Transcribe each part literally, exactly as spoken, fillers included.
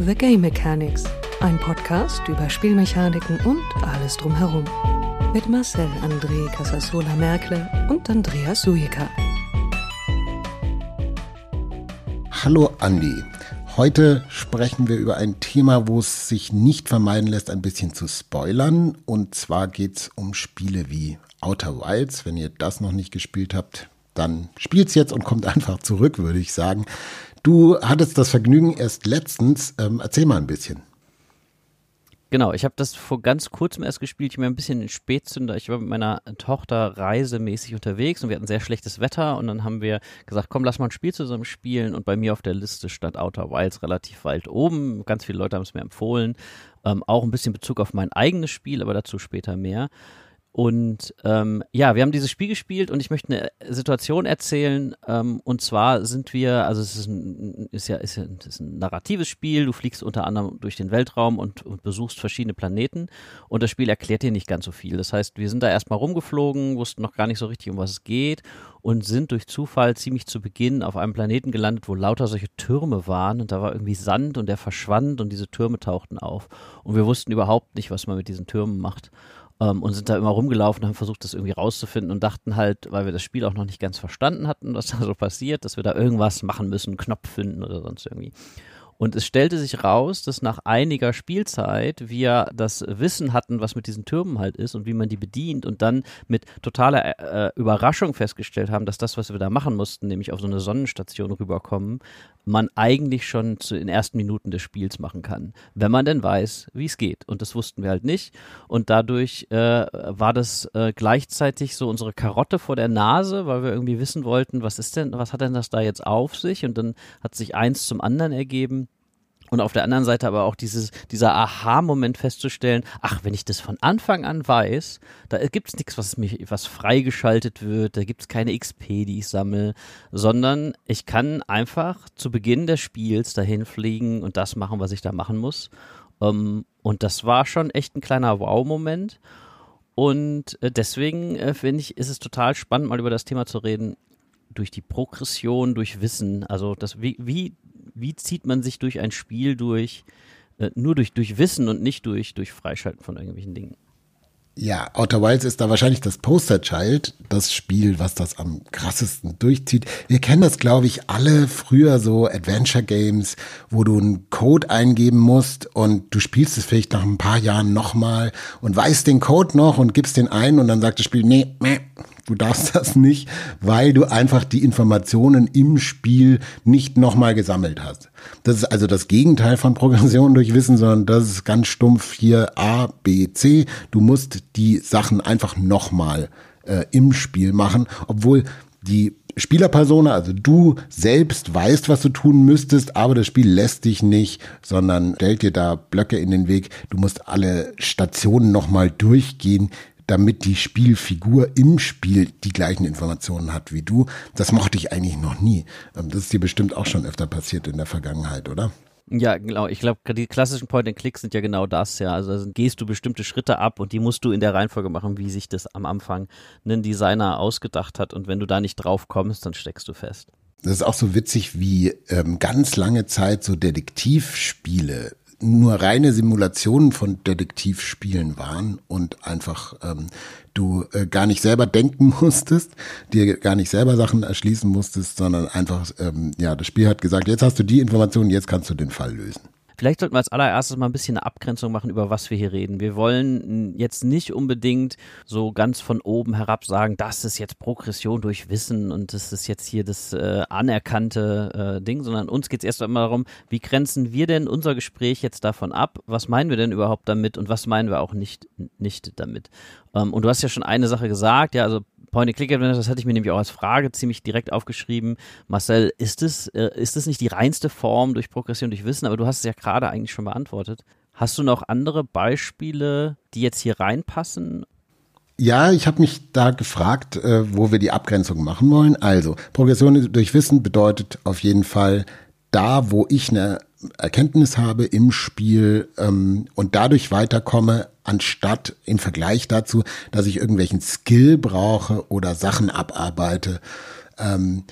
The Game Mechanics, ein Podcast über Spielmechaniken und alles drumherum. Mit Marcel André Casasola-Merkle und Andreas Sujeka. Hallo Andi, heute sprechen wir über ein Thema, wo es sich nicht vermeiden lässt, ein bisschen zu spoilern. Und zwar geht es um Spiele wie Outer Wilds. Wenn ihr das noch nicht gespielt habt, dann spielt's jetzt und kommt einfach zurück, würde ich sagen. Du hattest das Vergnügen erst letztens. Ähm, erzähl mal ein bisschen. Genau, ich habe das vor ganz kurzem erst gespielt. Ich bin ein bisschen ein Spätzünder. Ich war mit meiner Tochter reisemäßig unterwegs und wir hatten sehr schlechtes Wetter und dann haben wir gesagt, komm, lass mal ein Spiel zusammen spielen, und bei mir auf der Liste stand Outer Wilds relativ weit oben. Ganz viele Leute haben es mir empfohlen. Ähm, auch ein bisschen Bezug auf mein eigenes Spiel, aber dazu später mehr. Und ähm, ja, wir haben dieses Spiel gespielt und ich möchte eine Situation erzählen, ähm, und zwar sind wir, also es ist, ein, ist ja, ist ja ist ein narratives Spiel, du fliegst unter anderem durch den Weltraum und, und besuchst verschiedene Planeten und das Spiel erklärt dir nicht ganz so viel. Das heißt, wir sind da erstmal rumgeflogen, wussten noch gar nicht so richtig, um was es geht und sind durch Zufall ziemlich zu Beginn auf einem Planeten gelandet, wo lauter solche Türme waren und da war irgendwie Sand und der verschwand und diese Türme tauchten auf und wir wussten überhaupt nicht, was man mit diesen Türmen macht. Um, und sind da immer rumgelaufen und haben versucht, das irgendwie rauszufinden und dachten halt, weil wir das Spiel auch noch nicht ganz verstanden hatten, was da so passiert, dass wir da irgendwas machen müssen, einen Knopf finden oder sonst irgendwie. Und es stellte sich raus, dass nach einiger Spielzeit wir das Wissen hatten, was mit diesen Türmen halt ist und wie man die bedient und dann mit totaler äh, Überraschung festgestellt haben, dass das, was wir da machen mussten, nämlich auf so eine Sonnenstation rüberkommen, man eigentlich schon zu den ersten Minuten des Spiels machen kann, wenn man denn weiß, wie es geht. Und das wussten wir halt nicht. Und dadurch äh, war das äh, gleichzeitig so unsere Karotte vor der Nase, weil wir irgendwie wissen wollten, was ist denn, was hat denn das da jetzt auf sich? Und dann hat sich eins zum anderen ergeben. Und auf der anderen Seite aber auch dieses, dieser Aha-Moment festzustellen, ach, wenn ich das von Anfang an weiß, da gibt es nichts, was mich, was freigeschaltet wird, da gibt es keine X P, die ich sammle, sondern ich kann einfach zu Beginn des Spiels dahin fliegen und das machen, was ich da machen muss. Um, und das war schon echt ein kleiner Wow-Moment. Und äh, deswegen äh, finde ich, ist es total spannend, mal über das Thema zu reden, durch die Progression, durch Wissen, also das, wie, wie Wie zieht man sich durch ein Spiel durch, äh, nur durch, durch Wissen und nicht durch, durch Freischalten von irgendwelchen Dingen? Ja, Outer Wilds ist da wahrscheinlich das Posterchild, das Spiel, was das am krassesten durchzieht. Wir kennen das, glaube ich, alle früher so Adventure Games, wo du einen Code eingeben musst und du spielst es vielleicht nach ein paar Jahren nochmal und weißt den Code noch und gibst den ein und dann sagt das Spiel, nee, nee, du darfst das nicht, weil du einfach die Informationen im Spiel nicht nochmal gesammelt hast. Das ist also das Gegenteil von Progression durch Wissen, sondern das ist ganz stumpf hier A, B, C. Du musst die Sachen einfach nochmal äh, im Spiel machen, obwohl die Spielerpersona, also du selbst weißt, was du tun müsstest, aber das Spiel lässt dich nicht, sondern stellt dir da Blöcke in den Weg. Du musst alle Stationen nochmal durchgehen, damit die Spielfigur im Spiel die gleichen Informationen hat wie du. Das mochte ich eigentlich noch nie. Das ist dir bestimmt auch schon öfter passiert in der Vergangenheit, oder? Ja, genau. Ich glaube, die klassischen Point-and-Clicks sind ja genau das, ja. Also, also gehst du bestimmte Schritte ab und die musst du in der Reihenfolge machen, wie sich das am Anfang ein Designer ausgedacht hat. Und wenn du da nicht drauf kommst, dann steckst du fest. Das ist auch so witzig, wie ähm, ganz lange Zeit so Detektivspiele nur reine Simulationen von Detektivspielen waren und einfach ähm, du äh, gar nicht selber denken musstest, dir gar nicht selber Sachen erschließen musstest, sondern einfach, ähm, ja, das Spiel hat gesagt, jetzt hast du die Informationen, jetzt kannst du den Fall lösen. Vielleicht sollten wir als allererstes mal ein bisschen eine Abgrenzung machen, über was wir hier reden. Wir wollen jetzt nicht unbedingt so ganz von oben herab sagen, das ist jetzt Progression durch Wissen und das ist jetzt hier das äh, anerkannte äh, Ding, sondern uns geht es erst einmal darum, wie grenzen wir denn unser Gespräch jetzt davon ab? Was meinen wir denn überhaupt damit und was meinen wir auch nicht, nicht damit? Ähm, und du hast ja schon eine Sache gesagt, ja, also Point-and-Click-Adventure, das hatte ich mir nämlich auch als Frage ziemlich direkt aufgeschrieben. Marcel, ist es, äh, ist es nicht die reinste Form durch Progression, durch Wissen? Aber du hast es ja gerade eigentlich schon beantwortet. Hast du noch andere Beispiele, die jetzt hier reinpassen? Ja, ich habe mich da gefragt, äh, wo wir die Abgrenzung machen wollen. Also, Progression durch Wissen bedeutet auf jeden Fall, da wo ich eine Erkenntnis habe im Spiel ähm, und dadurch weiterkomme, anstatt im Vergleich dazu, dass ich irgendwelchen Skill brauche oder Sachen abarbeite. Ähm,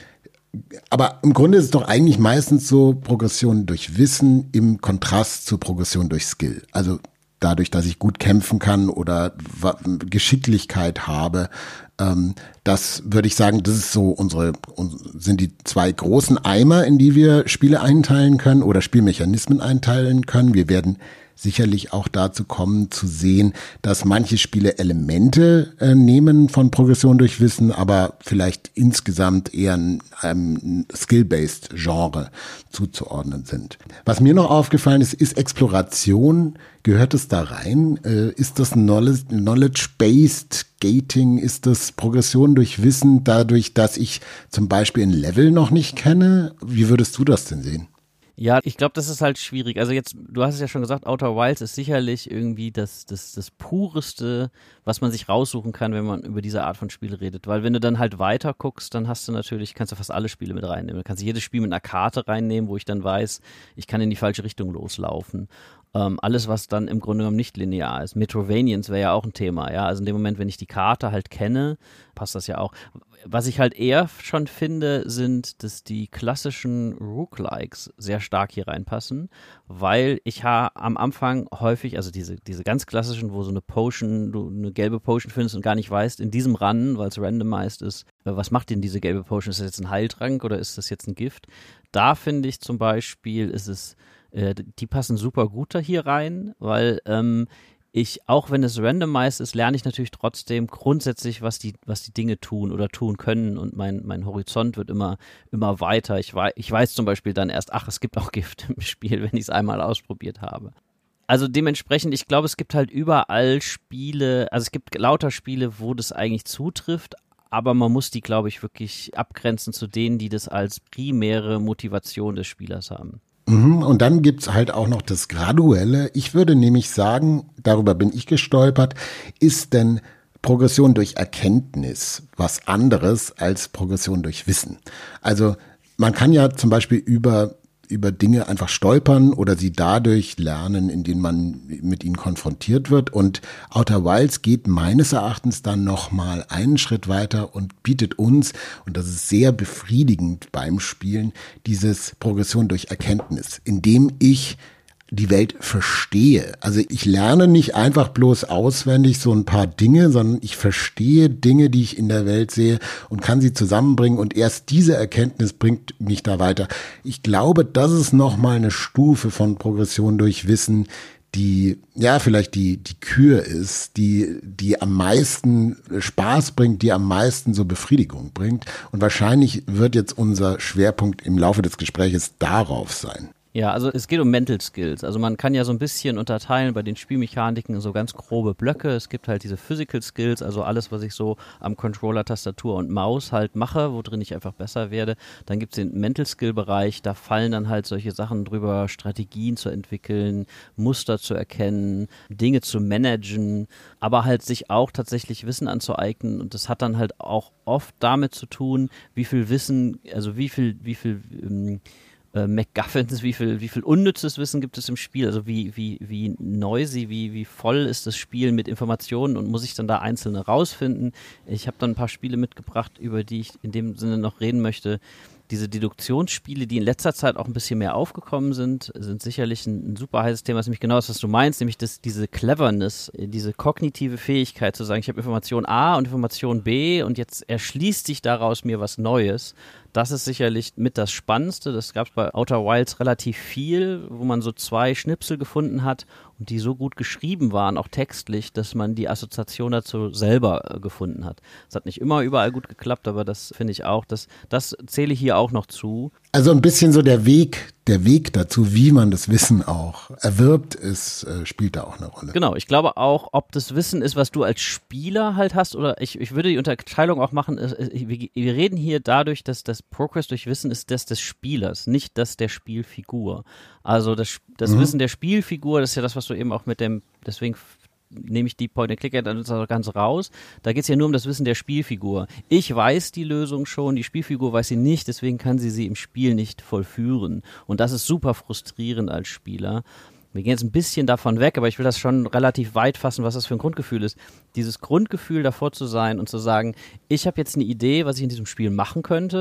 aber im Grunde ist es doch eigentlich meistens so Progression durch Wissen im Kontrast zur Progression durch Skill. Also dadurch, dass ich gut kämpfen kann oder Geschicklichkeit habe. Ähm, das würde ich sagen, das ist so unsere, sind die zwei großen Eimer, in die wir Spiele einteilen können oder Spielmechanismen einteilen können. Wir werden sicherlich auch dazu kommen, zu sehen, dass manche Spiele Elemente äh, nehmen von Progression durch Wissen, aber vielleicht insgesamt eher ein, ein Skill-based Genre zuzuordnen sind. Was mir noch aufgefallen ist, ist Exploration. Gehört es da rein? Äh, ist das Knowledge-based Gating? Ist das Progression durch Wissen dadurch, dass ich zum Beispiel ein Level noch nicht kenne? Wie würdest du das denn sehen? Ja, ich glaube, das ist halt schwierig. Also jetzt, du hast es ja schon gesagt, Outer Wilds ist sicherlich irgendwie das, das, das pureste, was man sich raussuchen kann, wenn man über diese Art von Spiel redet. Weil wenn du dann halt weiter guckst, dann hast du natürlich, kannst du fast alle Spiele mit reinnehmen. Du kannst jedes Spiel mit einer Karte reinnehmen, wo ich dann weiß, ich kann in die falsche Richtung loslaufen. Ähm, alles, was dann im Grunde genommen nicht linear ist. Metroidvanians wäre ja auch ein Thema, ja. Also in dem Moment, wenn ich die Karte halt kenne, passt das ja auch. Was ich halt eher schon finde, sind, dass die klassischen Roguelikes sehr stark hier reinpassen, weil ich ha am Anfang häufig, also diese, diese ganz klassischen, wo so eine Potion, du eine gelbe Potion findest und gar nicht weißt, in diesem Run, weil es randomized ist, was macht denn diese gelbe Potion? Ist das jetzt ein Heiltrank oder ist das jetzt ein Gift? Da finde ich zum Beispiel, ist es, äh, die passen super gut da hier rein, weil ähm, ich, auch wenn es randomized ist, lerne ich natürlich trotzdem grundsätzlich, was die, was die Dinge tun oder tun können und mein, mein Horizont wird immer, immer weiter. Ich, wei- ich weiß zum Beispiel dann erst, ach, es gibt auch Gift im Spiel, wenn ich es einmal ausprobiert habe. Also dementsprechend, ich glaube, es gibt halt überall Spiele, also es gibt lauter Spiele, wo das eigentlich zutrifft, aber man muss die, glaube ich, wirklich abgrenzen zu denen, die das als primäre Motivation des Spielers haben. Und dann gibt's halt auch noch das Graduelle. Ich würde nämlich sagen, darüber bin ich gestolpert, ist denn Progression durch Erkenntnis was anderes als Progression durch Wissen? Also man kann ja zum Beispiel über über Dinge einfach stolpern oder sie dadurch lernen, indem man mit ihnen konfrontiert wird. Und Outer Wilds geht meines Erachtens dann nochmal einen Schritt weiter und bietet uns, und das ist sehr befriedigend beim Spielen, dieses Progression durch Erkenntnis, indem ich die Welt verstehe. Also ich lerne nicht einfach bloß auswendig so ein paar Dinge, sondern ich verstehe Dinge, die ich in der Welt sehe und kann sie zusammenbringen und erst diese Erkenntnis bringt mich da weiter. Ich glaube, das ist nochmal eine Stufe von Progression durch Wissen, die, ja, vielleicht die, die Kür ist, die, die am meisten Spaß bringt, die am meisten so Befriedigung bringt. Und wahrscheinlich wird jetzt unser Schwerpunkt im Laufe des Gespräches darauf sein. Ja, also es geht um Mental Skills. Also man kann ja so ein bisschen unterteilen bei den Spielmechaniken in so ganz grobe Blöcke. Es gibt halt diese Physical Skills, also alles, was ich so am Controller, Tastatur und Maus halt mache, wo drin ich einfach besser werde. Dann gibt's den Mental Skill Bereich, da fallen dann halt solche Sachen drüber, Strategien zu entwickeln, Muster zu erkennen, Dinge zu managen, aber halt sich auch tatsächlich Wissen anzueignen. Und das hat dann halt auch oft damit zu tun, wie viel Wissen, also wie viel, wie viel ähm, Äh, MacGuffins, wie viel, wie viel unnützes Wissen gibt es im Spiel, also wie, wie, wie noisy, wie, wie voll ist das Spiel mit Informationen und muss ich dann da einzelne rausfinden. Ich habe dann ein paar Spiele mitgebracht, über die ich in dem Sinne noch reden möchte. Diese Deduktionsspiele, die in letzter Zeit auch ein bisschen mehr aufgekommen sind, sind sicherlich ein, ein super heißes Thema, das ist nämlich genau das, was du meinst, nämlich das, diese Cleverness, diese kognitive Fähigkeit zu sagen, ich habe Information A und Information B und jetzt erschließt sich daraus mir was Neues. Das ist sicherlich mit das Spannendste. Das gab es bei Outer Wilds relativ viel, wo man so zwei Schnipsel gefunden hat und die so gut geschrieben waren, auch textlich, dass man die Assoziation dazu selber äh, gefunden hat. Das hat nicht immer überall gut geklappt, aber das finde ich auch, das, das zähle ich hier auch noch zu. Also ein bisschen so der Weg, der Weg dazu, wie man das Wissen auch erwirbt, ist, äh, spielt da auch eine Rolle. Genau, ich glaube auch, ob das Wissen ist, was du als Spieler halt hast, oder ich, ich würde die Unterteilung auch machen, äh, wir, wir reden hier dadurch, dass das Progress durch Wissen ist das des Spielers, nicht das der Spielfigur. Also das, das mhm. Wissen der Spielfigur, das ist ja das, was du eben auch mit dem, deswegen nehme ich die Point-and-Click dann ganz raus. Da geht es ja nur um das Wissen der Spielfigur. Ich weiß die Lösung schon, die Spielfigur weiß sie nicht, deswegen kann sie sie im Spiel nicht vollführen. Und das ist super frustrierend als Spieler. Wir gehen jetzt ein bisschen davon weg, aber ich will das schon relativ weit fassen, was das für ein Grundgefühl ist. Dieses Grundgefühl davor zu sein und zu sagen, ich habe jetzt eine Idee, was ich in diesem Spiel machen könnte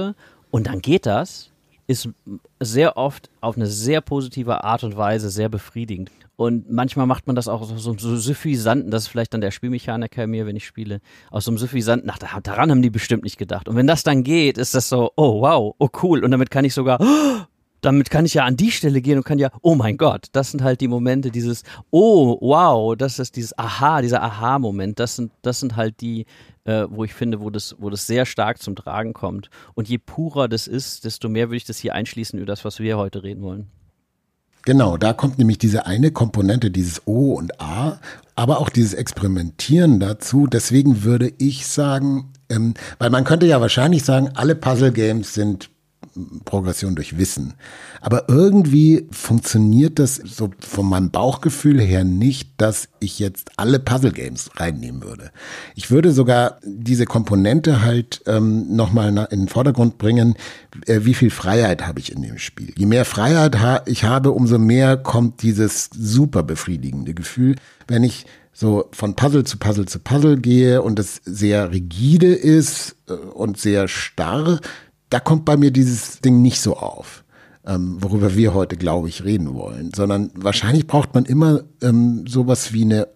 Und dann geht das, ist sehr oft auf eine sehr positive Art und Weise sehr befriedigend. Und manchmal macht man das auch so, so, so suffisanten, das ist vielleicht dann der Spielmechaniker in mir, wenn ich spiele, aus so einem suffisanten, ach, daran haben die bestimmt nicht gedacht. Und wenn das dann geht, ist das so, oh wow, oh cool. Und damit kann ich sogar, oh, damit kann ich ja an die Stelle gehen und kann ja, oh mein Gott, das sind halt die Momente, dieses, oh wow, das ist dieses Aha, dieser Aha-Moment, das sind, das sind halt die, äh, wo ich finde, wo das, wo das sehr stark zum Tragen kommt. Und je purer das ist, desto mehr würde ich das hier einschließen über das, was wir heute reden wollen. Genau, da kommt nämlich diese eine Komponente, dieses O und A, aber auch dieses Experimentieren dazu. Deswegen würde ich sagen, ähm, weil man könnte ja wahrscheinlich sagen, alle Puzzle-Games sind Progression durch Wissen. Aber irgendwie funktioniert das so von meinem Bauchgefühl her nicht, dass ich jetzt alle Puzzle-Games reinnehmen würde. Ich würde sogar diese Komponente halt ähm, nochmal in den Vordergrund bringen, äh, wie viel Freiheit habe ich in dem Spiel. Je mehr Freiheit ha- ich habe, umso mehr kommt dieses super befriedigende Gefühl, wenn ich so von Puzzle zu Puzzle zu Puzzle gehe und es sehr rigide ist äh, und sehr starr. Da kommt bei mir dieses Ding nicht so auf, ähm, worüber wir heute, glaube ich, reden wollen, sondern wahrscheinlich braucht man immer ähm, sowas wie eine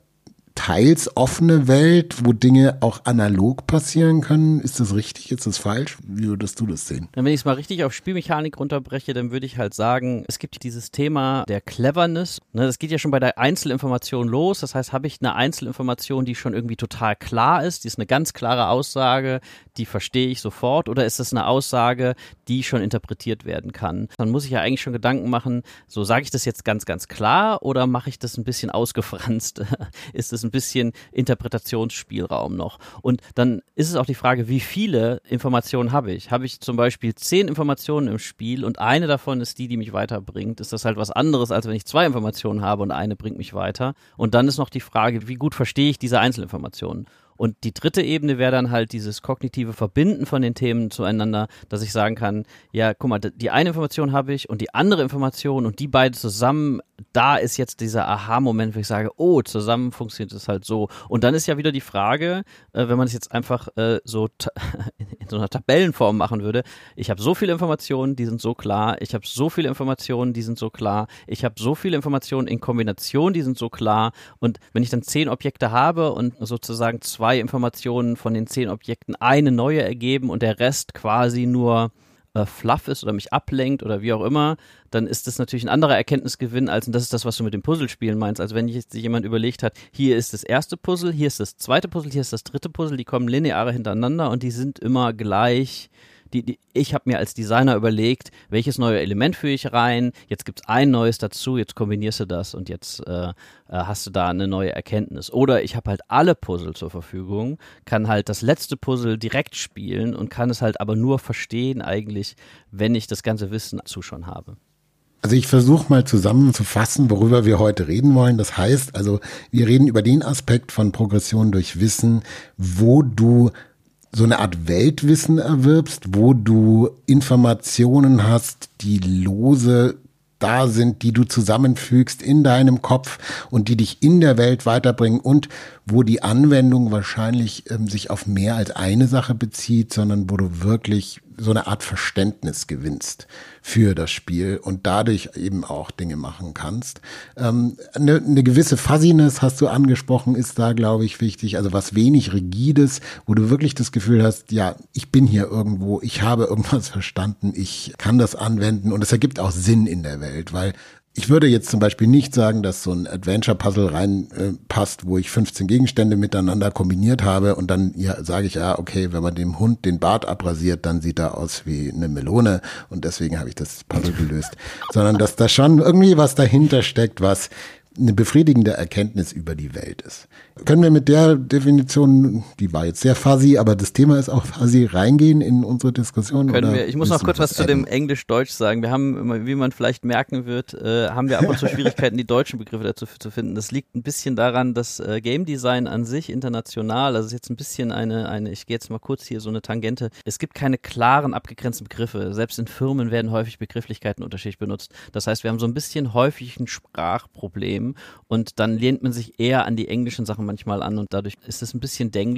teils offene Welt, wo Dinge auch analog passieren können. Ist das richtig? Ist das falsch? Wie würdest du das sehen? Wenn ich es mal richtig auf Spielmechanik runterbreche, dann würde ich halt sagen, es gibt dieses Thema der Cleverness. Ne, das geht ja schon bei der Einzelinformation los. Das heißt, habe ich eine Einzelinformation, die schon irgendwie total klar ist, die ist eine ganz klare Aussage, die verstehe ich sofort, oder ist das eine Aussage, die schon interpretiert werden kann? Dann muss ich ja eigentlich schon Gedanken machen, so sage ich das jetzt ganz, ganz klar oder mache ich das ein bisschen ausgefranst? Ist das ein bisschen Interpretationsspielraum noch? Und dann ist es auch die Frage, wie viele Informationen habe ich? Habe ich zum Beispiel zehn Informationen im Spiel und eine davon ist die, die mich weiterbringt? Ist das halt was anderes, als wenn ich zwei Informationen habe und eine bringt mich weiter? Und dann ist noch die Frage, wie gut verstehe ich diese Einzelinformationen? Und die dritte Ebene wäre dann halt dieses kognitive Verbinden von den Themen zueinander, dass ich sagen kann, ja, guck mal, die eine Information habe ich und die andere Information und die beide zusammen, da ist jetzt dieser Aha-Moment, wo ich sage, oh, zusammen funktioniert es halt so. Und dann ist ja wieder die Frage, äh, wenn man es jetzt einfach äh, so ta- in so einer Tabellenform machen würde, ich habe so viele Informationen, die sind so klar, ich habe so viele Informationen, die sind so klar, ich habe so viele Informationen in Kombination, die sind so klar, und wenn ich dann zehn Objekte habe und sozusagen zwei zwei Informationen von den zehn Objekten eine neue ergeben und der Rest quasi nur äh, Fluff ist oder mich ablenkt oder wie auch immer, dann ist das natürlich ein anderer Erkenntnisgewinn, als, und das ist das, was du mit dem Puzzlespielen meinst, als wenn sich jemand überlegt hat, hier ist das erste Puzzle, hier ist das zweite Puzzle, hier ist das dritte Puzzle, die kommen linear hintereinander und die sind immer gleich. Die, die, ich habe mir als Designer überlegt, welches neue Element führe ich rein, jetzt gibt es ein neues dazu, jetzt kombinierst du das und jetzt äh, hast du da eine neue Erkenntnis. Oder ich habe halt alle Puzzle zur Verfügung, kann halt das letzte Puzzle direkt spielen und kann es halt aber nur verstehen eigentlich, wenn ich das ganze Wissen dazu schon habe. Also ich versuche mal zusammenzufassen, worüber wir heute reden wollen. Das heißt, also wir reden über den Aspekt von Progression durch Wissen, wo du so eine Art Weltwissen erwirbst, wo du Informationen hast, die lose da sind, die du zusammenfügst in deinem Kopf und die dich in der Welt weiterbringen und wo die Anwendung wahrscheinlich ähm, sich auf mehr als eine Sache bezieht, sondern wo du wirklich so eine Art Verständnis gewinnst für das Spiel und dadurch eben auch Dinge machen kannst. Ähm, eine, eine gewisse Fuzziness, hast du angesprochen, ist da, glaube ich, wichtig. Also was wenig Rigides, wo du wirklich das Gefühl hast, ja, ich bin hier irgendwo, ich habe irgendwas verstanden, ich kann das anwenden und es ergibt auch Sinn in der Welt, weil ich würde jetzt zum Beispiel nicht sagen, dass so ein Adventure-Puzzle reinpasst, äh, wo ich fünfzehn Gegenstände miteinander kombiniert habe und dann ja, sage ich, ja, okay, wenn man dem Hund den Bart abrasiert, dann sieht er aus wie eine Melone und deswegen habe ich das Puzzle gelöst. Sondern dass da schon irgendwie was dahinter steckt, was eine befriedigende Erkenntnis über die Welt ist. Können wir mit der Definition, die war jetzt sehr fuzzy, aber das Thema ist auch fuzzy, reingehen in unsere Diskussion? Können oder wir, ich muss noch kurz was zu dem Englisch-Deutsch sagen. Wir haben, wie man vielleicht merken wird, äh, haben wir ab und zu Schwierigkeiten, die deutschen Begriffe dazu zu finden. Das liegt ein bisschen daran, dass äh, Game Design an sich international, also ist jetzt ein bisschen eine, eine, ich gehe jetzt mal kurz hier so eine Tangente, es gibt keine klaren, abgegrenzten Begriffe. Selbst in Firmen werden häufig Begrifflichkeiten unterschiedlich benutzt. Das heißt, wir haben so ein bisschen häufig ein Sprachproblem und dann lehnt man sich eher an die englischen Sachen manchmal an und dadurch ist es ein bisschen denglisch.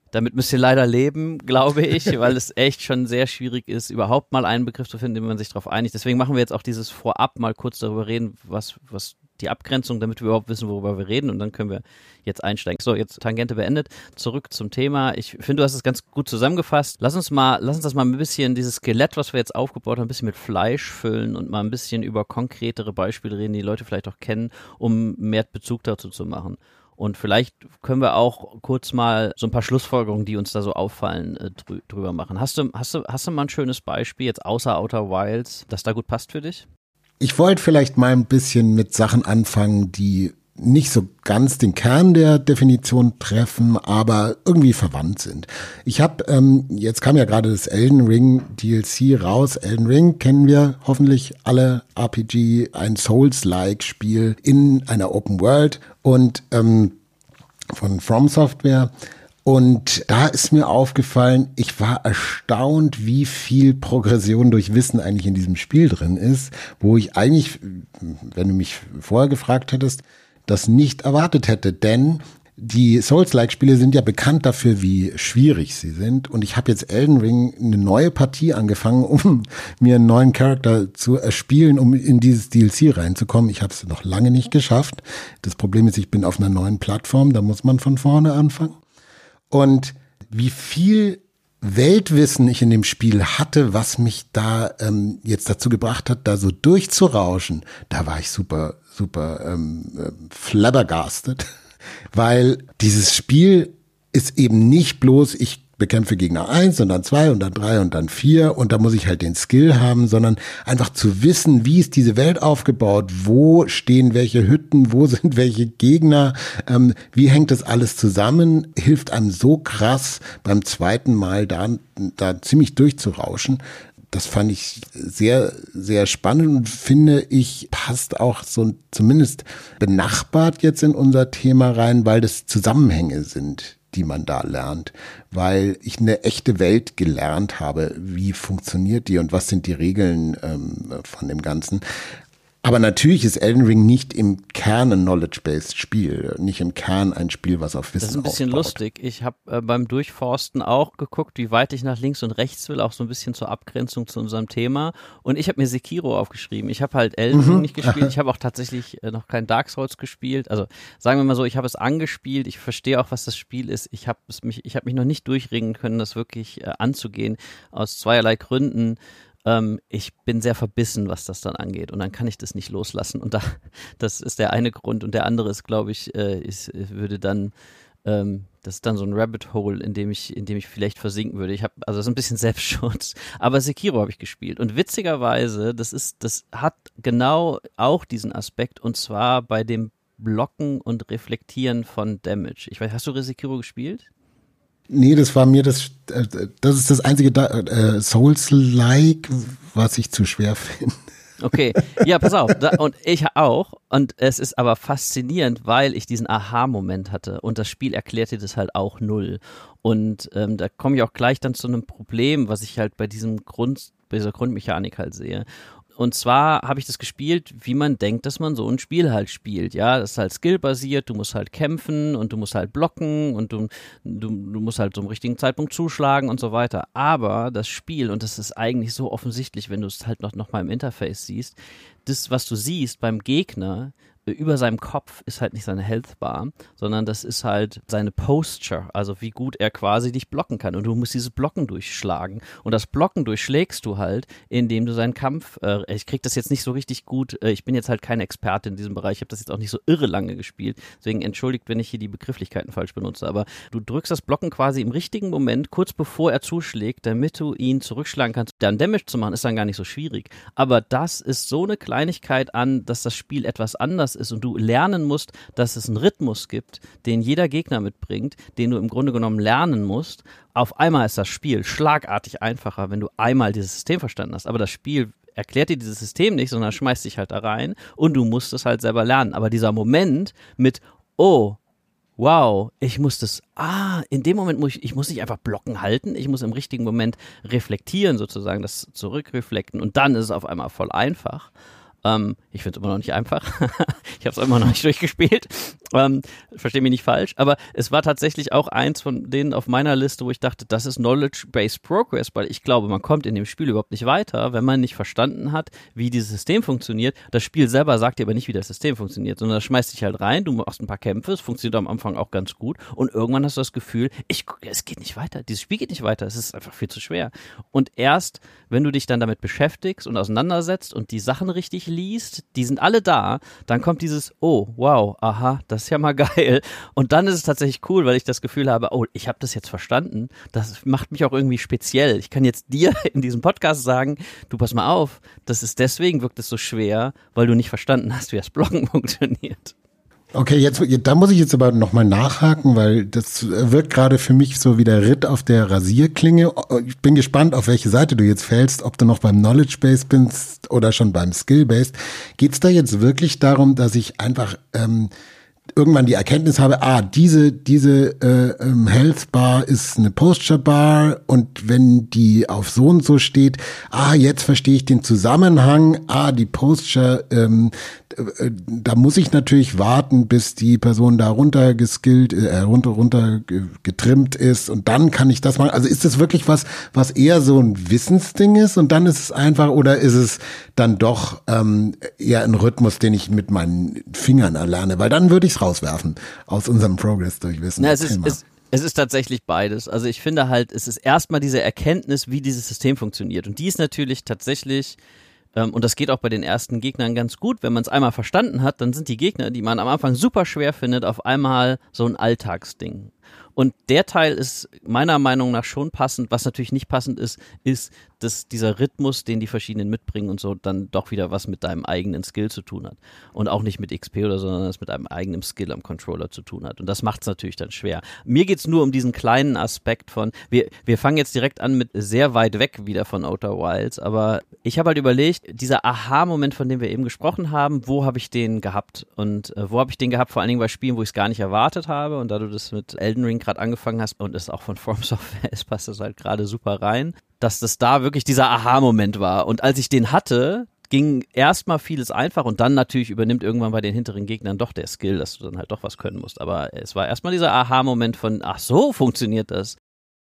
Damit müsst ihr leider leben, glaube ich, weil es echt schon sehr schwierig ist, überhaupt mal einen Begriff zu finden, den man sich darauf einigt. Deswegen machen wir jetzt auch dieses Vorab mal kurz darüber reden, was, was die Abgrenzung, damit wir überhaupt wissen, worüber wir reden und dann können wir jetzt einsteigen. So, jetzt Tangente beendet. Zurück zum Thema. Ich finde, du hast es ganz gut zusammengefasst. Lass uns mal, lass uns das mal ein bisschen, dieses Skelett, was wir jetzt aufgebaut haben, ein bisschen mit Fleisch füllen und mal ein bisschen über konkretere Beispiele reden, die die Leute vielleicht auch kennen, um mehr Bezug dazu zu machen. Und vielleicht können wir auch kurz mal so ein paar Schlussfolgerungen, die uns da so auffallen, äh, drü- drüber machen. Hast du, hast du, hast du mal ein schönes Beispiel, jetzt außer Outer Wilds, das da gut passt für dich? Ich wollte vielleicht mal ein bisschen mit Sachen anfangen, die nicht so ganz den Kern der Definition treffen, aber irgendwie verwandt sind. Ich habe, ähm, jetzt kam ja gerade das Elden Ring D L C raus. Elden Ring kennen wir hoffentlich alle, R P G, ein Souls-like Spiel in einer Open World und ähm, von From Software. Und da ist mir aufgefallen, ich war erstaunt, wie viel Progression durch Wissen eigentlich in diesem Spiel drin ist, wo ich eigentlich, wenn du mich vorher gefragt hättest, das nicht erwartet hätte, denn die Souls-like-Spiele sind ja bekannt dafür, wie schwierig sie sind. Und ich habe jetzt Elden Ring eine neue Partie angefangen, um mir einen neuen Charakter zu erspielen, um in dieses D L C reinzukommen. Ich habe es noch lange nicht geschafft. Das Problem ist, ich bin auf einer neuen Plattform, da muss man von vorne anfangen. Und wie viel Weltwissen ich in dem Spiel hatte, was mich da ähm, jetzt dazu gebracht hat, da so durchzurauschen, da war ich super, super ähm, äh, flabbergasted, weil dieses Spiel ist eben nicht bloß, ich bekämpfe Gegner eins und dann zwei und dann drei und dann vier und da muss ich halt den Skill haben, sondern einfach zu wissen, wie ist diese Welt aufgebaut, wo stehen welche Hütten, wo sind welche Gegner, ähm, wie hängt das alles zusammen, hilft einem so krass beim zweiten Mal da, da ziemlich durchzurauschen. Das fand ich sehr, sehr spannend und finde ich, passt auch so zumindest benachbart jetzt in unser Thema rein, weil das Zusammenhänge sind, die man da lernt, weil ich eine echte Welt gelernt habe, wie funktioniert die und was sind die Regeln ähm, von dem Ganzen. Aber natürlich ist Elden Ring nicht im Kern ein Knowledge-based Spiel, nicht im Kern ein Spiel, was auf Wissen aufbaut. Das ist ein bisschen aufbaut. Lustig. Ich habe äh, beim Durchforsten auch geguckt, wie weit ich nach links und rechts will, auch so ein bisschen zur Abgrenzung zu unserem Thema. Und ich habe mir Sekiro aufgeschrieben. Ich habe halt Elden Ring mhm. nicht gespielt. Ich habe auch tatsächlich äh, noch kein Dark Souls gespielt. Also sagen wir mal so, ich habe es angespielt. Ich verstehe auch, was das Spiel ist. Ich habe es mich, ich habe mich noch nicht durchringen können, das wirklich äh, anzugehen, aus zweierlei Gründen. Ähm, ich bin sehr verbissen, was das dann angeht und dann kann ich das nicht loslassen und da, das ist der eine Grund und der andere ist, glaube ich, äh, ich, ich würde dann, ähm, das ist dann so ein Rabbit Hole, in dem ich, in dem ich vielleicht versinken würde. Ich habe, also das ist ein bisschen Selbstschutz, aber Sekiro habe ich gespielt und witzigerweise, das ist, das hat genau auch diesen Aspekt und zwar bei dem Blocken und Reflektieren von Damage. Ich weiß, hast du Sekiro gespielt? Nee, das war mir das, das ist das einzige äh, Souls-like, was ich zu schwer finde. Okay, ja, pass auf, da, und ich auch, und es ist aber faszinierend, weil ich diesen Aha-Moment hatte und das Spiel erklärt dir das halt auch null und ähm, da komme ich auch gleich dann zu einem Problem, was ich halt bei diesem Grund, bei dieser Grundmechanik halt sehe. Und zwar habe ich das gespielt, wie man denkt, dass man so ein Spiel halt spielt. Ja, das ist halt skillbasiert, du musst halt kämpfen und du musst halt blocken und du, du, du musst halt zum richtigen Zeitpunkt zuschlagen und so weiter. Aber das Spiel, und das ist eigentlich so offensichtlich, wenn du es halt noch, noch mal im Interface siehst, das, was du siehst beim Gegner, über seinem Kopf ist halt nicht seine Health Bar, sondern das ist halt seine Posture, also wie gut er quasi dich blocken kann. Und du musst dieses Blocken durchschlagen. Und das Blocken durchschlägst du halt, indem du seinen Kampf, äh, ich krieg das jetzt nicht so richtig gut, äh, ich bin jetzt halt kein Experte in diesem Bereich, ich habe das jetzt auch nicht so irre lange gespielt, deswegen entschuldigt, wenn ich hier die Begrifflichkeiten falsch benutze, aber du drückst das Blocken quasi im richtigen Moment, kurz bevor er zuschlägt, damit du ihn zurückschlagen kannst. Dann Damage zu machen, ist dann gar nicht so schwierig. Aber das ist so eine Kleinigkeit an, dass das Spiel etwas anders ist und du lernen musst, dass es einen Rhythmus gibt, den jeder Gegner mitbringt, den du im Grunde genommen lernen musst. Auf einmal ist das Spiel schlagartig einfacher, wenn du einmal dieses System verstanden hast. Aber das Spiel erklärt dir dieses System nicht, sondern schmeißt dich halt da rein und du musst es halt selber lernen. Aber dieser Moment mit, oh, wow, ich muss das, ah, in dem Moment muss ich, ich muss nicht einfach blocken halten, ich muss im richtigen Moment reflektieren sozusagen, das zurückreflekten und dann ist es auf einmal voll einfach. Um, ich finde es immer noch nicht einfach. Ich habe es immer noch nicht durchgespielt. Ähm, verstehe mich nicht falsch, aber es war tatsächlich auch eins von denen auf meiner Liste, wo ich dachte, das ist Knowledge-Based Progress, weil ich glaube, man kommt in dem Spiel überhaupt nicht weiter, wenn man nicht verstanden hat, wie dieses System funktioniert. Das Spiel selber sagt dir aber nicht, wie das System funktioniert, sondern das schmeißt dich halt rein, du machst ein paar Kämpfe, es funktioniert am Anfang auch ganz gut und irgendwann hast du das Gefühl, ich, es geht nicht weiter, dieses Spiel geht nicht weiter, es ist einfach viel zu schwer. Und erst, wenn du dich dann damit beschäftigst und auseinandersetzt und die Sachen richtig liest, die sind alle da, dann kommt dieses, oh, wow, aha, das ist ja mal geil. Und dann ist es tatsächlich cool, weil ich das Gefühl habe, oh, ich habe das jetzt verstanden. Das macht mich auch irgendwie speziell. Ich kann jetzt dir in diesem Podcast sagen, du pass mal auf, das ist deswegen wirkt es so schwer, weil du nicht verstanden hast, wie das Bloggen funktioniert. Okay, jetzt, da muss ich jetzt aber nochmal nachhaken, weil das wirkt gerade für mich so wie der Ritt auf der Rasierklinge. Ich bin gespannt, auf welche Seite du jetzt fällst, ob du noch beim Knowledge-Based bist oder schon beim Skill-Based. Geht's da jetzt wirklich darum, dass ich einfach ähm, irgendwann die Erkenntnis habe, ah, diese diese äh, ähm, Health Bar ist eine Posture Bar und wenn die auf so und so steht, ah, jetzt verstehe ich den Zusammenhang, ah, die Posture, ähm, äh, da muss ich natürlich warten, bis die Person da runter geskillt, äh, runter runter getrimmt ist und dann kann ich das machen. Also ist das wirklich was, was eher so ein Wissensding ist und dann ist es einfach, oder ist es dann doch ähm, eher ein Rhythmus, den ich mit meinen Fingern erlerne, weil dann würde ich rauswerfen aus unserem Progress durch Wissen. Na, es, ist, es, es ist tatsächlich beides. Also ich finde halt, es ist erstmal diese Erkenntnis, wie dieses System funktioniert. Und die ist natürlich tatsächlich, ähm, und das geht auch bei den ersten Gegnern ganz gut, wenn man es einmal verstanden hat, dann sind die Gegner, die man am Anfang super schwer findet, auf einmal so ein Alltagsding. Und der Teil ist meiner Meinung nach schon passend. Was natürlich nicht passend ist, ist, dass dieser Rhythmus, den die verschiedenen mitbringen und so, dann doch wieder was mit deinem eigenen Skill zu tun hat. Und auch nicht mit X P oder so, sondern es mit einem eigenen Skill am Controller zu tun hat. Und das macht es natürlich dann schwer. Mir geht's nur um diesen kleinen Aspekt von, wir, wir fangen jetzt direkt an mit sehr weit weg wieder von Outer Wilds, aber ich habe halt überlegt, dieser Aha-Moment, von dem wir eben gesprochen haben, wo habe ich den gehabt? Und äh, wo habe ich den gehabt? Vor allen Dingen bei Spielen, wo ich es gar nicht erwartet habe. Und da du das mit Elden Ring gerade angefangen hast und es auch von From Software ist, passt das halt gerade super rein, dass das da wirklich dieser Aha-Moment war. Und als ich den hatte, ging erstmal vieles einfach und dann natürlich übernimmt irgendwann bei den hinteren Gegnern doch der Skill, dass du dann halt doch was können musst. Aber es war erstmal dieser Aha-Moment von, ach so funktioniert das.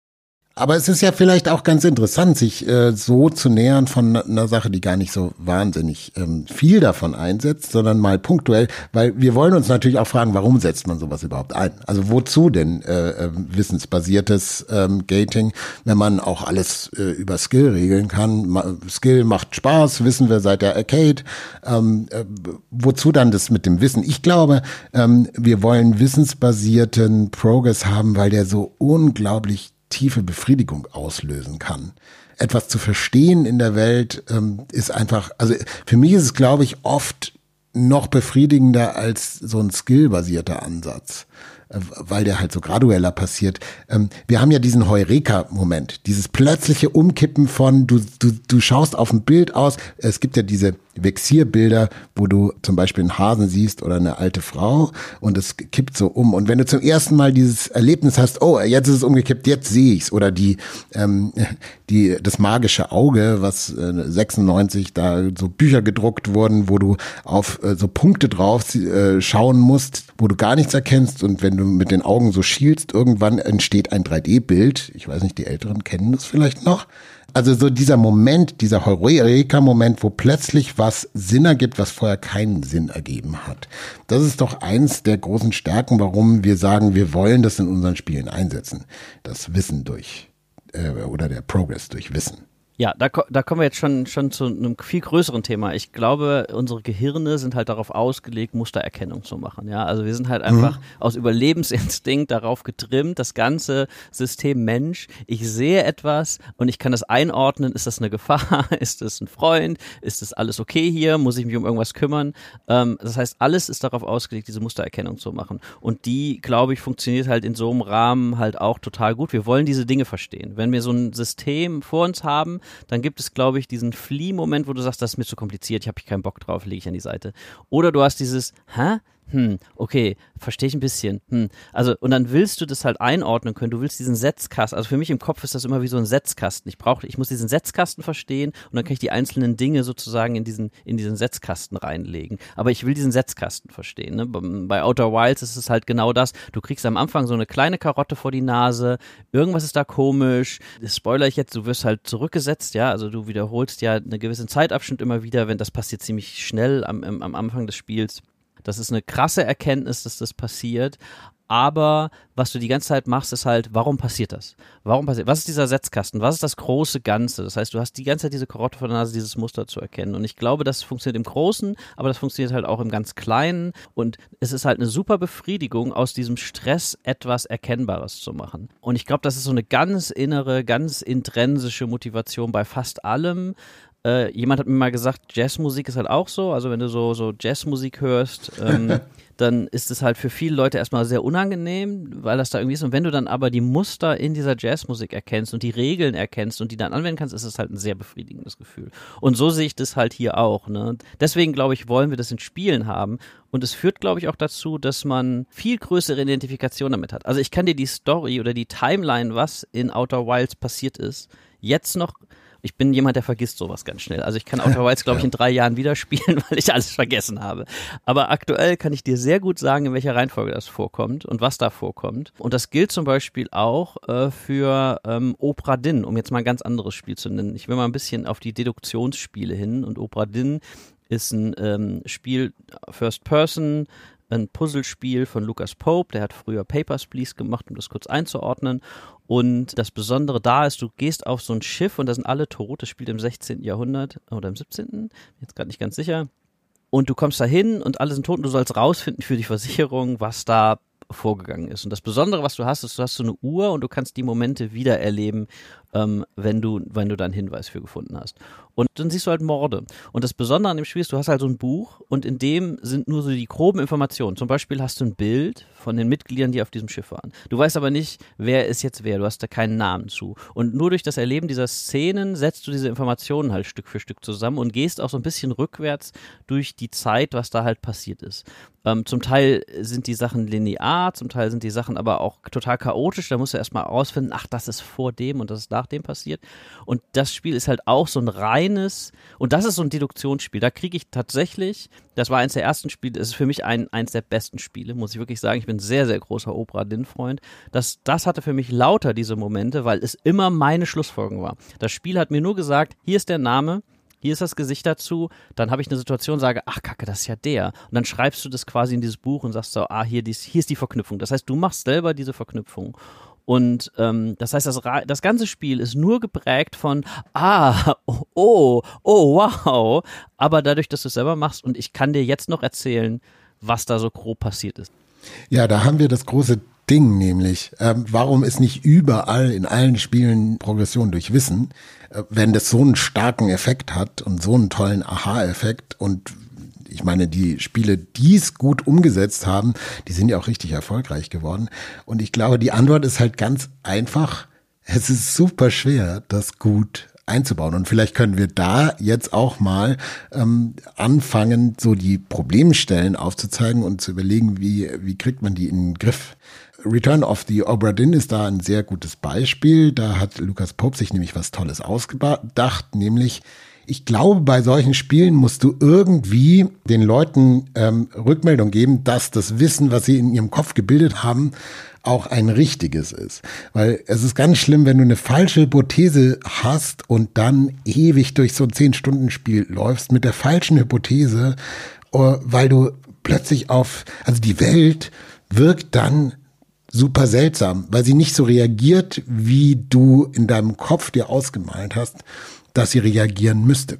Aber es ist ja vielleicht auch ganz interessant, sich äh, so zu nähern von einer Sache, die gar nicht so wahnsinnig ähm, viel davon einsetzt, sondern mal punktuell, weil wir wollen uns natürlich auch fragen, warum setzt man sowas überhaupt ein? Also wozu denn äh, äh, wissensbasiertes ähm, Gating, wenn man auch alles äh, über Skill regeln kann? Ma- Skill macht Spaß, wissen wir seit der Arcade. Ähm, äh, wozu dann das mit dem Wissen? Ich glaube, ähm, wir wollen wissensbasierten Progress haben, weil der so unglaublich tiefe Befriedigung auslösen kann. Etwas zu verstehen in der Welt ähm, ist einfach, also für mich ist es, glaube ich, oft noch befriedigender als so ein skillbasierter Ansatz, äh, weil der halt so gradueller passiert. Ähm, wir haben ja diesen Heureka-Moment, dieses plötzliche Umkippen von, du, du, du schaust auf ein Bild aus, es gibt ja diese Vexierbilder, wo du zum Beispiel einen Hasen siehst oder eine alte Frau und es kippt so um. Und wenn du zum ersten Mal dieses Erlebnis hast, oh, jetzt ist es umgekippt, jetzt sehe ich's. Oder die, ähm, die, das magische Auge, was äh, sechsundneunzig da so Bücher gedruckt wurden, wo du auf äh, so Punkte drauf äh, schauen musst, wo du gar nichts erkennst. Und wenn du mit den Augen so schielst, irgendwann entsteht ein drei D Bild. Ich weiß nicht, die Älteren kennen das vielleicht noch. Also so dieser Moment, dieser Heureka-Moment, wo plötzlich was Sinn ergibt, was vorher keinen Sinn ergeben hat. Das ist doch eins der großen Stärken, warum wir sagen, wir wollen das in unseren Spielen einsetzen. Das Wissen durch, äh, oder der Progress durch Wissen. Ja, da, da kommen wir jetzt schon, schon zu einem viel größeren Thema. Ich glaube, unsere Gehirne sind halt darauf ausgelegt, Mustererkennung zu machen. Ja, also wir sind halt einfach mhm. aus Überlebensinstinkt darauf getrimmt, das ganze System Mensch. Ich sehe etwas und ich kann das einordnen. Ist das eine Gefahr? Ist das ein Freund? Ist das alles okay hier? Muss ich mich um irgendwas kümmern? Ähm, das heißt, alles ist darauf ausgelegt, diese Mustererkennung zu machen. Und die, glaube ich, funktioniert halt in so einem Rahmen halt auch total gut. Wir wollen diese Dinge verstehen. Wenn wir so ein System vor uns haben, dann gibt es, glaube ich, diesen Flee-Moment, wo du sagst, das ist mir zu kompliziert, ich habe keinen Bock drauf, lege ich an die Seite. Oder du hast dieses, hä? hm, okay, verstehe ich ein bisschen. Hm. Also, und dann willst du das halt einordnen können. Du willst diesen Setzkasten, also für mich im Kopf ist das immer wie so ein Setzkasten. Ich brauche, ich muss diesen Setzkasten verstehen und dann kann ich die einzelnen Dinge sozusagen in diesen, in diesen Setzkasten reinlegen. Aber ich will diesen Setzkasten verstehen. Ne? Bei Outer Wilds ist es halt genau das. Du kriegst am Anfang so eine kleine Karotte vor die Nase, irgendwas ist da komisch. Das spoiler ich jetzt, du wirst halt zurückgesetzt, ja, also du wiederholst ja einen gewissen Zeitabschnitt immer wieder, wenn das passiert ziemlich schnell am, am, am Anfang des Spiels. Das ist eine krasse Erkenntnis, dass das passiert, aber was du die ganze Zeit machst, ist halt, warum passiert das? Warum passiert, was ist dieser Setzkasten? Was ist das große Ganze? Das heißt, du hast die ganze Zeit diese Karotte vor der Nase, dieses Muster zu erkennen und ich glaube, das funktioniert im Großen, aber das funktioniert halt auch im ganz Kleinen und es ist halt eine super Befriedigung, aus diesem Stress etwas Erkennbares zu machen. Und ich glaube, das ist so eine ganz innere, ganz intrinsische Motivation bei fast allem. Äh, jemand hat mir mal gesagt, Jazzmusik ist halt auch so, also wenn du so, so Jazzmusik hörst, ähm, dann ist es halt für viele Leute erstmal sehr unangenehm, weil das da irgendwie ist und wenn du dann aber die Muster in dieser Jazzmusik erkennst und die Regeln erkennst und die dann anwenden kannst, ist es halt ein sehr befriedigendes Gefühl. Und so sehe ich das halt hier auch, ne? Deswegen, glaube ich, wollen wir das in Spielen haben und es führt, glaube ich, auch dazu, dass man viel größere Identifikation damit hat. Also ich kann dir die Story oder die Timeline, was in Outer Wilds passiert ist, jetzt noch. Ich bin jemand, der vergisst sowas ganz schnell. Also ich kann Outer Wilds, glaube ich, in drei Jahren wieder spielen, weil ich alles vergessen habe. Aber aktuell kann ich dir sehr gut sagen, in welcher Reihenfolge das vorkommt und was da vorkommt. Und das gilt zum Beispiel auch äh, für ähm, Obra Dinn, um jetzt mal ein ganz anderes Spiel zu nennen. Ich will mal ein bisschen auf die Deduktionsspiele hin. Und Obra Dinn ist ein ähm, Spiel First Person, ein Puzzlespiel von Lucas Pope, der hat früher Papers, Please gemacht, um das kurz einzuordnen. Und das Besondere da ist, du gehst auf so ein Schiff und da sind alle tot. Das spielt im sechzehnten Jahrhundert oder im siebzehnten Jetzt gerade nicht ganz sicher. Und du kommst da hin und alle sind tot und du sollst rausfinden für die Versicherung, was da vorgegangen ist. Und das Besondere, was du hast, ist, du hast so eine Uhr und du kannst die Momente wiedererleben, ähm, wenn du, wenn du da einen Hinweis für gefunden hast. Und dann siehst du halt Morde. Und das Besondere an dem Spiel ist, du hast halt so ein Buch und in dem sind nur so die groben Informationen. Zum Beispiel hast du ein Bild von den Mitgliedern, die auf diesem Schiff waren. Du weißt aber nicht, wer ist jetzt wer. Du hast da keinen Namen zu. Und nur durch das Erleben dieser Szenen setzt du diese Informationen halt Stück für Stück zusammen und gehst auch so ein bisschen rückwärts durch die Zeit, was da halt passiert ist. Ähm, zum Teil sind die Sachen linear, zum Teil sind die Sachen aber auch total chaotisch. Da musst du erstmal rausfinden, ach, das ist vor dem und das ist nach dem passiert. Und das Spiel ist halt auch so ein reines, und das ist so ein Deduktionsspiel. Da kriege ich tatsächlich, das war eins der ersten Spiele, das ist für mich ein, eins der besten Spiele, muss ich wirklich sagen. Ich bin ein sehr, sehr großer Obra Dinn-Freund. Das, das hatte für mich lauter diese Momente, weil es immer meine Schlussfolgerung war. Das Spiel hat mir nur gesagt, hier ist der Name, hier ist das Gesicht dazu, dann habe ich eine Situation, sage, ach Kacke, das ist ja der. Und dann schreibst du das quasi in dieses Buch und sagst so, ah, hier, dies, hier ist die Verknüpfung. Das heißt, du machst selber diese Verknüpfung. Und ähm, das heißt, das, das ganze Spiel ist nur geprägt von, ah, oh, oh, oh, wow. Aber dadurch, dass du es selber machst und ich kann dir jetzt noch erzählen, was da so grob passiert ist. Ja, da haben wir das große Ding nämlich. Ähm, warum ist nicht überall in allen Spielen Progression durch Wissen, äh, wenn das so einen starken Effekt hat und so einen tollen Aha-Effekt und ich meine, die Spiele, die es gut umgesetzt haben, die sind ja auch richtig erfolgreich geworden. Und ich glaube, die Antwort ist halt ganz einfach. Es ist super schwer, das gut einzubauen. Und vielleicht können wir da jetzt auch mal ähm, anfangen, so die Problemstellen aufzuzeigen und zu überlegen, wie, wie kriegt man die in den Griff. Return of the Obra Dinn ist da ein sehr gutes Beispiel. Da hat Lucas Pope sich nämlich was Tolles ausgedacht, nämlich ich glaube, bei solchen Spielen musst du irgendwie den Leuten ähm, Rückmeldung geben, dass das Wissen, was sie in ihrem Kopf gebildet haben, auch ein richtiges ist. Weil es ist ganz schlimm, wenn du eine falsche Hypothese hast und dann ewig durch so ein zehn-Stunden-Spiel läufst mit der falschen Hypothese, weil du plötzlich auf, also die Welt wirkt dann super seltsam, weil sie nicht so reagiert, wie du in deinem Kopf dir ausgemalt hast, dass sie reagieren müsste.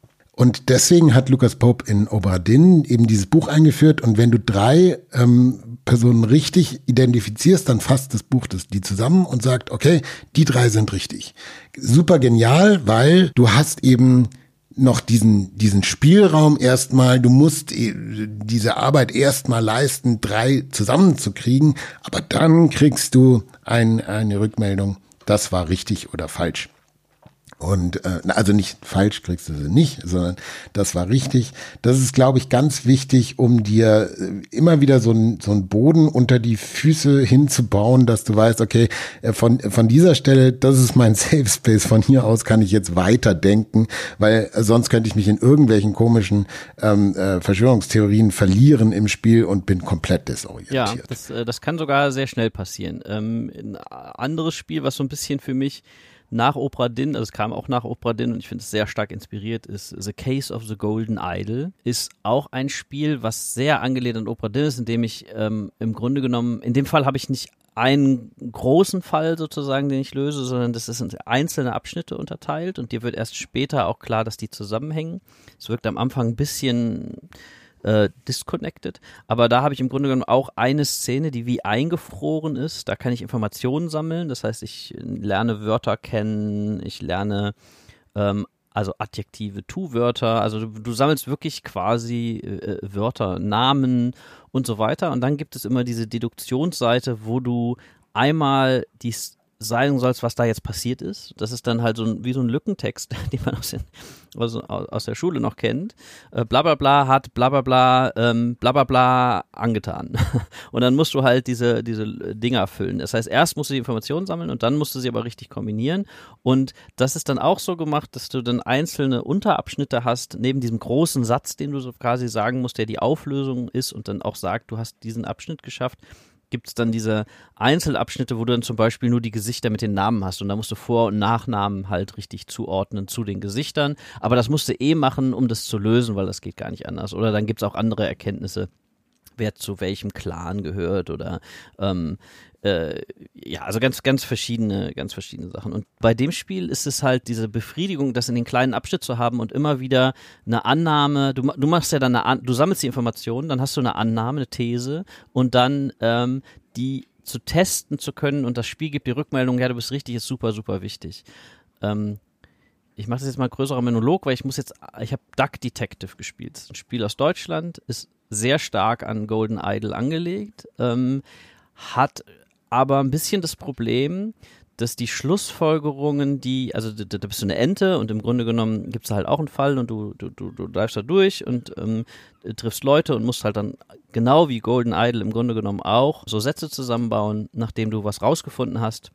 Und deswegen hat Lucas Pope in Obra Dinn eben dieses Buch eingeführt und wenn du drei ähm, Personen richtig identifizierst, dann fasst das Buch das, die zusammen und sagt, okay, die drei sind richtig. Super genial, weil du hast eben noch diesen diesen Spielraum erstmal, du musst diese Arbeit erstmal leisten, drei zusammenzukriegen, aber dann kriegst du ein, eine Rückmeldung, das war richtig oder falsch. Und äh, also nicht falsch kriegst du sie nicht, sondern das war richtig. Das ist, glaube ich, ganz wichtig, um dir immer wieder so ein so ein Boden unter die Füße hinzubauen, dass du weißt, okay, von von dieser Stelle, das ist mein Safe Space. Von hier aus kann ich jetzt weiterdenken, weil sonst könnte ich mich in irgendwelchen komischen ähm, äh, Verschwörungstheorien verlieren im Spiel und bin komplett desorientiert. Ja, das, äh, das kann sogar sehr schnell passieren. Ähm, ein anderes Spiel, was so ein bisschen für mich nach Obra Dinn, also es kam auch nach Obra Dinn und ich finde es sehr stark inspiriert, ist The Case of the Golden Idol. Ist auch ein Spiel, was sehr angelehnt an Obra Dinn ist, in dem ich ähm, im Grunde genommen, in dem Fall habe ich nicht einen großen Fall sozusagen, den ich löse, sondern das ist in einzelne Abschnitte unterteilt und dir wird erst später auch klar, dass die zusammenhängen. Es wirkt am Anfang ein bisschen Äh, disconnected, aber da habe ich im Grunde genommen auch eine Szene, die wie eingefroren ist, da kann ich Informationen sammeln, das heißt, ich lerne Wörter kennen, ich lerne ähm, also Adjektive, Tu-Wörter, also du, du sammelst wirklich quasi äh, Wörter, Namen und so weiter und dann gibt es immer diese Deduktionsseite, wo du einmal die sagen sollst, was da jetzt passiert ist. Das ist dann halt so ein, wie so ein Lückentext, den man aus, den, also aus der Schule noch kennt. Äh, bla bla bla hat bla bla bla ähm, bla bla bla angetan. Und dann musst du halt diese, diese Dinger füllen. Das heißt, erst musst du die Informationen sammeln und dann musst du sie aber richtig kombinieren. Und das ist dann auch so gemacht, dass du dann einzelne Unterabschnitte hast, neben diesem großen Satz, den du so quasi sagen musst, der die Auflösung ist und dann auch sagt, du hast diesen Abschnitt geschafft. Gibt es dann diese Einzelabschnitte, wo du dann zum Beispiel nur die Gesichter mit den Namen hast und da musst du Vor- und Nachnamen halt richtig zuordnen zu den Gesichtern, aber das musst du eh machen, um das zu lösen, weil das geht gar nicht anders. Oder dann gibt es auch andere Erkenntnisse, wer zu welchem Clan gehört oder ähm, äh, ja, also ganz, ganz verschiedene, ganz verschiedene Sachen. Und bei dem Spiel ist es halt diese Befriedigung, das in den kleinen Abschnitt zu haben und immer wieder eine Annahme, du, du machst ja dann eine An- du sammelst die Informationen, dann hast du eine Annahme, eine These und dann ähm, die zu testen zu können und das Spiel gibt die Rückmeldung, ja, du bist richtig, ist super, super wichtig. Ähm, ich mache das jetzt mal größerer Monolog, weil ich muss jetzt, ich habe Duck Detective gespielt. Das ist ein Spiel aus Deutschland, ist sehr stark an Golden Idol angelegt, ähm, hat aber ein bisschen das Problem, dass die Schlussfolgerungen, die, also da, da bist du eine Ente und im Grunde genommen gibt es halt auch einen Fall und du, du, du, du bleibst da durch und ähm, triffst Leute und musst halt dann genau wie Golden Idol im Grunde genommen auch so Sätze zusammenbauen, nachdem du was rausgefunden hast.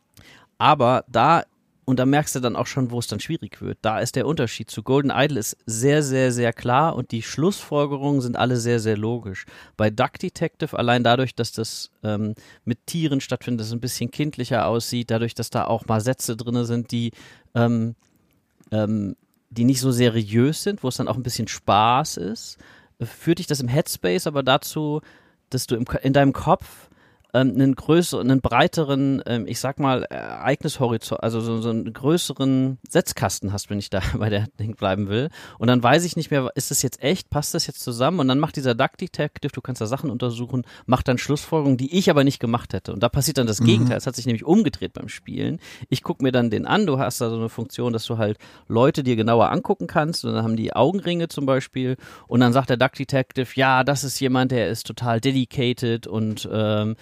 Aber da und da merkst du dann auch schon, wo es dann schwierig wird. Da ist der Unterschied. Zu Golden Idol ist sehr, sehr, sehr klar und die Schlussfolgerungen sind alle sehr, sehr logisch. Bei Duck Detective allein dadurch, dass das ähm, mit Tieren stattfindet, dass es ein bisschen kindlicher aussieht, dadurch, dass da auch mal Sätze drin sind, die, ähm, ähm, die nicht so seriös sind, wo es dann auch ein bisschen Spaß ist, führt dich das im Headspace aber dazu, dass du im, in deinem Kopf einen größeren, einen breiteren, ich sag mal, Ereignishorizont, also so, so einen größeren Setzkasten hast, wenn ich da bei der Ding bleiben will. Und dann weiß ich nicht mehr, ist das jetzt echt, passt das jetzt zusammen? Und dann macht dieser Duck Detective, du kannst da Sachen untersuchen, macht dann Schlussfolgerungen, die ich aber nicht gemacht hätte. Und da passiert dann das mhm. Gegenteil. Es hat sich nämlich umgedreht beim Spielen. Ich gucke mir dann den an, du hast da so eine Funktion, dass du halt Leute dir genauer angucken kannst und dann haben die Augenringe zum Beispiel und dann sagt der Duck Detective, ja, das ist jemand, der ist total dedicated und ähm,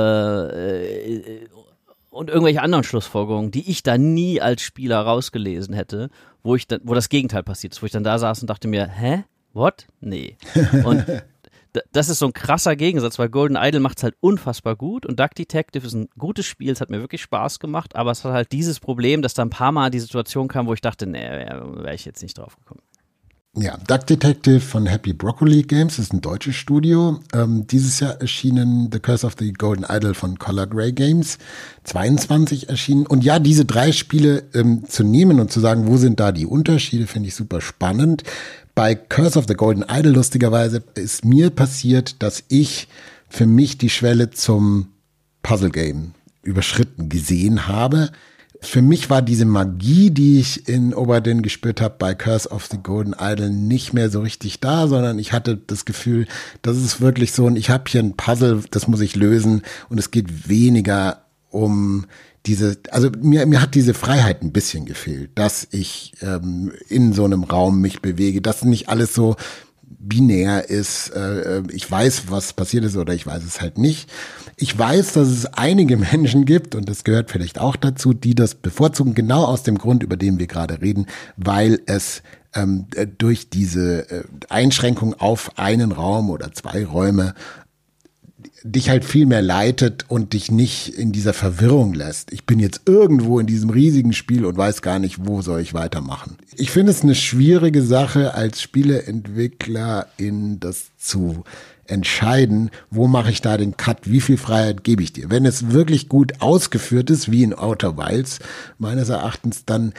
Äh, und irgendwelche anderen Schlussfolgerungen, die ich da nie als Spieler rausgelesen hätte, wo ich dann, wo das Gegenteil passiert ist, wo ich dann da saß und dachte mir, hä? What? Nee. Und d- das ist so ein krasser Gegensatz, weil Golden Idol macht es halt unfassbar gut und Duck Detective ist ein gutes Spiel, es hat mir wirklich Spaß gemacht, aber es hat halt dieses Problem, dass da ein paar Mal die Situation kam, wo ich dachte, nee, wäre ich jetzt nicht drauf gekommen. Ja, Duck Detective von Happy Broccoli Games ist ein deutsches Studio. Ähm, dieses Jahr erschienen The Curse of the Golden Idol von Color Grey Games, zweiundzwanzig erschienen. Und ja, diese drei Spiele ähm, zu nehmen und zu sagen, wo sind da die Unterschiede, finde ich super spannend. Bei Curse of the Golden Idol, lustigerweise, ist mir passiert, dass ich für mich die Schwelle zum Puzzle Game überschritten gesehen habe. Für mich war diese Magie, die ich in Obra Dinn gespürt habe, bei Curse of the Golden Idol nicht mehr so richtig da, sondern ich hatte das Gefühl, das ist wirklich so, und ich habe hier ein Puzzle, das muss ich lösen, und es geht weniger um diese, also mir, mir hat diese Freiheit ein bisschen gefehlt, dass ich ähm, in so einem Raum mich bewege, dass nicht alles so binär ist, äh, ich weiß, was passiert ist oder ich weiß es halt nicht. Ich weiß, dass es einige Menschen gibt, und das gehört vielleicht auch dazu, die das bevorzugen, genau aus dem Grund, über den wir gerade reden, weil es ähm, durch diese äh, Einschränkung auf einen Raum oder zwei Räume dich halt viel mehr leitet und dich nicht in dieser Verwirrung lässt. Ich bin jetzt irgendwo in diesem riesigen Spiel und weiß gar nicht, wo soll ich weitermachen. Ich finde es eine schwierige Sache, als Spieleentwickler in das zu entscheiden, wo mache ich da den Cut, wie viel Freiheit gebe ich dir. Wenn es wirklich gut ausgeführt ist, wie in Outer Wilds, meines Erachtens, dann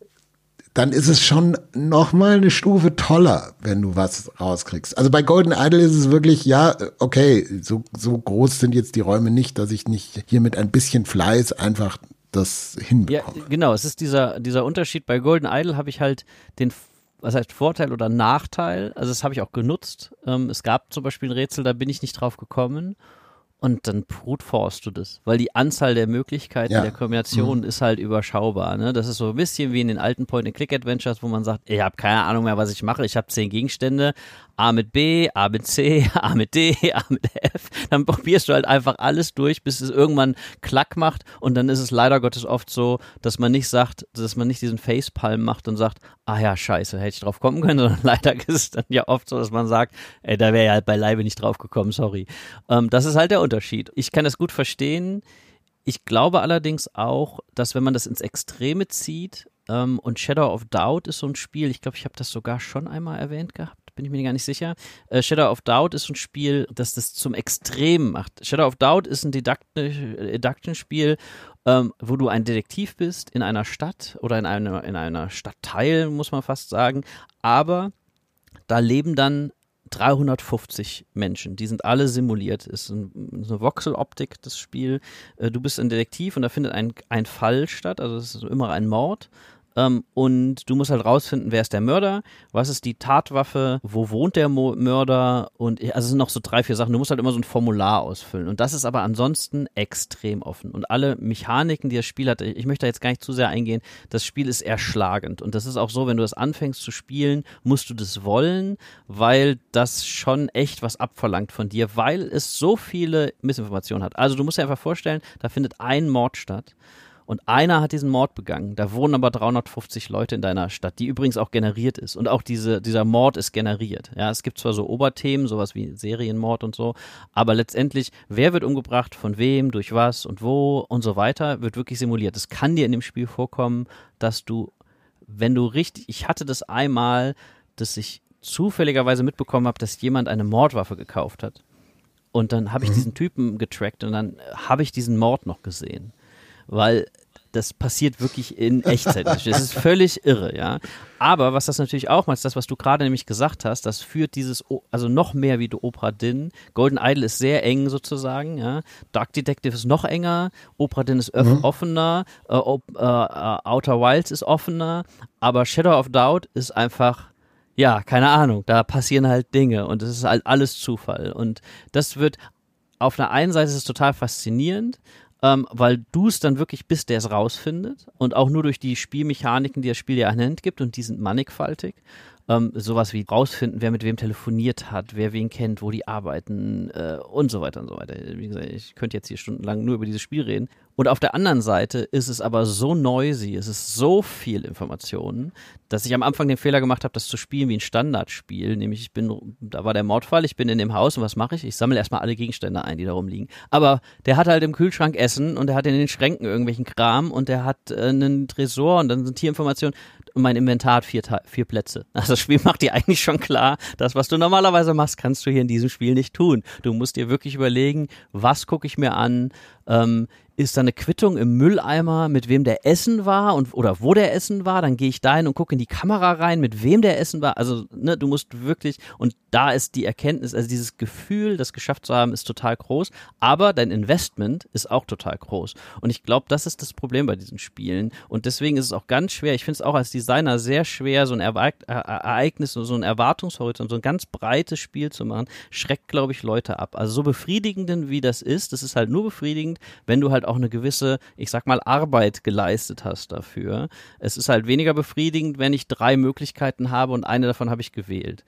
dann ist es schon noch mal eine Stufe toller, wenn du was rauskriegst. Also bei Golden Idol ist es wirklich, ja, okay, so, so groß sind jetzt die Räume nicht, dass ich nicht hier mit ein bisschen Fleiß einfach das hinbekomme. Ja, genau, es ist dieser, dieser Unterschied. Bei Golden Idol habe ich halt den, was heißt Vorteil oder Nachteil, also das habe ich auch genutzt. Ähm, es gab zum Beispiel ein Rätsel, da bin ich nicht drauf gekommen. Und dann brute force du das, weil die Anzahl der Möglichkeiten ja. der Kombinationen mhm. ist halt überschaubar. Ne? Das ist so ein bisschen wie in den alten Point-and-Click-Adventures, wo man sagt, ich habe keine Ahnung mehr, was ich mache. Ich habe zehn Gegenstände, A mit B, A mit C, A mit D, A mit F. Dann probierst du halt einfach alles durch, bis es irgendwann Klack macht. Und dann ist es leider Gottes oft so, dass man nicht sagt, dass man nicht diesen Facepalm macht und sagt, ah ja, scheiße, hätte ich drauf kommen können. Sondern leider ist es dann ja oft so, dass man sagt, ey, da wäre ja halt beileibe nicht drauf gekommen, sorry. Ähm, das ist halt der Unterschied. Ich kann das gut verstehen. Ich glaube allerdings auch, dass wenn man das ins Extreme zieht, ähm, und Shadow of Doubt ist so ein Spiel, ich glaube, ich habe das sogar schon einmal erwähnt gehabt, bin ich mir gar nicht sicher. Äh, Shadow of Doubt ist ein Spiel, das das zum Extrem macht. Shadow of Doubt ist ein Deduction-Spiel, ähm, wo du ein Detektiv bist in einer Stadt oder in einer, in einer Stadtteil, muss man fast sagen, aber da leben dann dreihundertfünfzig Menschen, die sind alle simuliert. Ist ein, eine Voxeloptik, das Spiel. Du bist ein Detektiv und da findet ein, ein Fall statt, also es ist immer ein Mord. Um, und du musst halt rausfinden, wer ist der Mörder, was ist die Tatwaffe, wo wohnt der Mo- Mörder und also es sind noch so drei, vier Sachen. Du musst halt immer so ein Formular ausfüllen und das ist aber ansonsten extrem offen und alle Mechaniken, die das Spiel hat, ich möchte da jetzt gar nicht zu sehr eingehen, das Spiel ist erschlagend und das ist auch so, wenn du das anfängst zu spielen, musst du das wollen, weil das schon echt was abverlangt von dir, weil es so viele Missinformationen hat. Also du musst dir einfach vorstellen, da findet ein Mord statt. Und einer hat diesen Mord begangen. Da wohnen aber dreihundertfünfzig Leute in deiner Stadt, die übrigens auch generiert ist. Und auch diese, dieser Mord ist generiert. Ja, es gibt zwar so Oberthemen, sowas wie Serienmord und so, aber letztendlich, wer wird umgebracht, von wem, durch was und wo und so weiter, wird wirklich simuliert. Es kann dir in dem Spiel vorkommen, dass du, wenn du richtig, ich hatte das einmal, dass ich zufälligerweise mitbekommen habe, dass jemand eine Mordwaffe gekauft hat. Und dann habe ich mhm. diesen Typen getrackt und dann habe ich diesen Mord noch gesehen. Weil das passiert wirklich in Echtzeit. Das ist völlig irre, ja. Aber was das natürlich auch macht, das, was du gerade nämlich gesagt hast, das führt dieses, also noch mehr wie du Obra Dinn. Golden Idol ist sehr eng sozusagen, ja. Dark Detective ist noch enger, Obra Dinn ist öff- mhm. offener, äh, äh, Outer Wilds ist offener, aber Shadow of Doubt ist einfach, ja, keine Ahnung, da passieren halt Dinge und es ist halt alles Zufall. Und das wird, auf der einen Seite ist es total faszinierend, Ähm, weil du es dann wirklich bist, der es rausfindet und auch nur durch die Spielmechaniken, die das Spiel dir anhand gibt und die sind mannigfaltig. Ähm, sowas wie rausfinden, wer mit wem telefoniert hat, wer wen kennt, wo die arbeiten äh, und so weiter und so weiter. Wie gesagt, ich könnte jetzt hier stundenlang nur über dieses Spiel reden. Und auf der anderen Seite ist es aber so noisy, es ist so viel Information, dass ich am Anfang den Fehler gemacht habe, das zu spielen wie ein Standardspiel. Nämlich ich bin, da war der Mordfall, ich bin in dem Haus und was mache ich? Ich sammle erstmal alle Gegenstände ein, die da rumliegen. Aber der hat halt im Kühlschrank Essen und der hat in den Schränken irgendwelchen Kram und der hat äh, einen Tresor und dann sind Tierinformationen. Und mein Inventar hat vier, vier Plätze. Also das Spiel macht dir eigentlich schon klar, das, was du normalerweise machst, kannst du hier in diesem Spiel nicht tun. Du musst dir wirklich überlegen, was gucke ich mir an, ähm, ist da eine Quittung im Mülleimer, mit wem der Essen war und oder wo der Essen war, dann gehe ich da hin und gucke in die Kamera rein, mit wem der Essen war. Also, ne, du musst wirklich, und da ist die Erkenntnis, also dieses Gefühl, das geschafft zu haben, ist total groß, aber dein Investment ist auch total groß. Und ich glaube, das ist das Problem bei diesen Spielen. Und deswegen ist es auch ganz schwer, ich finde es auch als Designer sehr schwer, so ein Ereignis, so ein Erwartungshorizont, so ein ganz breites Spiel zu machen, schreckt, glaube ich, Leute ab. Also so befriedigend wie das ist, das ist halt nur befriedigend, wenn du halt auch eine gewisse, ich sag mal, Arbeit geleistet hast dafür. Es ist halt weniger befriedigend, wenn ich drei Möglichkeiten habe und eine davon habe ich gewählt.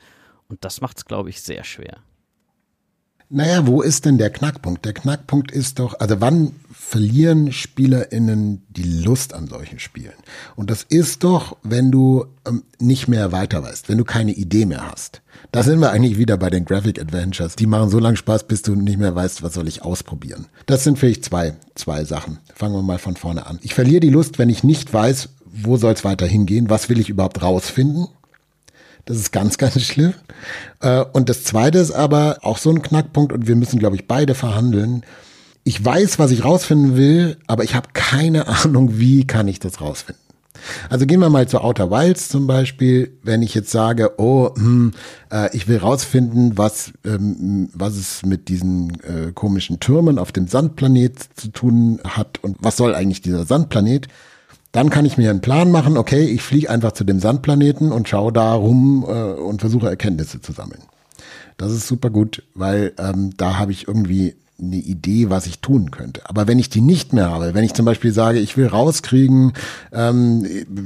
Und das macht es, glaube ich, sehr schwer. Naja, wo ist denn der Knackpunkt? Der Knackpunkt ist doch, also wann verlieren SpielerInnen die Lust an solchen Spielen? Und das ist doch, wenn du ähm, nicht mehr weiter weißt, wenn du keine Idee mehr hast. Da sind wir eigentlich wieder bei den Graphic Adventures. Die machen so lange Spaß, bis du nicht mehr weißt, was soll ich ausprobieren. Das sind vielleicht zwei, zwei Sachen. Fangen wir mal von vorne an. Ich verliere die Lust, wenn ich nicht weiß, wo soll es weiter hingehen, was will ich überhaupt rausfinden. Das ist ganz, ganz schlimm. Und das Zweite ist aber auch so ein Knackpunkt und wir müssen, glaube ich, beide verhandeln. Ich weiß, was ich rausfinden will, aber ich habe keine Ahnung, wie kann ich das rausfinden. Also gehen wir mal zu Outer Wilds zum Beispiel. Wenn ich jetzt sage, oh, hm, äh, ich will rausfinden, was, ähm, was es mit diesen äh, komischen Türmen auf dem Sandplanet zu tun hat und was soll eigentlich dieser Sandplanet, dann kann ich mir einen Plan machen, okay, ich fliege einfach zu dem Sandplaneten und schaue da rum äh, und versuche Erkenntnisse zu sammeln. Das ist super gut, weil ähm, da habe ich irgendwie eine Idee, was ich tun könnte. Aber wenn ich die nicht mehr habe, wenn ich zum Beispiel sage, ich will rauskriegen ähm,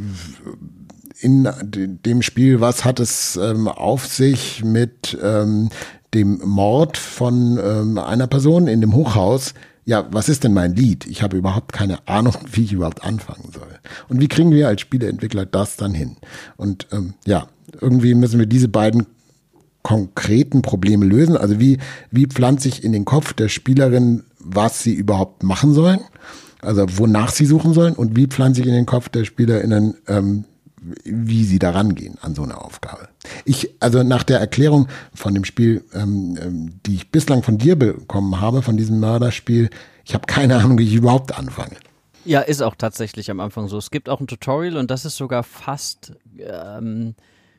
in dem Spiel, was hat es ähm, auf sich mit ähm, dem Mord von ähm, einer Person in dem Hochhaus, ja, was ist denn mein Lied? Ich habe überhaupt keine Ahnung, wie ich überhaupt anfangen soll. Und wie kriegen wir als Spieleentwickler das dann hin? Und ähm, ja, irgendwie müssen wir diese beiden konkreten Probleme lösen. Also wie, wie pflanze ich in den Kopf der Spielerin, was sie überhaupt machen sollen? Also wonach sie suchen sollen? Und wie pflanze ich in den Kopf der SpielerInnen, ähm, wie sie da rangehen an so eine Aufgabe. Ich, also nach der Erklärung von dem Spiel, ähm, die ich bislang von dir bekommen habe, von diesem Mörderspiel, ich habe keine Ahnung, wie ich überhaupt anfange. Ja, ist auch tatsächlich am Anfang so. Es gibt auch ein Tutorial und das ist sogar fast, ähm,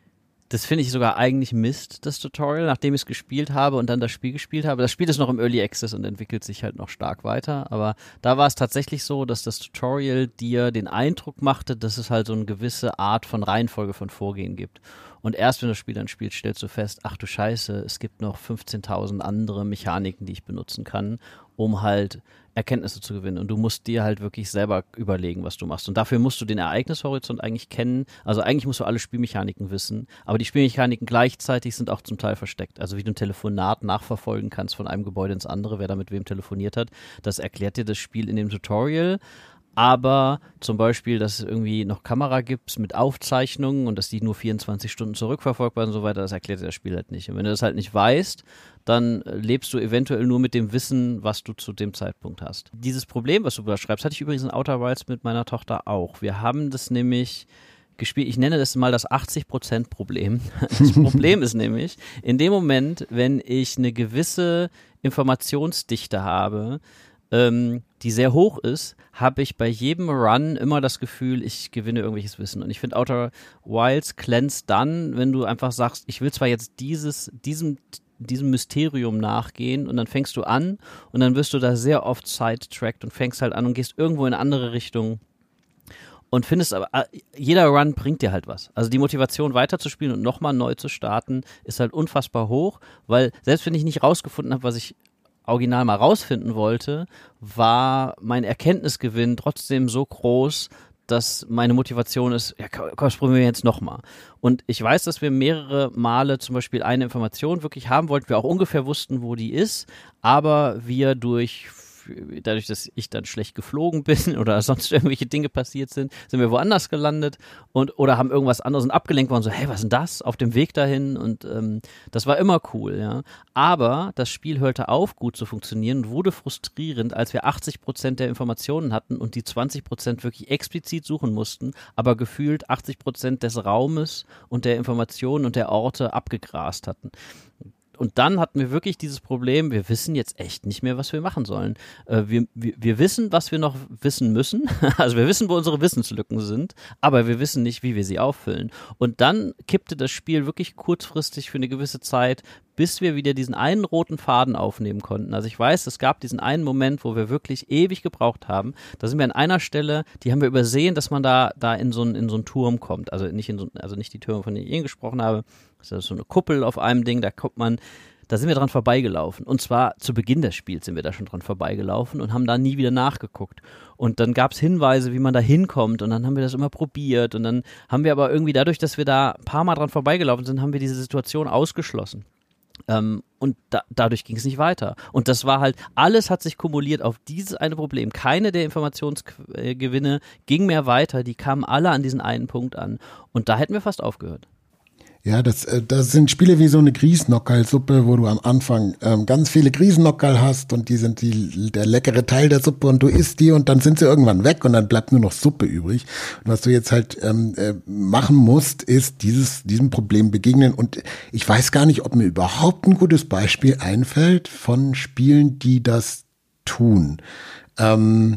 das finde ich sogar eigentlich Mist, das Tutorial, nachdem ich es gespielt habe und dann das Spiel gespielt habe. Das Spiel ist noch im Early Access und entwickelt sich halt noch stark weiter, aber da war es tatsächlich so, dass das Tutorial dir den Eindruck machte, dass es halt so eine gewisse Art von Reihenfolge von Vorgehen gibt. Und erst wenn du das Spiel dann spielst, stellst du fest, ach du Scheiße, es gibt noch fünfzehntausend andere Mechaniken, die ich benutzen kann, um halt Erkenntnisse zu gewinnen. Und du musst dir halt wirklich selber überlegen, was du machst. Und dafür musst du den Ereignishorizont eigentlich kennen. Also eigentlich musst du alle Spielmechaniken wissen. Aber die Spielmechaniken gleichzeitig sind auch zum Teil versteckt. Also wie du ein Telefonat nachverfolgen kannst von einem Gebäude ins andere, wer da mit wem telefoniert hat. Das erklärt dir das Spiel in dem Tutorial. Aber zum Beispiel, dass es irgendwie noch Kamera gibt mit Aufzeichnungen und dass die nur vierundzwanzig Stunden zurückverfolgbar und so weiter, das erklärt dir das Spiel halt nicht. Und wenn du das halt nicht weißt, dann lebst du eventuell nur mit dem Wissen, was du zu dem Zeitpunkt hast. Dieses Problem, was du beschreibst, hatte ich übrigens in Outer Wilds mit meiner Tochter auch. Wir haben das nämlich gespielt, ich nenne das mal das achtzig Prozent Problem. Das Problem ist nämlich, in dem Moment, wenn ich eine gewisse Informationsdichte habe, ähm, die sehr hoch ist, habe ich bei jedem Run immer das Gefühl, ich gewinne irgendwelches Wissen. Und ich finde Outer Wilds glänzt dann, wenn du einfach sagst, ich will zwar jetzt dieses, diesem, diesem Mysterium nachgehen und dann fängst du an und dann wirst du da sehr oft sidetracked und fängst halt an und gehst irgendwo in eine andere Richtung und findest aber, jeder Run bringt dir halt was. Also die Motivation weiterzuspielen und nochmal neu zu starten ist halt unfassbar hoch, weil selbst wenn ich nicht rausgefunden habe, was ich original mal rausfinden wollte, war mein Erkenntnisgewinn trotzdem so groß, dass meine Motivation ist, ja, komm, das probieren wir jetzt nochmal. Und ich weiß, dass wir mehrere Male zum Beispiel eine Information wirklich haben wollten, wir auch ungefähr wussten, wo die ist, aber wir durch dadurch, dass ich dann schlecht geflogen bin oder sonst irgendwelche Dinge passiert sind, sind wir woanders gelandet und oder haben irgendwas anderes und abgelenkt worden, so, hey, was ist denn das? Auf dem Weg dahin und ähm, das war immer cool, ja. Aber das Spiel hörte auf, gut zu funktionieren und wurde frustrierend, als wir achtzig Prozent der Informationen hatten und die zwanzig Prozent wirklich explizit suchen mussten, aber gefühlt achtzig Prozent des Raumes und der Informationen und der Orte abgegrast hatten. Und dann hatten wir wirklich dieses Problem, wir wissen jetzt echt nicht mehr, was wir machen sollen. Äh, wir, wir, wir wissen, was wir noch wissen müssen. Also wir wissen, wo unsere Wissenslücken sind, aber wir wissen nicht, wie wir sie auffüllen. Und dann kippte das Spiel wirklich kurzfristig für eine gewisse Zeit, bis wir wieder diesen einen roten Faden aufnehmen konnten. Also ich weiß, es gab diesen einen Moment, wo wir wirklich ewig gebraucht haben. Da sind wir an einer Stelle, die haben wir übersehen, dass man da, da in so einen, in so einen Turm kommt. Also nicht in so, also nicht die Türme, von denen ich eben gesprochen habe. Das ist so eine Kuppel auf einem Ding, da kommt man, da sind wir dran vorbeigelaufen. Und zwar zu Beginn des Spiels sind wir da schon dran vorbeigelaufen und haben da nie wieder nachgeguckt. Und dann gab es Hinweise, wie man da hinkommt und dann haben wir das immer probiert und dann haben wir aber irgendwie dadurch, dass wir da ein paar Mal dran vorbeigelaufen sind, haben wir diese Situation ausgeschlossen. Ähm, und da, dadurch ging es nicht weiter. Und das war halt, alles hat sich kumuliert auf dieses eine Problem. Keine der Informationsgewinne ging mehr weiter, die kamen alle an diesen einen Punkt an. Und da hätten wir fast aufgehört. Ja, das, das sind Spiele wie so eine Grießnockerl-Suppe, wo du am Anfang ähm, ganz viele Grießnockerl hast und die sind die, der leckere Teil der Suppe und du isst die und dann sind sie irgendwann weg und dann bleibt nur noch Suppe übrig. Und was du jetzt halt ähm, äh, machen musst, ist dieses diesem Problem begegnen und ich weiß gar nicht, ob mir überhaupt ein gutes Beispiel einfällt von Spielen, die das tun. Ähm,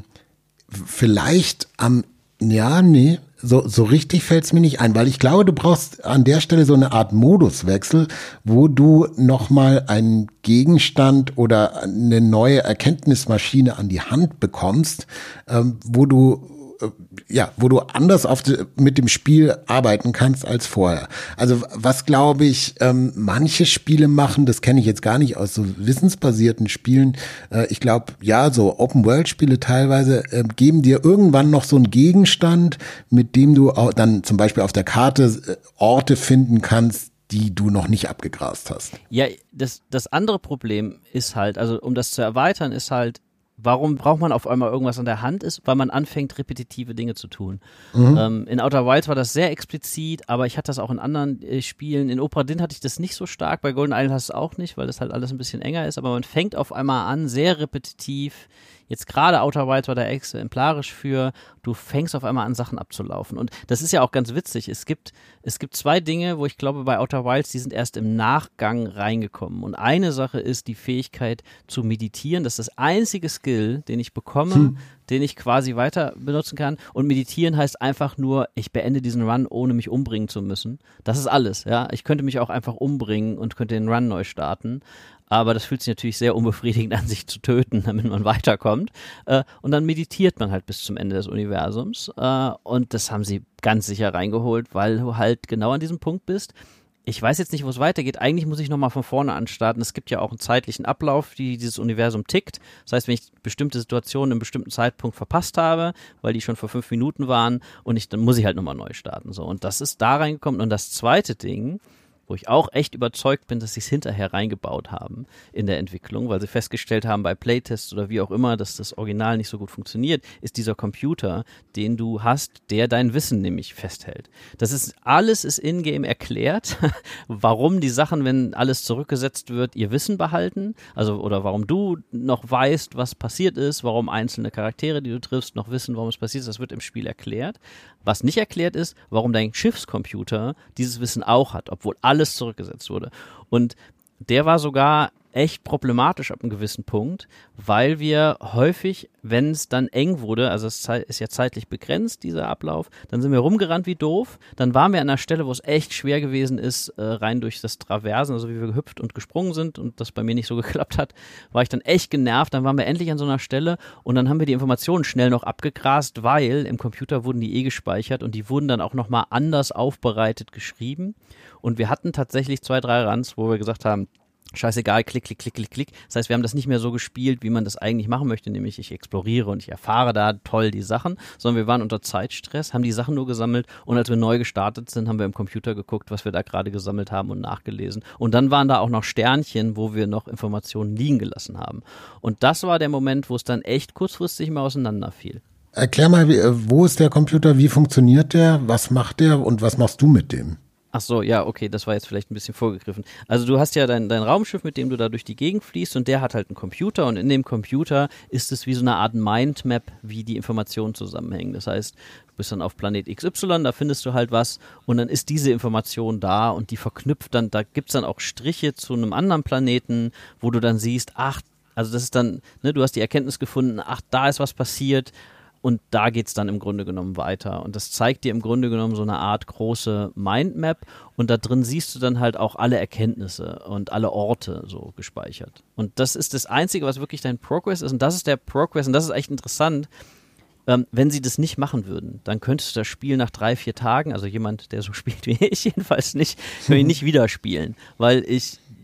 vielleicht am, ja, nee, So, so richtig fällt's mir nicht ein, weil ich glaube, du brauchst an der Stelle so eine Art Moduswechsel, wo du nochmal einen Gegenstand oder eine neue Erkenntnismaschine an die Hand bekommst, ähm, wo du ja, wo du anders auf de, mit dem Spiel arbeiten kannst als vorher. Also was, glaube ich, ähm, manche Spiele machen, das kenne ich jetzt gar nicht aus so wissensbasierten Spielen. Äh, ich glaube, ja, so Open-World-Spiele teilweise äh, geben dir irgendwann noch so einen Gegenstand, mit dem du auch dann zum Beispiel auf der Karte äh, Orte finden kannst, die du noch nicht abgegrast hast. Ja, das, das andere Problem ist halt, also um das zu erweitern, ist halt, warum braucht man auf einmal irgendwas an der Hand ist? Weil man anfängt, repetitive Dinge zu tun. Mhm. Ähm, in Outer Wilds war das sehr explizit, aber ich hatte das auch in anderen äh, Spielen. In Obra Dinn hatte ich das nicht so stark, bei Golden Island hast du es auch nicht, weil das halt alles ein bisschen enger ist, aber man fängt auf einmal an, sehr repetitiv. Jetzt gerade Outer Wilds war da exemplarisch für, du fängst auf einmal an, Sachen abzulaufen. Und das ist ja auch ganz witzig. Es gibt, es gibt zwei Dinge, wo ich glaube, bei Outer Wilds, die sind erst im Nachgang reingekommen. Und eine Sache ist die Fähigkeit zu meditieren. Das ist das einzige Skill, den ich bekomme, hm. den ich quasi weiter benutzen kann. Und meditieren heißt einfach nur, ich beende diesen Run, ohne mich umbringen zu müssen. Das ist alles, ja. Ich könnte mich auch einfach umbringen und könnte den Run neu starten. Aber das fühlt sich natürlich sehr unbefriedigend an, sich zu töten, damit man weiterkommt. Äh, und dann meditiert man halt bis zum Ende des Universums. Äh, und das haben sie ganz sicher reingeholt, weil du halt genau an diesem Punkt bist. Ich weiß jetzt nicht, wo es weitergeht. Eigentlich muss ich nochmal von vorne anstarten. Es gibt ja auch einen zeitlichen Ablauf, wie dieses Universum tickt. Das heißt, wenn ich bestimmte Situationen in einem bestimmten Zeitpunkt verpasst habe, weil die schon vor fünf Minuten waren, und ich, dann muss ich halt nochmal neu starten. So. Und das ist da reingekommen. Und das zweite Ding, wo ich auch echt überzeugt bin, dass sie es hinterher reingebaut haben in der Entwicklung, weil sie festgestellt haben bei Playtests oder wie auch immer, dass das Original nicht so gut funktioniert, ist dieser Computer, den du hast, der dein Wissen nämlich festhält. Das ist, alles ist in-game erklärt, warum die Sachen, wenn alles zurückgesetzt wird, ihr Wissen behalten, also oder warum du noch weißt, was passiert ist, warum einzelne Charaktere, die du triffst, noch wissen, warum es passiert ist, das wird im Spiel erklärt. Was nicht erklärt ist, warum dein Schiffscomputer dieses Wissen auch hat, obwohl alles zurückgesetzt wurde. Und der war sogar echt problematisch ab einem gewissen Punkt, weil wir häufig, wenn es dann eng wurde, also es ist ja zeitlich begrenzt, dieser Ablauf, dann sind wir rumgerannt wie doof, dann waren wir an einer Stelle, wo es echt schwer gewesen ist, äh, rein durch das Traversen, also wie wir gehüpft und gesprungen sind und das bei mir nicht so geklappt hat, war ich dann echt genervt, dann waren wir endlich an so einer Stelle und dann haben wir die Informationen schnell noch abgegrast, weil im Computer wurden die eh gespeichert und die wurden dann auch nochmal anders aufbereitet geschrieben und wir hatten tatsächlich zwei, drei Runs, wo wir gesagt haben, scheißegal, klick, klick, klick, klick, klick. Das heißt, wir haben das nicht mehr so gespielt, wie man das eigentlich machen möchte, nämlich ich exploriere und ich erfahre da toll die Sachen, sondern wir waren unter Zeitstress, haben die Sachen nur gesammelt und als wir neu gestartet sind, haben wir im Computer geguckt, was wir da gerade gesammelt haben und nachgelesen. Und dann waren da auch noch Sternchen, wo wir noch Informationen liegen gelassen haben. Und das war der Moment, wo es dann echt kurzfristig mal auseinanderfiel. Erklär mal, wo ist der Computer, wie funktioniert der, was macht der und was machst du mit dem? Ach so, ja, okay, das war jetzt vielleicht ein bisschen vorgegriffen. Also du hast ja dein, dein Raumschiff, mit dem du da durch die Gegend fließt und der hat halt einen Computer und in dem Computer ist es wie so eine Art Mindmap, wie die Informationen zusammenhängen. Das heißt, du bist dann auf Planet X Y, da findest du halt was und dann ist diese Information da und die verknüpft dann, da gibt's dann auch Striche zu einem anderen Planeten, wo du dann siehst, ach, also das ist dann, ne, du hast die Erkenntnis gefunden, ach, da ist was passiert. Und da geht's dann im Grunde genommen weiter. Und das zeigt dir im Grunde genommen so eine Art große Mindmap. Und da drin siehst du dann halt auch alle Erkenntnisse und alle Orte so gespeichert. Und das ist das Einzige, was wirklich dein Progress ist. Und das ist der Progress. Und das ist echt interessant. Ähm, wenn sie das nicht machen würden, dann könntest du das Spiel nach drei, vier Tagen, also jemand, der so spielt wie ich jedenfalls nicht, kann ich nicht wieder spielen. Weil ich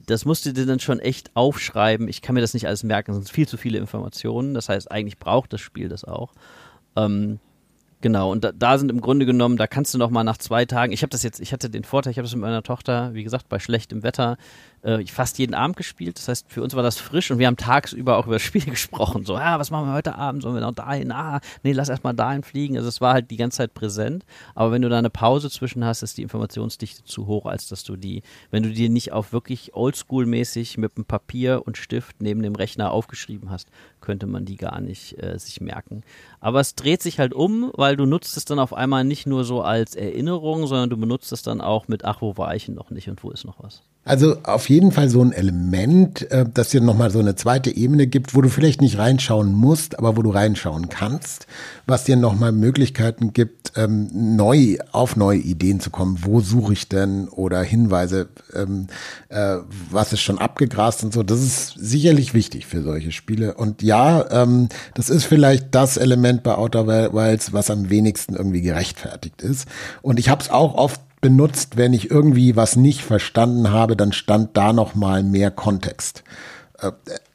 das musst du dir dann schon echt aufschreiben. Ich kann mir das nicht alles merken, sonst viel zu viele Informationen. Das heißt, eigentlich braucht das Spiel das auch. Ähm, Genau, und da, da sind im Grunde genommen, da kannst du noch mal nach zwei Tagen, ich habe das jetzt, ich hatte den Vorteil, ich habe das mit meiner Tochter, wie gesagt, bei schlechtem Wetter, äh, fast jeden Abend gespielt. Das heißt, für uns war das frisch und wir haben tagsüber auch über das Spiel gesprochen. So, ah, was machen wir heute Abend? Sollen wir noch dahin? Ah, nee, lass erstmal dahin fliegen. Also es war halt die ganze Zeit präsent. Aber wenn du da eine Pause zwischen hast, ist die Informationsdichte zu hoch, als dass du die, wenn du dir nicht auf wirklich oldschool-mäßig mit einem Papier und Stift neben dem Rechner aufgeschrieben hast, könnte man die gar nicht äh, sich merken. Aber es dreht sich halt um, weil du nutzt es dann auf einmal nicht nur so als Erinnerung, sondern du benutzt es dann auch mit, ach, wo war ich denn noch nicht und wo ist noch was? Also auf jeden Fall so ein Element, äh, das dir nochmal so eine zweite Ebene gibt, wo du vielleicht nicht reinschauen musst, aber wo du reinschauen kannst, was dir nochmal Möglichkeiten gibt, ähm, neu auf neue Ideen zu kommen. Wo suche ich denn? Oder Hinweise, ähm, äh, was ist schon abgegrast und so. Das ist sicherlich wichtig für solche Spiele. Und ja, ähm, das ist vielleicht das Element bei Outer Wilds, was am wenigsten irgendwie gerechtfertigt ist. Und ich habe es auch oft benutzt, wenn ich irgendwie was nicht verstanden habe, dann stand da noch mal mehr Kontext. Äh,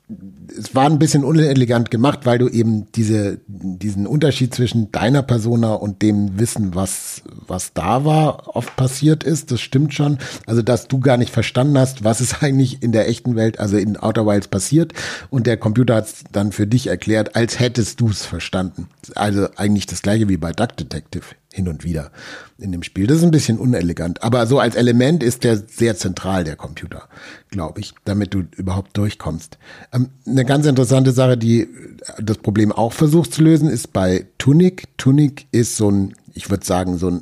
es war ein bisschen unelegant gemacht, weil du eben diese, diesen Unterschied zwischen deiner Persona und dem Wissen, was, was da war, oft passiert ist. Das stimmt schon. Also, dass du gar nicht verstanden hast, was ist eigentlich in der echten Welt, also in Outer Wilds passiert. Und der Computer hat es dann für dich erklärt, als hättest du es verstanden. Also eigentlich das Gleiche wie bei Duck Detective. Hin und wieder in dem Spiel. Das ist ein bisschen unelegant. Aber so als Element ist der sehr zentral, der Computer, glaube ich, damit du überhaupt durchkommst. Ähm, eine ganz interessante Sache, die das Problem auch versucht zu lösen, ist bei Tunic. Tunic ist so ein, ich würde sagen, so ein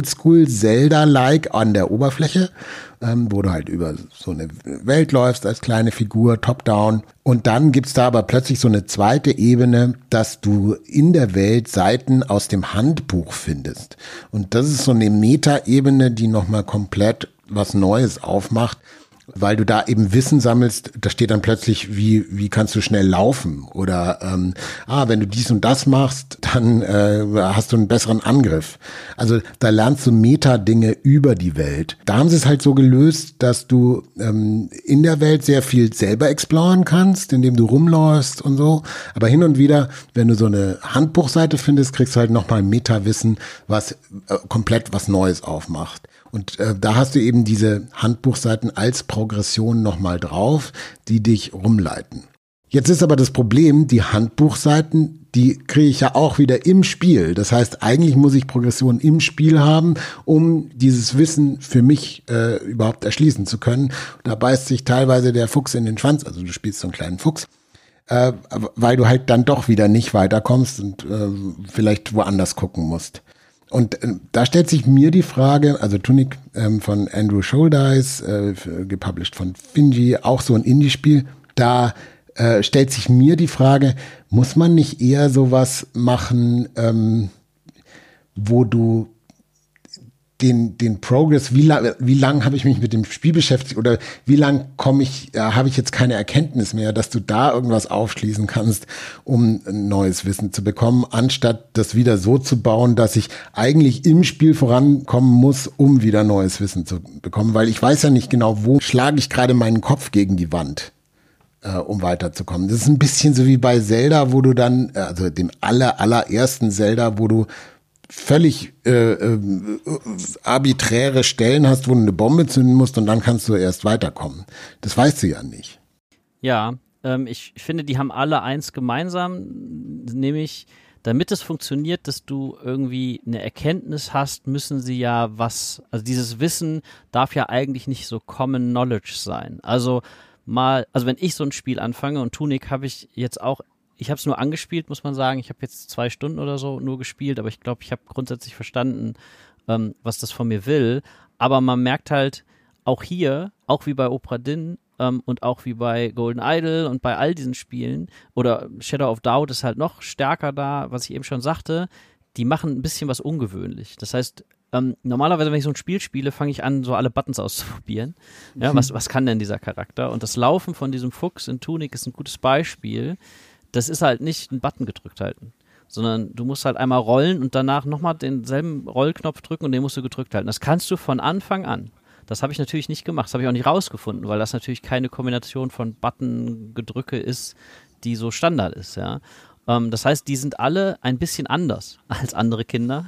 Oldschool-Zelda-like an der Oberfläche, ähm, wo du halt über so eine Welt läufst als kleine Figur, top-down. Und dann gibt's da aber plötzlich so eine zweite Ebene, dass du in der Welt Seiten aus dem Handbuch findest. Und das ist so eine Meta-Ebene, die nochmal komplett was Neues aufmacht, weil du da eben Wissen sammelst. Da steht dann plötzlich, wie wie kannst du schnell laufen oder ähm, ah, wenn du dies und das machst, dann äh, hast du einen besseren Angriff. Also da lernst du Meta-Dinge über die Welt. Da haben sie es halt so gelöst, dass du ähm, in der Welt sehr viel selber exploren kannst, indem du rumläufst und so. Aber hin und wieder, wenn du so eine Handbuchseite findest, kriegst du halt nochmal Meta-Wissen, was äh, komplett was Neues aufmacht. Und äh, da hast du eben diese Handbuchseiten als Progression nochmal drauf, die dich rumleiten. Jetzt ist aber das Problem, die Handbuchseiten, die kriege ich ja auch wieder im Spiel. Das heißt, eigentlich muss ich Progression im Spiel haben, um dieses Wissen für mich äh, überhaupt erschließen zu können. Da beißt sich teilweise der Fuchs in den Schwanz, also du spielst so einen kleinen Fuchs, äh, weil du halt dann doch wieder nicht weiterkommst und äh, vielleicht woanders gucken musst. Und äh, da stellt sich mir die Frage, also Tunic ähm, von Andrew Shouldice, äh, gepublished von Finji, auch so ein Indie-Spiel, da äh, stellt sich mir die Frage, muss man nicht eher sowas machen, ähm, wo du den den Progress, wie lang wie lang habe ich mich mit dem Spiel beschäftigt oder wie lang komme ich, äh, habe ich jetzt keine Erkenntnis mehr, dass du da irgendwas aufschließen kannst, um neues Wissen zu bekommen, anstatt das wieder so zu bauen, dass ich eigentlich im Spiel vorankommen muss, um wieder neues Wissen zu bekommen, weil ich weiß ja nicht genau, wo schlage ich gerade meinen Kopf gegen die Wand, äh, um weiterzukommen. Das ist ein bisschen so wie bei Zelda, wo du dann, also dem aller allerersten Zelda, wo du völlig äh, äh, arbiträre Stellen hast, wo du eine Bombe zünden musst und dann kannst du erst weiterkommen. Das weißt du ja nicht. Ja, ähm, ich, ich finde, die haben alle eins gemeinsam, nämlich, damit es funktioniert, dass du irgendwie eine Erkenntnis hast, müssen sie ja was, also dieses Wissen darf ja eigentlich nicht so Common Knowledge sein. Also mal, also wenn ich so ein Spiel anfange, und Tunic habe ich jetzt auch, ich habe es nur angespielt, muss man sagen. Ich habe jetzt zwei Stunden oder so nur gespielt, aber ich glaube, ich habe grundsätzlich verstanden, ähm, was das von mir will. Aber man merkt halt auch hier, auch wie bei Obra Dinn ähm, und auch wie bei Golden Idol und bei all diesen Spielen, oder Shadow of Doubt ist halt noch stärker da, was ich eben schon sagte, die machen ein bisschen was ungewöhnlich. Das heißt, ähm, normalerweise, wenn ich so ein Spiel spiele, fange ich an, so alle Buttons auszuprobieren. Ja, mhm. was, was kann denn dieser Charakter? Und das Laufen von diesem Fuchs in Tunic ist ein gutes Beispiel. Das ist halt nicht ein Button gedrückt halten, sondern du musst halt einmal rollen und danach nochmal denselben Rollknopf drücken und den musst du gedrückt halten. Das kannst du von Anfang an. Das habe ich natürlich nicht gemacht, das habe ich auch nicht rausgefunden, weil das natürlich keine Kombination von Button-Gedrücke ist, die so Standard ist, ja. Ähm, das heißt, die sind alle ein bisschen anders als andere Kinder.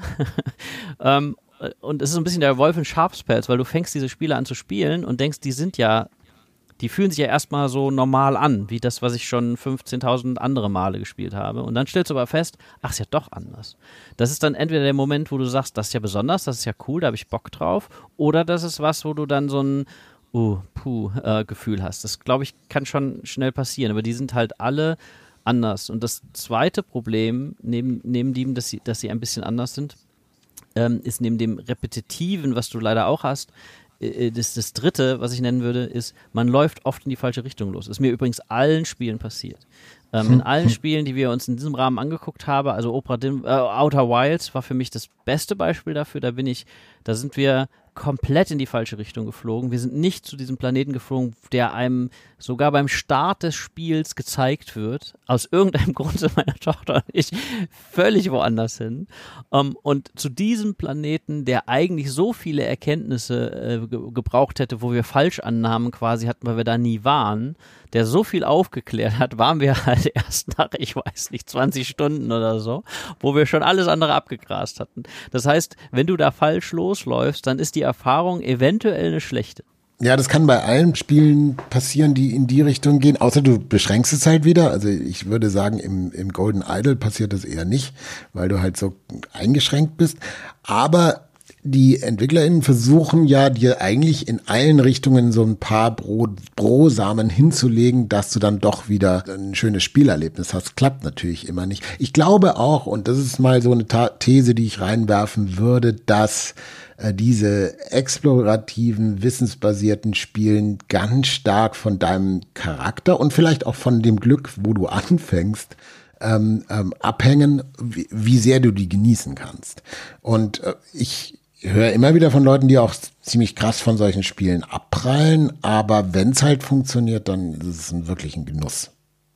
ähm, und es ist so ein bisschen der Wolf in Schafspelz, weil du fängst diese Spiele an zu spielen und denkst, die sind ja die fühlen sich ja erstmal so normal an, wie das, was ich schon fünfzehntausend andere Male gespielt habe. Und dann stellst du aber fest, ach, ist ja doch anders. Das ist dann entweder der Moment, wo du sagst, das ist ja besonders, das ist ja cool, da habe ich Bock drauf. Oder das ist was, wo du dann so ein uh, puh, äh, Gefühl hast. Das, glaube ich, kann schon schnell passieren. Aber die sind halt alle anders. Und das zweite Problem, neben, neben dem, dass sie, dass sie ein bisschen anders sind, ähm, ist neben dem Repetitiven, was du leider auch hast, Das, das dritte, was ich nennen würde, ist, man läuft oft in die falsche Richtung los. Das ist mir übrigens allen Spielen passiert. Ähm, in allen Spielen, die wir uns in diesem Rahmen angeguckt haben, also Opera Dim, äh, Outer Wilds war für mich das beste Beispiel dafür. Da bin ich, da sind wir komplett in die falsche Richtung geflogen. Wir sind nicht zu diesem Planeten geflogen, der einem sogar beim Start des Spiels gezeigt wird. Aus irgendeinem Grund sind meine Tochter und ich völlig woanders hin. Um, und zu diesem Planeten, der eigentlich so viele Erkenntnisse äh, ge- gebraucht hätte, wo wir Falschannahmen quasi hatten, weil wir da nie waren, der so viel aufgeklärt hat, waren wir halt erst nach, ich weiß nicht, zwanzig Stunden oder so, wo wir schon alles andere abgegrast hatten. Das heißt, wenn du da falsch losläufst, dann ist die Erfahrung eventuell eine schlechte. Ja, das kann bei allen Spielen passieren, die in die Richtung gehen, außer du beschränkst es halt wieder. Also ich würde sagen, im, im Golden Idol passiert das eher nicht, weil du halt so eingeschränkt bist. Aber die EntwicklerInnen versuchen ja, dir eigentlich in allen Richtungen so ein paar Bro- Brosamen hinzulegen, dass du dann doch wieder ein schönes Spielerlebnis hast. Klappt natürlich immer nicht. Ich glaube auch, und das ist mal so eine Ta- These, die ich reinwerfen würde, dass äh, diese explorativen, wissensbasierten Spielen ganz stark von deinem Charakter und vielleicht auch von dem Glück, wo du anfängst, ähm, ähm, abhängen, wie, wie sehr du die genießen kannst. Und äh, ich Ich höre immer wieder von Leuten, die auch ziemlich krass von solchen Spielen abprallen, aber wenn es halt funktioniert, dann ist es ein wirklichen Genuss.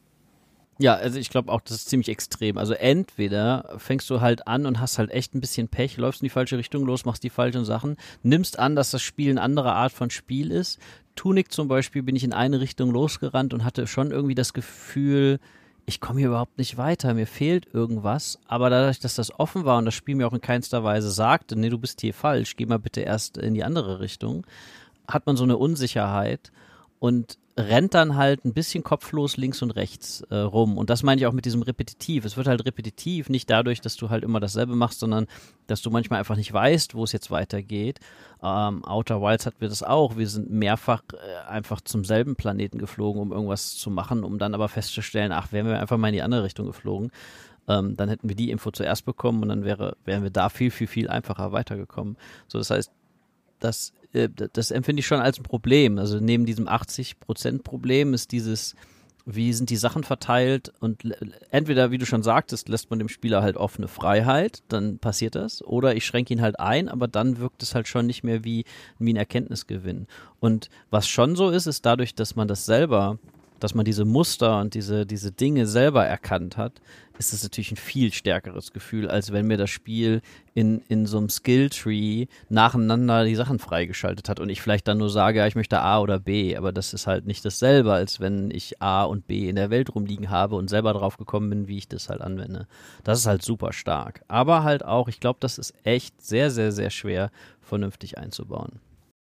Ja, also ich glaube auch, das ist ziemlich extrem. Also entweder fängst du halt an und hast halt echt ein bisschen Pech, läufst in die falsche Richtung los, machst die falschen Sachen, nimmst an, dass das Spiel eine andere Art von Spiel ist. Tunic zum Beispiel bin ich in eine Richtung losgerannt und hatte schon irgendwie das Gefühl, ich komme hier überhaupt nicht weiter, mir fehlt irgendwas, aber dadurch, dass das offen war und das Spiel mir auch in keinster Weise sagte, nee, du bist hier falsch, geh mal bitte erst in die andere Richtung, hat man so eine Unsicherheit und rennt dann halt ein bisschen kopflos links und rechts äh, rum. Und das meine ich auch mit diesem Repetitiv. Es wird halt repetitiv, nicht dadurch, dass du halt immer dasselbe machst, sondern dass du manchmal einfach nicht weißt, wo es jetzt weitergeht. Ähm, Outer Wilds hatten wir das auch. Wir sind mehrfach äh, einfach zum selben Planeten geflogen, um irgendwas zu machen, um dann aber festzustellen, ach, wären wir einfach mal in die andere Richtung geflogen, ähm, dann hätten wir die Info zuerst bekommen und dann wäre, wären wir da viel, viel, viel einfacher weitergekommen. So, das heißt, das Das empfinde ich schon als ein Problem. Also neben diesem achtzig Prozent Problem ist dieses, wie sind die Sachen verteilt und entweder, wie du schon sagtest, lässt man dem Spieler halt offene Freiheit, dann passiert das, oder ich schränke ihn halt ein, aber dann wirkt es halt schon nicht mehr wie, wie ein Erkenntnisgewinn. Und was schon so ist, ist dadurch, dass man das selber, dass man diese Muster und diese, diese Dinge selber erkannt hat, ist es natürlich ein viel stärkeres Gefühl, als wenn mir das Spiel in, in so einem Skilltree nacheinander die Sachen freigeschaltet hat und ich vielleicht dann nur sage, ja, ich möchte A oder B, aber das ist halt nicht dasselbe, als wenn ich A und B in der Welt rumliegen habe und selber drauf gekommen bin, wie ich das halt anwende. Das ist halt super stark. Aber halt auch, ich glaube, das ist echt sehr, sehr, sehr schwer, vernünftig einzubauen.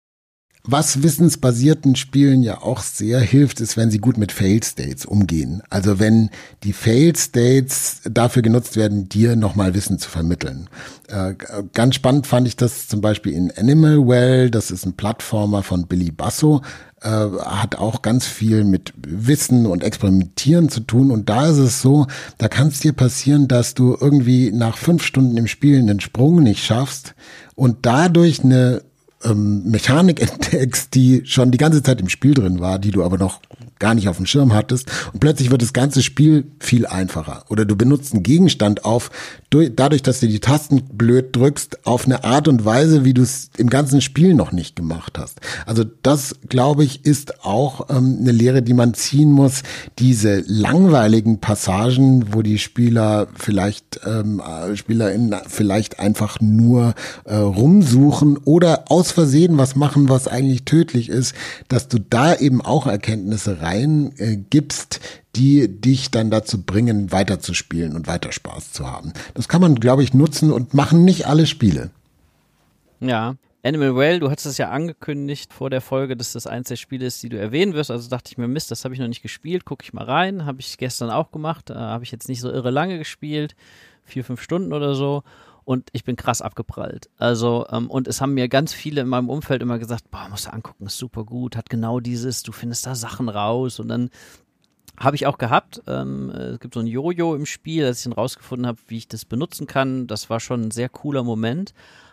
Was wissensbasierten Spielen ja auch sehr hilft, ist, wenn sie gut mit Fail-States umgehen. Also wenn die Fail-States dafür genutzt werden, dir nochmal Wissen zu vermitteln. Äh, ganz spannend fand ich das zum Beispiel in Animal Well, das ist ein Plattformer von Billy Basso, äh, hat auch ganz viel mit Wissen und Experimentieren zu tun. Und da ist es so, da kann es dir passieren, dass du irgendwie nach fünf Stunden im Spiel einen Sprung nicht schaffst und dadurch eine Mechanik entdeckst, die schon die ganze Zeit im Spiel drin war, die du aber noch gar nicht auf dem Schirm hattest und plötzlich wird das ganze Spiel viel einfacher. Oder du benutzt einen Gegenstand auf, durch, dadurch, dass du die Tasten blöd drückst, auf eine Art und Weise, wie du es im ganzen Spiel noch nicht gemacht hast. Also das, glaube ich, ist auch ähm, eine Lehre, die man ziehen muss. Diese langweiligen Passagen, wo die Spieler vielleicht, ähm, SpielerInnen vielleicht einfach nur äh, rumsuchen oder aus Versehen was machen, was eigentlich tödlich ist, dass du da eben auch Erkenntnisse rein äh, gibst, die dich dann dazu bringen, weiterzuspielen und weiter Spaß zu haben. Das kann man, glaube ich, nutzen und machen nicht alle Spiele. Ja, Animal Well, du hattest es ja angekündigt vor der Folge, dass das eins der Spiele ist, die du erwähnen wirst. Also dachte ich mir, Mist, das habe ich noch nicht gespielt, gucke ich mal rein. Habe ich gestern auch gemacht, äh, habe ich jetzt nicht so irre lange gespielt, vier, fünf Stunden oder so. Und ich bin krass abgeprallt. Also, ähm, und es haben mir ganz viele in meinem Umfeld immer gesagt, boah, musst du angucken, ist super gut, hat genau dieses, du findest da Sachen raus. Und dann habe ich auch gehabt, ähm, es gibt so ein Jojo im Spiel, als ich dann rausgefunden habe, wie ich das benutzen kann. Das war schon ein sehr cooler Moment.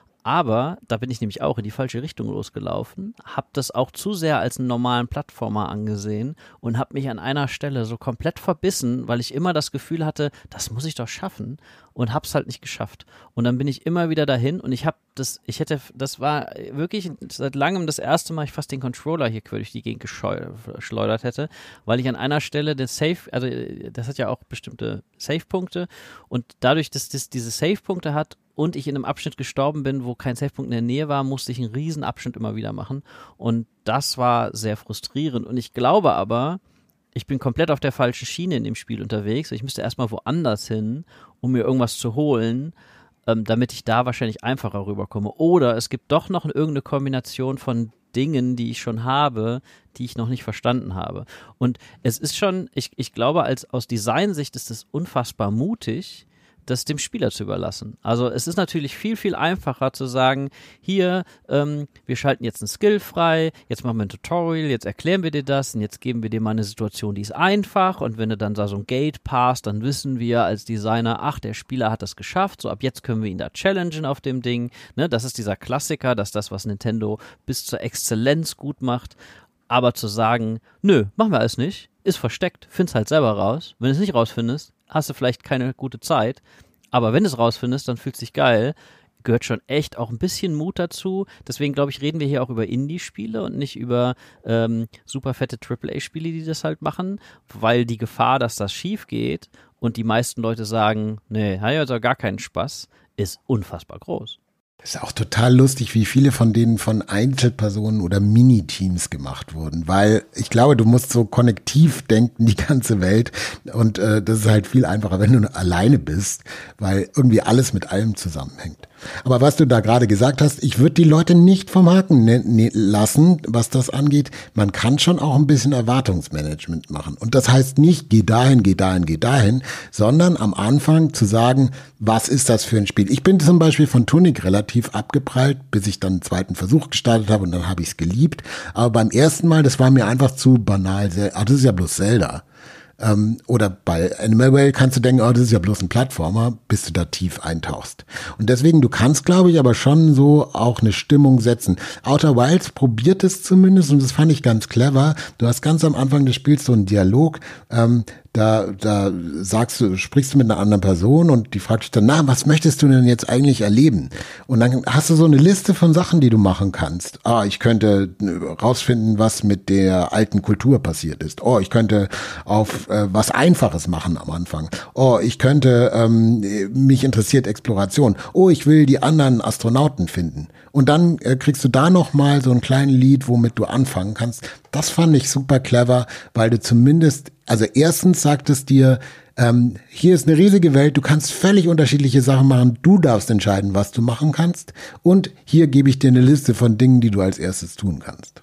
Aber da bin ich nämlich auch in die falsche Richtung losgelaufen, habe das auch zu sehr als einen normalen Plattformer angesehen und habe mich an einer Stelle so komplett verbissen, weil ich immer das Gefühl hatte, das muss ich doch schaffen und habe es halt nicht geschafft. Und dann bin ich immer wieder dahin und ich habe das, ich hätte, das war wirklich seit langem das erste Mal, ich fast den Controller hier quer durch die Gegend geschleudert hätte, weil ich an einer Stelle den Save, also das hat ja auch bestimmte Save-Punkte und dadurch, dass das diese Save-Punkte hat und ich in einem Abschnitt gestorben bin, wo kein Savepunkt in der Nähe war, musste ich einen riesen Abschnitt immer wieder machen. Und das war sehr frustrierend. Und ich glaube aber, ich bin komplett auf der falschen Schiene in dem Spiel unterwegs. Ich müsste erstmal woanders hin, um mir irgendwas zu holen, ähm, damit ich da wahrscheinlich einfacher rüberkomme. Oder es gibt doch noch irgendeine Kombination von Dingen, die ich schon habe, die ich noch nicht verstanden habe. Und es ist schon, ich, ich glaube, als aus Designsicht ist es unfassbar mutig, das dem Spieler zu überlassen. Also es ist natürlich viel, viel einfacher zu sagen, hier, ähm, wir schalten jetzt einen Skill frei, jetzt machen wir ein Tutorial, jetzt erklären wir dir das und jetzt geben wir dir mal eine Situation, die ist einfach und wenn du dann da so ein Gate passt, dann wissen wir als Designer, ach, der Spieler hat das geschafft, so ab jetzt können wir ihn da challengen auf dem Ding. Ne? Das ist dieser Klassiker, dass das, was Nintendo bis zur Exzellenz gut macht, aber zu sagen, nö, machen wir alles nicht, ist versteckt, find's halt selber raus. Wenn du es nicht rausfindest, hast du vielleicht keine gute Zeit, aber wenn du es rausfindest, dann fühlt es sich geil, gehört schon echt auch ein bisschen Mut dazu. Deswegen, glaube ich, reden wir hier auch über Indie-Spiele und nicht über ähm, super fette Triple A-Spiele, die das halt machen, weil die Gefahr, dass das schief geht und die meisten Leute sagen, nee, hat ja also gar keinen Spaß, ist unfassbar groß. Das ist auch total lustig, wie viele von denen von Einzelpersonen oder Miniteams gemacht wurden, weil ich glaube, du musst so konnektiv denken, die ganze Welt, und äh, das ist halt viel einfacher, wenn du alleine bist, weil irgendwie alles mit allem zusammenhängt. Aber was du da gerade gesagt hast, ich würde die Leute nicht vom Haken ne- ne- lassen, was das angeht. Man kann schon auch ein bisschen Erwartungsmanagement machen. Und das heißt nicht, geh dahin, geh dahin, geh dahin, sondern am Anfang zu sagen, was ist das für ein Spiel? Ich bin zum Beispiel von Tunic relativ abgeprallt, bis ich dann einen zweiten Versuch gestartet habe und dann habe ich es geliebt. Aber beim ersten Mal, das war mir einfach zu banal. Ach, das ist ja bloß Zelda. Ähm, oder bei Animal Well kannst du denken, oh, das ist ja bloß ein Plattformer, bis du da tief eintauchst. Und deswegen, du kannst, glaube ich, aber schon so auch eine Stimmung setzen. Outer Wilds probiert es zumindest und das fand ich ganz clever. Du hast ganz am Anfang des Spiels so einen Dialog, ähm, da, da sagst du, sprichst du mit einer anderen Person und die fragt dich dann, na, was möchtest du denn jetzt eigentlich erleben? Und dann hast du so eine Liste von Sachen, die du machen kannst. Ah, ich könnte rausfinden, was mit der alten Kultur passiert ist. Oh, ich könnte auf äh, was Einfaches machen am Anfang. Oh, ich könnte, ähm, mich interessiert Exploration. Oh, ich will die anderen Astronauten finden. Und dann äh, kriegst du da nochmal so einen kleinen Lied, womit du anfangen kannst. Das fand ich super clever, weil du zumindest, also erstens sagt es dir, ähm, hier ist eine riesige Welt, du kannst völlig unterschiedliche Sachen machen, du darfst entscheiden, was du machen kannst. Und hier gebe ich dir eine Liste von Dingen, die du als erstes tun kannst.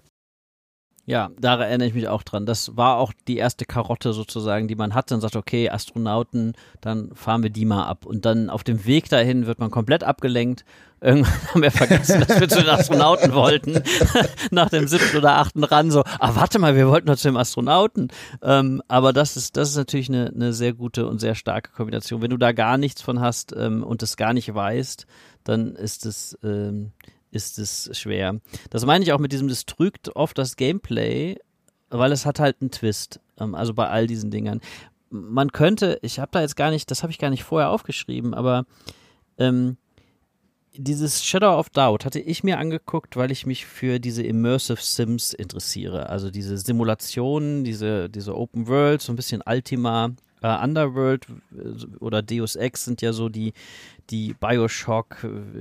Ja, da erinnere ich mich auch dran. Das war auch die erste Karotte sozusagen, die man hatte und sagt, okay, Astronauten, dann fahren wir die mal ab. Und dann auf dem Weg dahin wird man komplett abgelenkt. Irgendwann haben wir vergessen, dass wir zu den Astronauten wollten. Nach dem siebten oder achten Run so, ah, warte mal, wir wollten doch zu dem Astronauten. Ähm, aber das ist, das ist natürlich eine, eine sehr gute und sehr starke Kombination. Wenn du da gar nichts von hast ähm, und das gar nicht weißt, dann ist es, ähm, ist es schwer. Das meine ich auch mit diesem, das trügt oft das Gameplay weil es hat halt einen Twist, ähm, also bei all diesen Dingern. Man könnte, ich habe da jetzt gar nicht, das habe ich gar nicht vorher aufgeschrieben, aber ähm, dieses Shadow of Doubt hatte ich mir angeguckt, weil ich mich für diese Immersive Sims interessiere. Also diese Simulationen, diese, diese Open World, so ein bisschen Ultima, äh, Underworld oder Deus Ex sind ja so die, die Bioshock,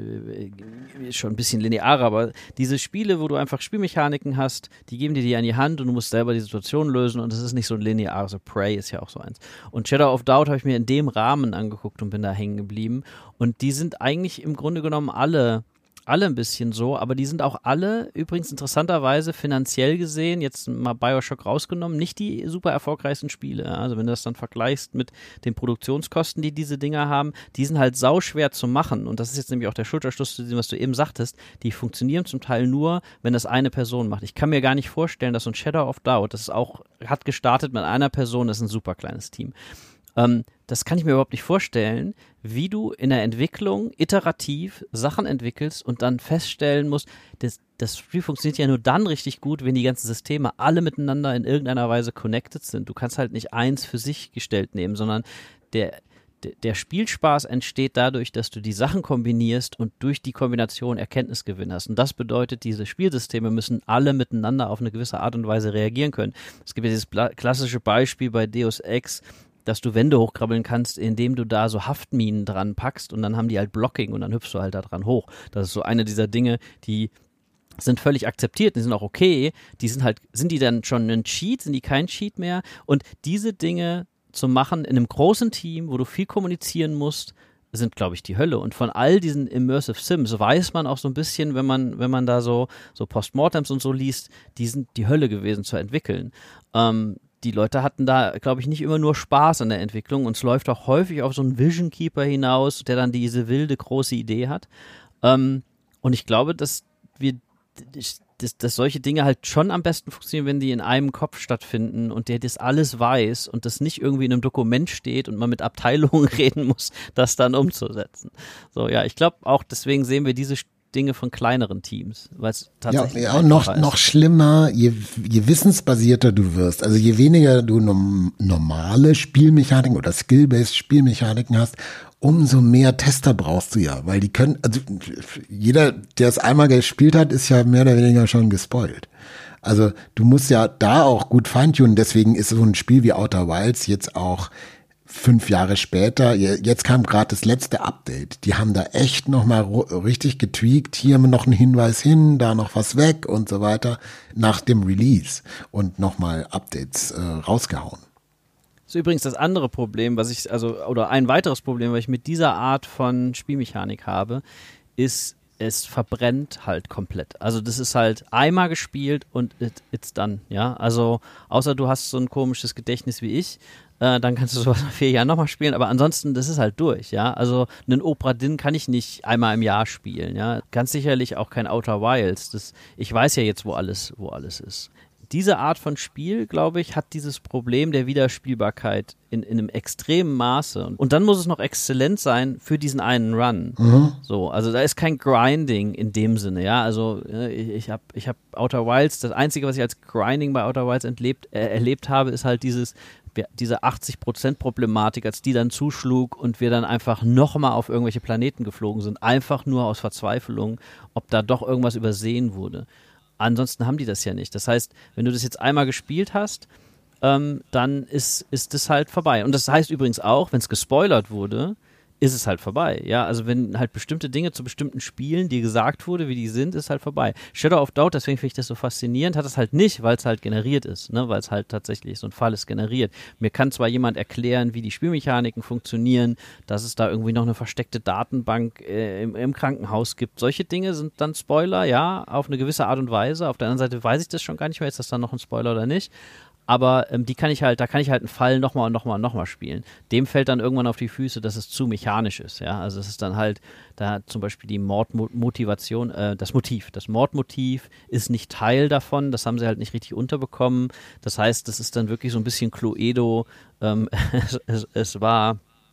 äh, schon ein bisschen linearer, aber diese Spiele, wo du einfach Spielmechaniken hast, die geben dir die an die Hand und du musst selber die Situation lösen und es ist nicht so linear. Also Prey ist ja auch so eins. Und Shadow of Doubt habe ich mir in dem Rahmen angeguckt und bin da hängen geblieben. Und die sind eigentlich im Grunde genommen alle alle ein bisschen so, aber die sind auch alle übrigens interessanterweise finanziell gesehen, jetzt mal Bioshock rausgenommen, nicht die super erfolgreichsten Spiele. Also wenn du das dann vergleichst mit den Produktionskosten, die diese Dinger haben, die sind halt sauschwer zu machen und das ist jetzt nämlich auch der Schulterschluss zu dem, was du eben sagtest, die funktionieren zum Teil nur, wenn das eine Person macht. Ich kann mir gar nicht vorstellen, dass so ein Shadow of Doubt, das ist auch, hat gestartet mit einer Person, das ist ein super kleines Team. Ähm, das kann ich mir überhaupt nicht vorstellen, wie du in der Entwicklung iterativ Sachen entwickelst und dann feststellen musst, das, das Spiel funktioniert ja nur dann richtig gut, wenn die ganzen Systeme alle miteinander in irgendeiner Weise connected sind. Du kannst halt nicht eins für sich gestellt nehmen, sondern der, der, der Spielspaß entsteht dadurch, dass du die Sachen kombinierst und durch die Kombination Erkenntnisgewinn hast. Und das bedeutet, diese Spielsysteme müssen alle miteinander auf eine gewisse Art und Weise reagieren können. Es gibt ja dieses klassische Beispiel bei Deus Ex, dass du Wände hochkrabbeln kannst, indem du da so Haftminen dran packst und dann haben die halt Blocking und dann hüpfst du halt da dran hoch. Das ist so eine dieser Dinge, die sind völlig akzeptiert, die sind auch okay, die sind halt, sind die dann schon ein Cheat, sind die kein Cheat mehr? Und diese Dinge zu machen in einem großen Team, wo du viel kommunizieren musst, sind, glaube ich, die Hölle. Und von all diesen Immersive Sims weiß man auch so ein bisschen, wenn man, wenn man da so, so Postmortems und so liest, die sind die Hölle gewesen zu entwickeln. Ähm, Die Leute hatten da, glaube ich, nicht immer nur Spaß an der Entwicklung und es läuft auch häufig auf so einen Vision Keeper hinaus, der dann diese wilde, große Idee hat. Ähm, und ich glaube, dass wir, dass, dass solche Dinge halt schon am besten funktionieren, wenn die in einem Kopf stattfinden und der das alles weiß und das nicht irgendwie in einem Dokument steht und man mit Abteilungen reden muss, das dann umzusetzen. So, ja, ich glaube auch, deswegen sehen wir diese Dinge von kleineren Teams, weil es tatsächlich ja, ja, noch noch schlimmer, je, je wissensbasierter du wirst, also je weniger du nom, normale Spielmechaniken oder Skill-based Spielmechaniken hast, umso mehr Tester brauchst du ja, weil die können, also jeder, der es einmal gespielt hat, ist ja mehr oder weniger schon gespoilt. Also du musst ja da auch gut feintunen, deswegen ist so ein Spiel wie Outer Wilds jetzt auch fünf Jahre später, jetzt kam gerade das letzte Update, die haben da echt nochmal richtig getweakt, hier noch ein Hinweis hin, da noch was weg und so weiter, nach dem Release und nochmal Updates äh, rausgehauen. Das ist übrigens das andere Problem, was ich, also, oder ein weiteres Problem, was ich mit dieser Art von Spielmechanik habe, ist, es verbrennt halt komplett. Also das ist halt einmal gespielt und it, it's done, ja, also außer du hast so ein komisches Gedächtnis wie ich, Äh, dann kannst du sowas nach vier Jahren nochmal spielen, aber ansonsten, das ist halt durch, ja, also einen Obra Dinn kann ich nicht einmal im Jahr spielen, ja, ganz sicherlich auch kein Outer Wilds, das, ich weiß ja jetzt, wo alles, wo alles ist. Diese Art von Spiel, glaube ich, hat dieses Problem der Wiederspielbarkeit in, in einem extremen Maße. Und dann muss es noch exzellent sein für diesen einen Run. Mhm. So, also da ist kein Grinding in dem Sinne, ja. Also ich, ich habe ich hab Outer Wilds, das Einzige, was ich als Grinding bei Outer Wilds entlebt, äh, erlebt habe, ist halt dieses, diese achtzig Prozent Problematik, als die dann zuschlug und wir dann einfach nochmal auf irgendwelche Planeten geflogen sind. Einfach nur aus Verzweiflung, ob da doch irgendwas übersehen wurde. Ansonsten haben die das ja nicht. Das heißt, wenn du das jetzt einmal gespielt hast, ähm, dann ist, ist das halt vorbei. Und das heißt übrigens auch, wenn es gespoilert wurde, ist es halt vorbei. Ja, also wenn halt bestimmte Dinge zu bestimmten Spielen, die gesagt wurde, wie die sind, ist halt vorbei. Shadow of Doubt, deswegen finde ich das so faszinierend, hat es halt nicht, weil es halt generiert ist, ne, weil es halt tatsächlich so ein Fall ist generiert. Mir kann zwar jemand erklären, wie die Spielmechaniken funktionieren, dass es da irgendwie noch eine versteckte Datenbank äh, im, im Krankenhaus gibt. Solche Dinge sind dann Spoiler, ja, auf eine gewisse Art und Weise. Auf der anderen Seite weiß ich das schon gar nicht mehr, ist das dann noch ein Spoiler oder nicht. Aber ähm, die kann ich halt, da kann ich halt einen Fall nochmal und nochmal und nochmal spielen. Dem fällt dann irgendwann auf die Füße, dass es zu mechanisch ist, ja. Also es ist dann halt, da zum Beispiel die Mordmotivation, äh, das Motiv, das Mordmotiv ist nicht Teil davon, das haben sie halt nicht richtig unterbekommen. Das heißt, das ist dann wirklich so ein bisschen Cluedo, ähm, es, es, es war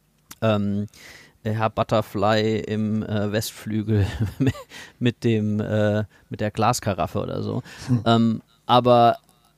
ähm, Herr Butterfly im äh, Westflügel mit dem, äh, mit der Glaskaraffe oder so. Hm. Ähm, aber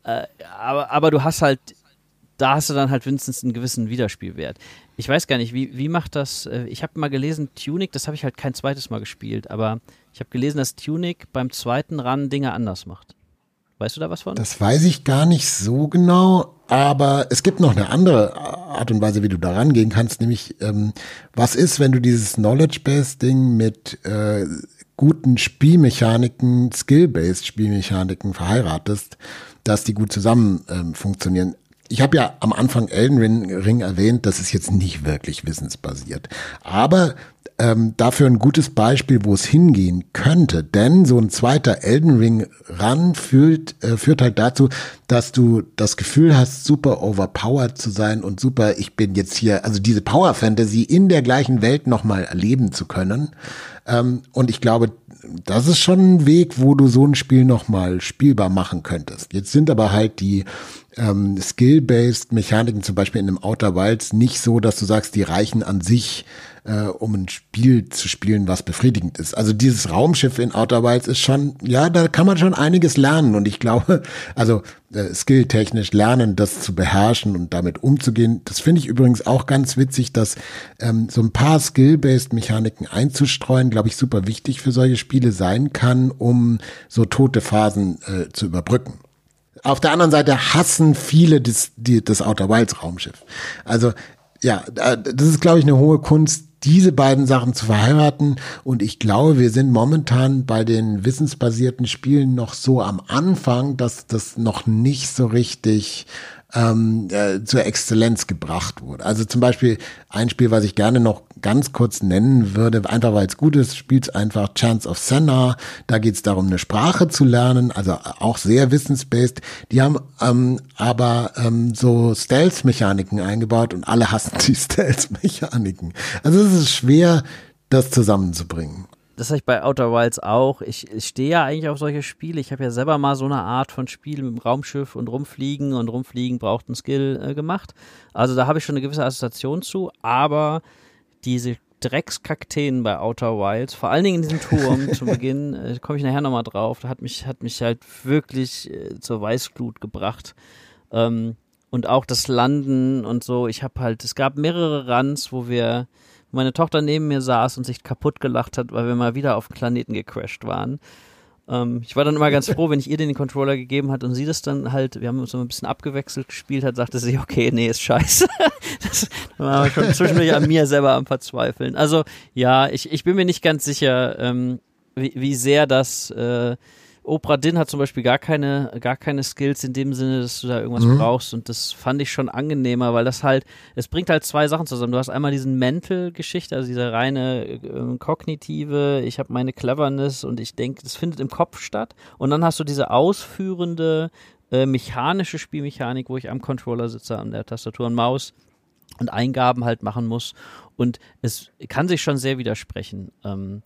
äh, aber, aber du hast halt, da hast du dann halt wenigstens einen gewissen Wiederspielwert. Ich weiß gar nicht, wie, wie macht das, äh, ich habe mal gelesen, Tunic, das habe ich halt kein zweites Mal gespielt, aber ich habe gelesen, dass Tunic beim zweiten Run Dinge anders macht. Weißt du da was von? Das weiß ich gar nicht so genau, aber es gibt noch eine andere Art und Weise, wie du da rangehen kannst, nämlich ähm, was ist, wenn du dieses Knowledge-Based-Ding mit äh, guten Spielmechaniken, Skill-Based Spielmechaniken verheiratest, dass die gut zusammen ähm, funktionieren. Ich habe ja am Anfang Elden Ring erwähnt, das ist jetzt nicht wirklich wissensbasiert, aber ähm, dafür ein gutes Beispiel, wo es hingehen könnte, denn so ein zweiter Elden Ring Run führt, äh, führt halt dazu, dass du das Gefühl hast, super overpowered zu sein und super, ich bin jetzt hier, also diese Power Fantasy in der gleichen Welt nochmal erleben zu können. Ähm, und ich glaube, das ist schon ein Weg, wo du so ein Spiel nochmal spielbar machen könntest. Jetzt sind aber halt die ähm, Skill-based Mechaniken zum Beispiel in einem Outer Wilds nicht so, dass du sagst, die reichen an sich, äh, um ein Spiel zu spielen, was befriedigend ist. Also dieses Raumschiff in Outer Wilds ist schon, ja, da kann man schon einiges lernen und ich glaube, also äh, skilltechnisch lernen, das zu beherrschen und damit umzugehen. Das finde ich übrigens auch ganz witzig, dass ähm, so ein paar Skill-based Mechaniken einzustreuen, glaube ich, super wichtig für solche Spiele sein kann, um so tote Phasen äh, zu überbrücken. Auf der anderen Seite hassen viele das, die, das Outer Wilds Raumschiff. Also ja, das ist, glaube ich, eine hohe Kunst, diese beiden Sachen zu verheiraten. Und ich glaube, wir sind momentan bei den wissensbasierten Spielen noch so am Anfang, dass das noch nicht so richtig ähm, äh, zur Exzellenz gebracht wurde. Also zum Beispiel ein Spiel, was ich gerne noch ganz kurz nennen würde, einfach weil es gut ist, spielt einfach Chants of Senna. Da geht es darum, eine Sprache zu lernen, also auch sehr wissensbased. Die haben ähm, aber ähm, so Stealth-Mechaniken eingebaut und alle hassen die Stealth-Mechaniken. Also es ist schwer, das zusammenzubringen. Das habe ich bei Outer Wilds auch. Ich, ich stehe ja eigentlich auf solche Spiele. Ich habe ja selber mal so eine Art von Spiel mit dem Raumschiff und rumfliegen und rumfliegen braucht einen Skill äh, gemacht. Also da habe ich schon eine gewisse Assoziation zu, aber diese Dreckskakteen bei Outer Wilds, vor allen Dingen in diesem Turm zu Beginn, äh, komme ich nachher nochmal drauf, da hat mich, hat mich halt wirklich äh, zur Weißglut gebracht. Ähm, und auch das Landen und so. Ich habe halt, es gab mehrere Runs, wo wir meine Tochter neben mir saß und sich kaputt gelacht hat, weil wir mal wieder auf Planeten gecrashed waren. Ähm, ich war dann immer ganz froh, wenn ich ihr den Controller gegeben hat und sie das dann halt, wir haben uns so ein bisschen abgewechselt gespielt hat, sagte sie, okay, nee, ist scheiße. Das war schon zwischendurch an mir selber am Verzweifeln. Also ja, ich, ich bin mir nicht ganz sicher, ähm, wie, wie sehr das äh, Obra Dinn hat zum Beispiel gar keine, gar keine Skills in dem Sinne, dass du da irgendwas mhm. brauchst und das fand ich schon angenehmer, weil das halt, es bringt halt zwei Sachen zusammen. Du hast einmal diesen Mental-Geschichte, also diese reine äh, kognitive, ich habe meine Cleverness und ich denke, das findet im Kopf statt und dann hast du diese ausführende, äh, mechanische Spielmechanik, wo ich am Controller sitze, an der Tastatur und Maus und Eingaben halt machen muss und es kann sich schon sehr widersprechen. Ähm,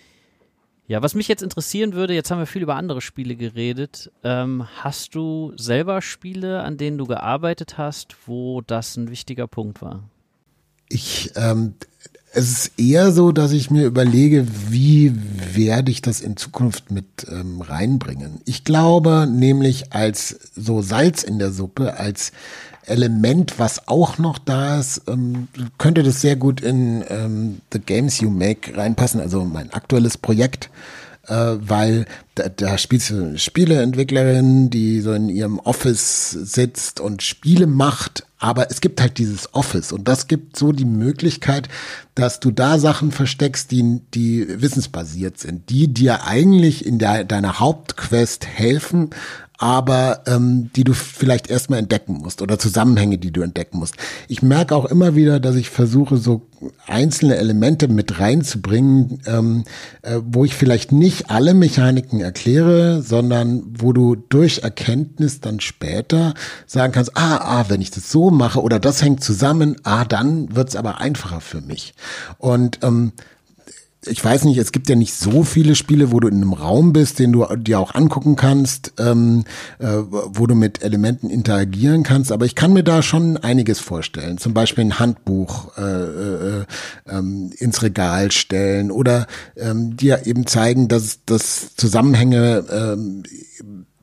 Ja, was mich jetzt interessieren würde, jetzt haben wir viel über andere Spiele geredet. Ähm, hast du selber Spiele, an denen du gearbeitet hast, wo das ein wichtiger Punkt war? Ich, ähm, es ist eher so, dass ich mir überlege, wie werde ich das in Zukunft mit ähm, reinbringen. Ich glaube nämlich als so Salz in der Suppe, als Element, was auch noch da ist, ähm, könnte das sehr gut in ähm, The Games You Make reinpassen, also mein aktuelles Projekt, äh, weil da, da spielst du eine Spieleentwicklerin, die so in ihrem Office sitzt und Spiele macht, aber es gibt halt dieses Office und das gibt so die Möglichkeit, dass du da Sachen versteckst, die, die wissensbasiert sind, die dir eigentlich in der, deiner Hauptquest helfen, aber ähm, die du vielleicht erstmal entdecken musst oder Zusammenhänge, die du entdecken musst. Ich merke auch immer wieder, dass ich versuche, so einzelne Elemente mit reinzubringen, ähm, äh, wo ich vielleicht nicht alle Mechaniken erkläre, sondern wo du durch Erkenntnis dann später sagen kannst, ah, ah, wenn ich das so mache oder das hängt zusammen, ah, dann wird's aber einfacher für mich. Und ähm, ich weiß nicht, es gibt ja nicht so viele Spiele, wo du in einem Raum bist, den du dir auch angucken kannst, ähm, äh, wo du mit Elementen interagieren kannst, aber ich kann mir da schon einiges vorstellen. Zum Beispiel ein Handbuch äh, äh, ähm, ins Regal stellen oder ähm, dir eben zeigen, dass, dass Zusammenhänge ähm,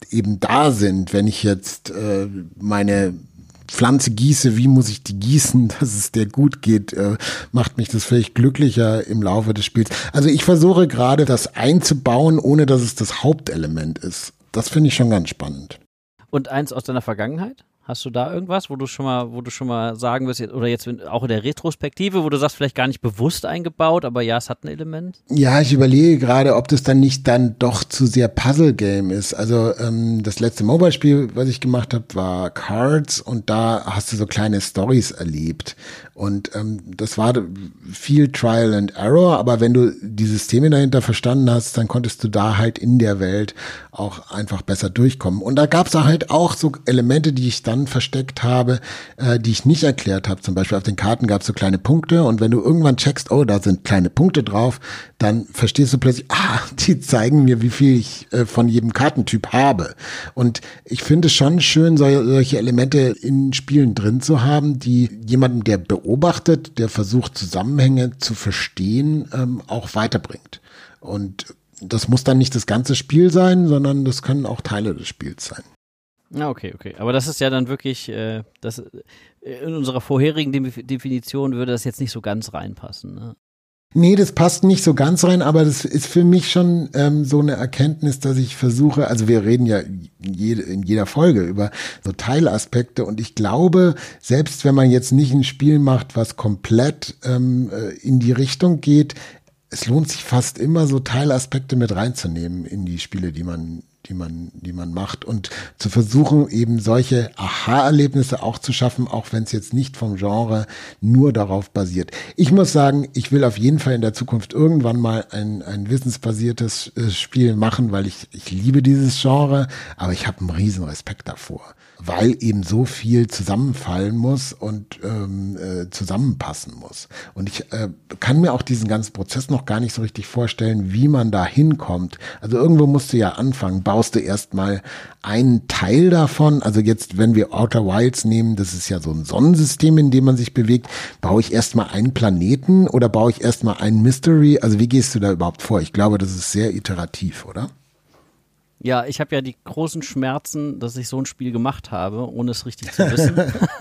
eben da sind. Wenn ich jetzt äh, meine Pflanze gieße, wie muss ich die gießen, dass es der gut geht, äh, macht mich das völlig glücklicher im Laufe des Spiels. Also ich versuche gerade, das einzubauen, ohne dass es das Hauptelement ist. Das finde ich schon ganz spannend. Und eins aus deiner Vergangenheit? Hast du da irgendwas, wo du schon mal, wo du schon mal sagen wirst, oder jetzt auch in der Retrospektive, wo du sagst, vielleicht gar nicht bewusst eingebaut, aber ja, es hat ein Element? Ja, ich überlege gerade, ob das dann nicht dann doch zu sehr Puzzle-Game ist. Also ähm, das letzte Mobile-Spiel, was ich gemacht habe, war Cards und da hast du so kleine Stories erlebt. Und ähm, das war viel Trial and Error, aber wenn du die Systeme dahinter verstanden hast, dann konntest du da halt in der Welt auch einfach besser durchkommen. Und da gab es halt auch so Elemente, die ich dann versteckt habe, äh, die ich nicht erklärt habe. Zum Beispiel auf den Karten gab es so kleine Punkte und wenn du irgendwann checkst, oh, da sind kleine Punkte drauf, dann verstehst du plötzlich, ah, die zeigen mir, wie viel ich äh, von jedem Kartentyp habe. Und ich finde es schon schön, so, solche Elemente in Spielen drin zu haben, die jemanden, der beobachtet, der versucht, Zusammenhänge zu verstehen, ähm, auch weiterbringt. Und das muss dann nicht das ganze Spiel sein, sondern das können auch Teile des Spiels sein. Ja, okay, okay. Aber das ist ja dann wirklich, äh, das, in unserer vorherigen De- Definition würde das jetzt nicht so ganz reinpassen, ne? Nee, das passt nicht so ganz rein, aber das ist für mich schon ähm, so eine Erkenntnis, dass ich versuche, also wir reden ja jede, in jeder Folge über so Teilaspekte und ich glaube, selbst wenn man jetzt nicht ein Spiel macht, was komplett ähm, in die Richtung geht, es lohnt sich fast immer so Teilaspekte mit reinzunehmen in die Spiele, die man die man, die man macht und zu versuchen, eben solche Aha-Erlebnisse auch zu schaffen, auch wenn es jetzt nicht vom Genre nur darauf basiert. Ich muss sagen, ich will auf jeden Fall in der Zukunft irgendwann mal ein, ein wissensbasiertes äh, Spiel machen, weil ich, ich liebe dieses Genre, aber ich habe einen riesen Respekt davor, weil eben so viel zusammenfallen muss und ähm, äh, zusammenpassen muss. Und ich äh, kann mir auch diesen ganzen Prozess noch gar nicht so richtig vorstellen, wie man da hinkommt. Also irgendwo musst du ja anfangen. Baust du erstmal einen Teil davon, also jetzt, wenn wir Outer Wilds nehmen, das ist ja so ein Sonnensystem, in dem man sich bewegt, baue ich erstmal einen Planeten oder baue ich erstmal einen Mystery? Also wie gehst du da überhaupt vor? Ich glaube, das ist sehr iterativ, oder? Ja, ich habe ja die großen Schmerzen, dass ich so ein Spiel gemacht habe, ohne es richtig zu wissen.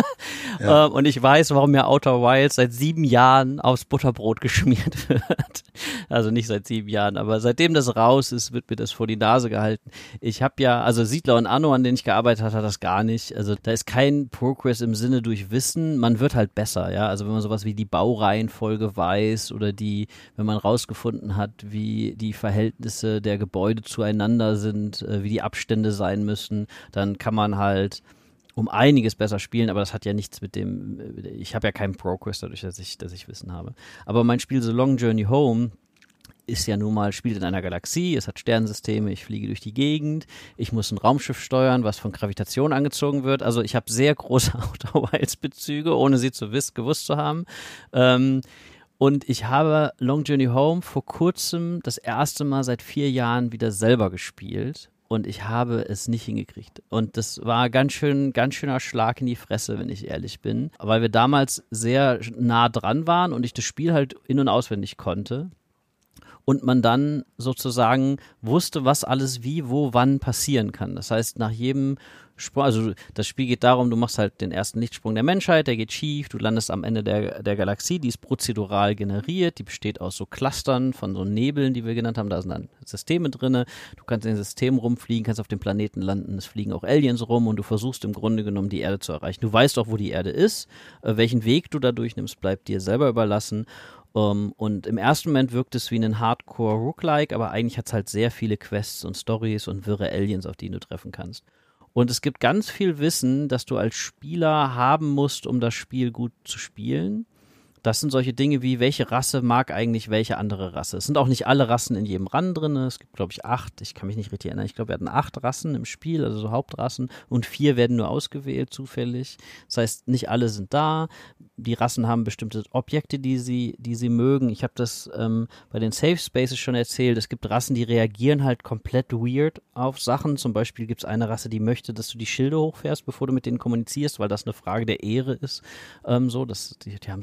Ja. Und ich weiß, warum mir Outer Wilds seit sieben Jahren aufs Butterbrot geschmiert wird. Also nicht seit sieben Jahren, aber seitdem das raus ist, wird mir das vor die Nase gehalten. Ich habe ja, also Siedler und Anno, an denen ich gearbeitet habe, hat das gar nicht. Also da ist kein Progress im Sinne durch Wissen. Man wird halt besser, ja. Also wenn man sowas wie die Baureihenfolge weiß oder die, wenn man rausgefunden hat, wie die Verhältnisse der Gebäude zueinander sind, wie die Abstände sein müssen, dann kann man halt um einiges besser spielen, aber das hat ja nichts mit dem, ich habe ja keinen Progress dadurch, dass ich, dass ich Wissen habe. Aber mein Spiel The Long Journey Home ist ja nun mal, spielt in einer Galaxie, es hat Sternensysteme, ich fliege durch die Gegend, ich muss ein Raumschiff steuern, was von Gravitation angezogen wird. Also ich habe sehr große Outer Wilds-Bezüge, ohne sie zu wiss, gewusst zu haben. Ähm, Und ich habe Long Journey Home vor kurzem das erste Mal seit vier Jahren wieder selber gespielt und ich habe es nicht hingekriegt. Und das war ganz schön, ganz schöner Schlag in die Fresse, wenn ich ehrlich bin, weil wir damals sehr nah dran waren und ich das Spiel halt in- und auswendig konnte. Und man dann sozusagen wusste, was alles wie, wo, wann passieren kann. Das heißt, nach jedem Sprung, also das Spiel geht darum, du machst halt den ersten Lichtsprung der Menschheit, der geht schief, du landest am Ende der, der Galaxie, die ist prozedural generiert, die besteht aus so Clustern von so Nebeln, die wir genannt haben, da sind dann Systeme drinne, du kannst in den Systemen rumfliegen, kannst auf dem Planeten landen, es fliegen auch Aliens rum und du versuchst im Grunde genommen die Erde zu erreichen. Du weißt auch, wo die Erde ist, äh, welchen Weg du da durchnimmst, bleibt dir selber überlassen. Um, und im ersten Moment wirkt es wie ein Hardcore-Rook-like, aber eigentlich hat es halt sehr viele Quests und Stories und wirre Aliens, auf die du treffen kannst. Und es gibt ganz viel Wissen, das du als Spieler haben musst, um das Spiel gut zu spielen. Das sind solche Dinge wie, welche Rasse mag eigentlich welche andere Rasse? Es sind auch nicht alle Rassen in jedem Run drin. Es gibt, glaube ich, acht. Ich kann mich nicht richtig erinnern. Ich glaube, wir hatten acht Rassen im Spiel, also so Hauptrassen. Und vier werden nur ausgewählt, zufällig. Das heißt, nicht alle sind da. Die Rassen haben bestimmte Objekte, die sie, die sie mögen. Ich habe das ähm, bei den Safe Spaces schon erzählt. Es gibt Rassen, die reagieren halt komplett weird auf Sachen. Zum Beispiel gibt es eine Rasse, die möchte, dass du die Schilde hochfährst, bevor du mit denen kommunizierst, weil das eine Frage der Ehre ist. Ähm, so, das, die, die haben so ein, so ein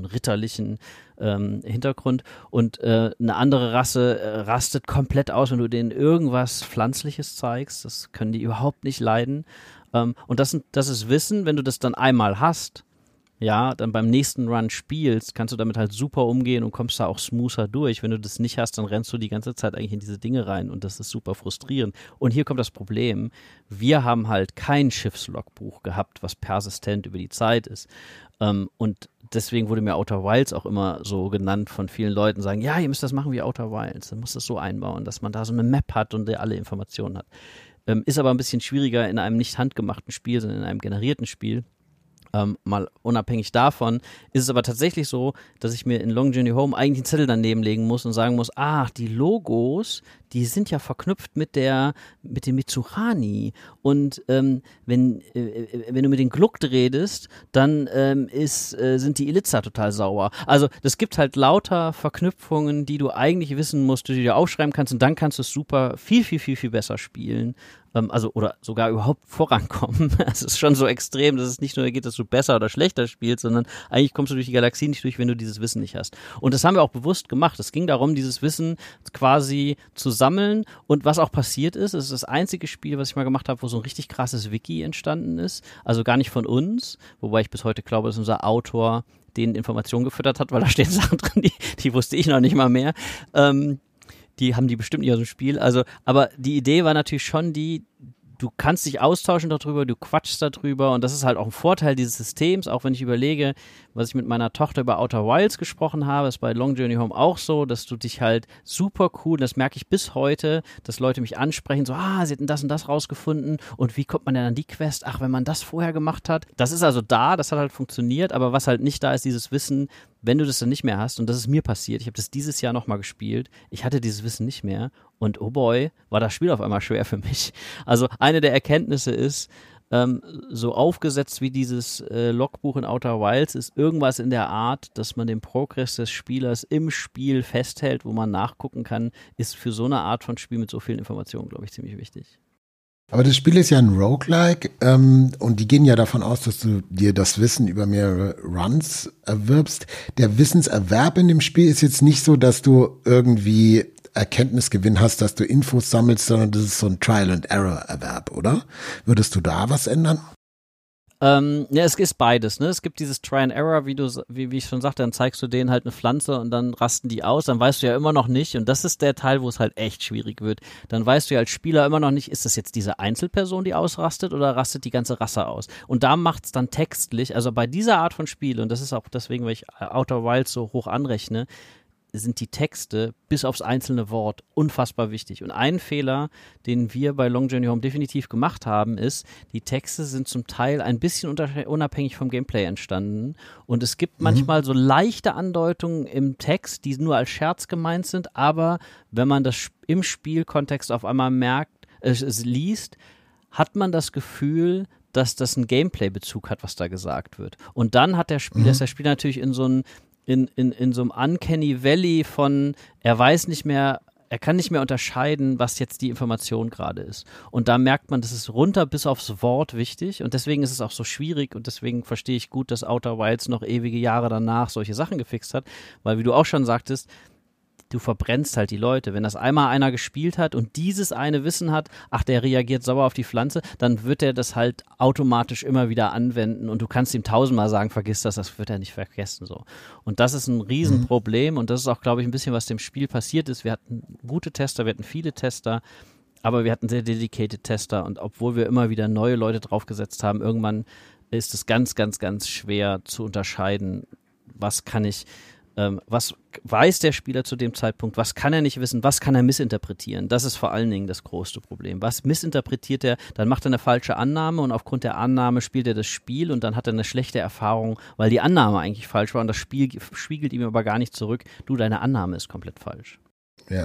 ritterlichen ähm, Hintergrund. Und äh, eine andere Rasse äh, rastet komplett aus, wenn du denen irgendwas Pflanzliches zeigst. Das können die überhaupt nicht leiden. Ähm, und das, das ist Wissen, wenn du das dann einmal hast, ja, dann beim nächsten Run spielst, kannst du damit halt super umgehen und kommst da auch smoother durch. Wenn du das nicht hast, dann rennst du die ganze Zeit eigentlich in diese Dinge rein und das ist super frustrierend. Und hier kommt das Problem, wir haben halt kein Schiffslogbuch gehabt, was persistent über die Zeit ist. Ähm, und deswegen wurde mir Outer Wilds auch immer so genannt von vielen Leuten, sagen, ja, ihr müsst das machen wie Outer Wilds, dann musst du das so einbauen, dass man da so eine Map hat und der alle Informationen hat. Ähm, ist aber ein bisschen schwieriger in einem nicht handgemachten Spiel, sondern in einem generierten Spiel. Ähm, mal unabhängig davon ist es aber tatsächlich so, dass ich mir in Long Journey Home eigentlich einen Zettel daneben legen muss und sagen muss, ach, die Logos, die sind ja verknüpft mit der, mit dem Mitsuhani und ähm, wenn, äh, wenn du mit den Gluckt redest, dann ähm, ist, äh, sind die Elitza total sauer. Also das gibt halt lauter Verknüpfungen, die du eigentlich wissen musst, die du dir aufschreiben kannst und dann kannst du es super viel, viel, viel, viel besser spielen. Also oder sogar überhaupt vorankommen. Es ist schon so extrem, dass es nicht nur geht, dass du besser oder schlechter spielst, sondern eigentlich kommst du durch die Galaxie nicht durch, wenn du dieses Wissen nicht hast. Und das haben wir auch bewusst gemacht. Es ging darum, dieses Wissen quasi zu sammeln. Und was auch passiert ist, es ist das einzige Spiel, was ich mal gemacht habe, wo so ein richtig krasses Wiki entstanden ist. Also gar nicht von uns, wobei ich bis heute glaube, dass unser Autor den Informationen gefüttert hat, weil da stehen Sachen drin, die, die wusste ich noch nicht mal mehr. Ähm, Die haben die bestimmt nicht aus dem Spiel. Also, aber die Idee war natürlich schon die, du kannst dich austauschen darüber, du quatschst darüber und das ist halt auch ein Vorteil dieses Systems, auch wenn ich überlege, was ich mit meiner Tochter über Outer Wilds gesprochen habe, ist bei Long Journey Home auch so, dass du dich halt super cool, das merke ich bis heute, dass Leute mich ansprechen, so, ah, sie hätten das und das rausgefunden und wie kommt man denn an die Quest? Ach, wenn man das vorher gemacht hat. Das ist also da, das hat halt funktioniert, aber was halt nicht da ist, dieses Wissen, wenn du das dann nicht mehr hast, und das ist mir passiert, ich habe das dieses Jahr nochmal gespielt, ich hatte dieses Wissen nicht mehr und oh boy, war das Spiel auf einmal schwer für mich. Also eine der Erkenntnisse ist, ähm, so aufgesetzt wie dieses äh, Logbuch in Outer Wilds ist irgendwas in der Art, dass man den Progress des Spielers im Spiel festhält, wo man nachgucken kann, ist für so eine Art von Spiel mit so vielen Informationen, glaube ich, ziemlich wichtig. Aber das Spiel ist ja ein Roguelike ähm, und die gehen ja davon aus, dass du dir das Wissen über mehrere Runs erwirbst. Der Wissenserwerb in dem Spiel ist jetzt nicht so, dass du irgendwie Erkenntnisgewinn hast, dass du Infos sammelst, sondern das ist so ein Trial-and-Error-Erwerb, oder? Würdest du da was ändern? Ähm, ja, es ist beides, ne? Es gibt dieses Try and Error, wie du, wie, wie ich schon sagte, dann zeigst du denen halt eine Pflanze und dann rasten die aus, dann weißt du ja immer noch nicht, und das ist der Teil, wo es halt echt schwierig wird, dann weißt du ja als Spieler immer noch nicht, ist das jetzt diese Einzelperson, die ausrastet oder rastet die ganze Rasse aus? Und da macht's dann textlich, also bei dieser Art von Spiel, und das ist auch deswegen, weil ich Outer Wilds so hoch anrechne, sind die Texte bis aufs einzelne Wort unfassbar wichtig. Und ein Fehler, den wir bei Long Journey Home definitiv gemacht haben, ist, die Texte sind zum Teil ein bisschen unabhängig vom Gameplay entstanden. Und es gibt mhm. manchmal so leichte Andeutungen im Text, die nur als Scherz gemeint sind, aber wenn man das im Spielkontext auf einmal merkt, äh, es liest, hat man das Gefühl, dass das einen Gameplay-Bezug hat, was da gesagt wird. Und dann hat der Spieler, mhm. ist der Spieler natürlich in so einem In, in, in so einem Uncanny Valley von, er weiß nicht mehr, er kann nicht mehr unterscheiden, was jetzt die Information gerade ist. Und da merkt man, das ist runter bis aufs Wort wichtig und deswegen ist es auch so schwierig und deswegen verstehe ich gut, dass Outer Wilds noch ewige Jahre danach solche Sachen gefixt hat, weil wie du auch schon sagtest, du verbrennst halt die Leute. Wenn das einmal einer gespielt hat und dieses eine Wissen hat, ach, der reagiert sauer auf die Pflanze, dann wird er das halt automatisch immer wieder anwenden und du kannst ihm tausendmal sagen, vergiss das, das wird er nicht vergessen. So. Und das ist ein Riesenproblem und das ist auch, glaube ich, ein bisschen, was dem Spiel passiert ist. Wir hatten gute Tester, wir hatten viele Tester, aber wir hatten sehr dedicated Tester und obwohl wir immer wieder neue Leute draufgesetzt haben, irgendwann ist es ganz, ganz, ganz schwer zu unterscheiden, was kann ich was weiß der Spieler zu dem Zeitpunkt, was kann er nicht wissen, was kann er missinterpretieren? Das ist vor allen Dingen das größte Problem. Was missinterpretiert er, dann macht er eine falsche Annahme und aufgrund der Annahme spielt er das Spiel und dann hat er eine schlechte Erfahrung, weil die Annahme eigentlich falsch war und das Spiel spiegelt ihm aber gar nicht zurück, du, deine Annahme ist komplett falsch. Ja.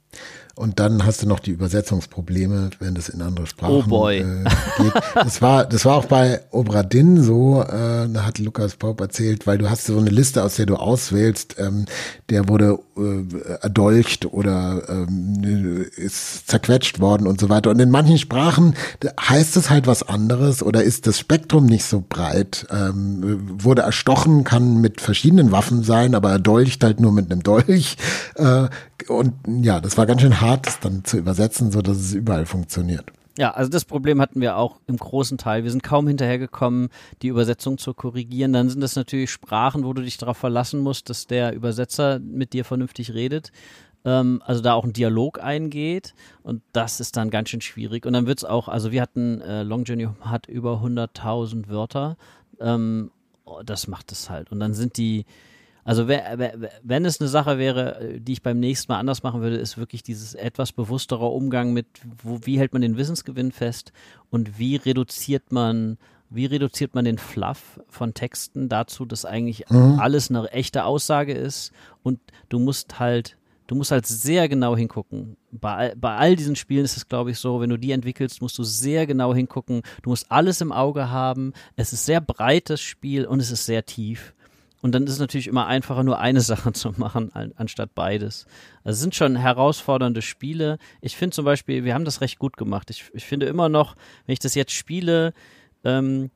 Und dann hast du noch die Übersetzungsprobleme, wenn das in andere Sprachen oh boy. Äh, geht. Das war, das war auch bei Obra Dinn so, äh, da hat Lukas Pope erzählt, weil du hast so eine Liste, aus der du auswählst, ähm, der wurde äh, erdolcht oder ähm, ist zerquetscht worden und so weiter. Und in manchen Sprachen heißt es halt was anderes oder ist das Spektrum nicht so breit. Ähm, wurde erstochen, kann mit verschiedenen Waffen sein, aber erdolcht halt nur mit einem Dolch. Äh, und ja, das war ganz schön hart, das dann zu übersetzen, so dass es überall funktioniert. Ja, also das Problem hatten wir auch im großen Teil. Wir sind kaum hinterhergekommen, die Übersetzung zu korrigieren. Dann sind das natürlich Sprachen, wo du dich darauf verlassen musst, dass der Übersetzer mit dir vernünftig redet. Ähm, also da auch ein Dialog eingeht. Und das ist dann ganz schön schwierig. Und dann wird's auch, also wir hatten, äh, Long Journey Home hat über hunderttausend Wörter. Ähm, oh, das macht es halt. Und dann sind die, also wenn es eine Sache wäre, die ich beim nächsten Mal anders machen würde, ist wirklich dieses etwas bewussterer Umgang mit, wo, wie hält man den Wissensgewinn fest und wie reduziert man, wie reduziert man den Fluff von Texten dazu, dass eigentlich mhm. alles eine echte Aussage ist und du musst halt, du musst halt sehr genau hingucken. Bei, bei all diesen Spielen ist es, glaube ich, so, wenn du die entwickelst, musst du sehr genau hingucken. Du musst alles im Auge haben. Es ist sehr breites Spiel und es ist sehr tief. Und dann ist es natürlich immer einfacher, nur eine Sache zu machen, anstatt beides. Also es sind schon herausfordernde Spiele. Ich finde zum Beispiel, wir haben das recht gut gemacht. Ich, ich finde immer noch, wenn ich das jetzt spiele, ähm,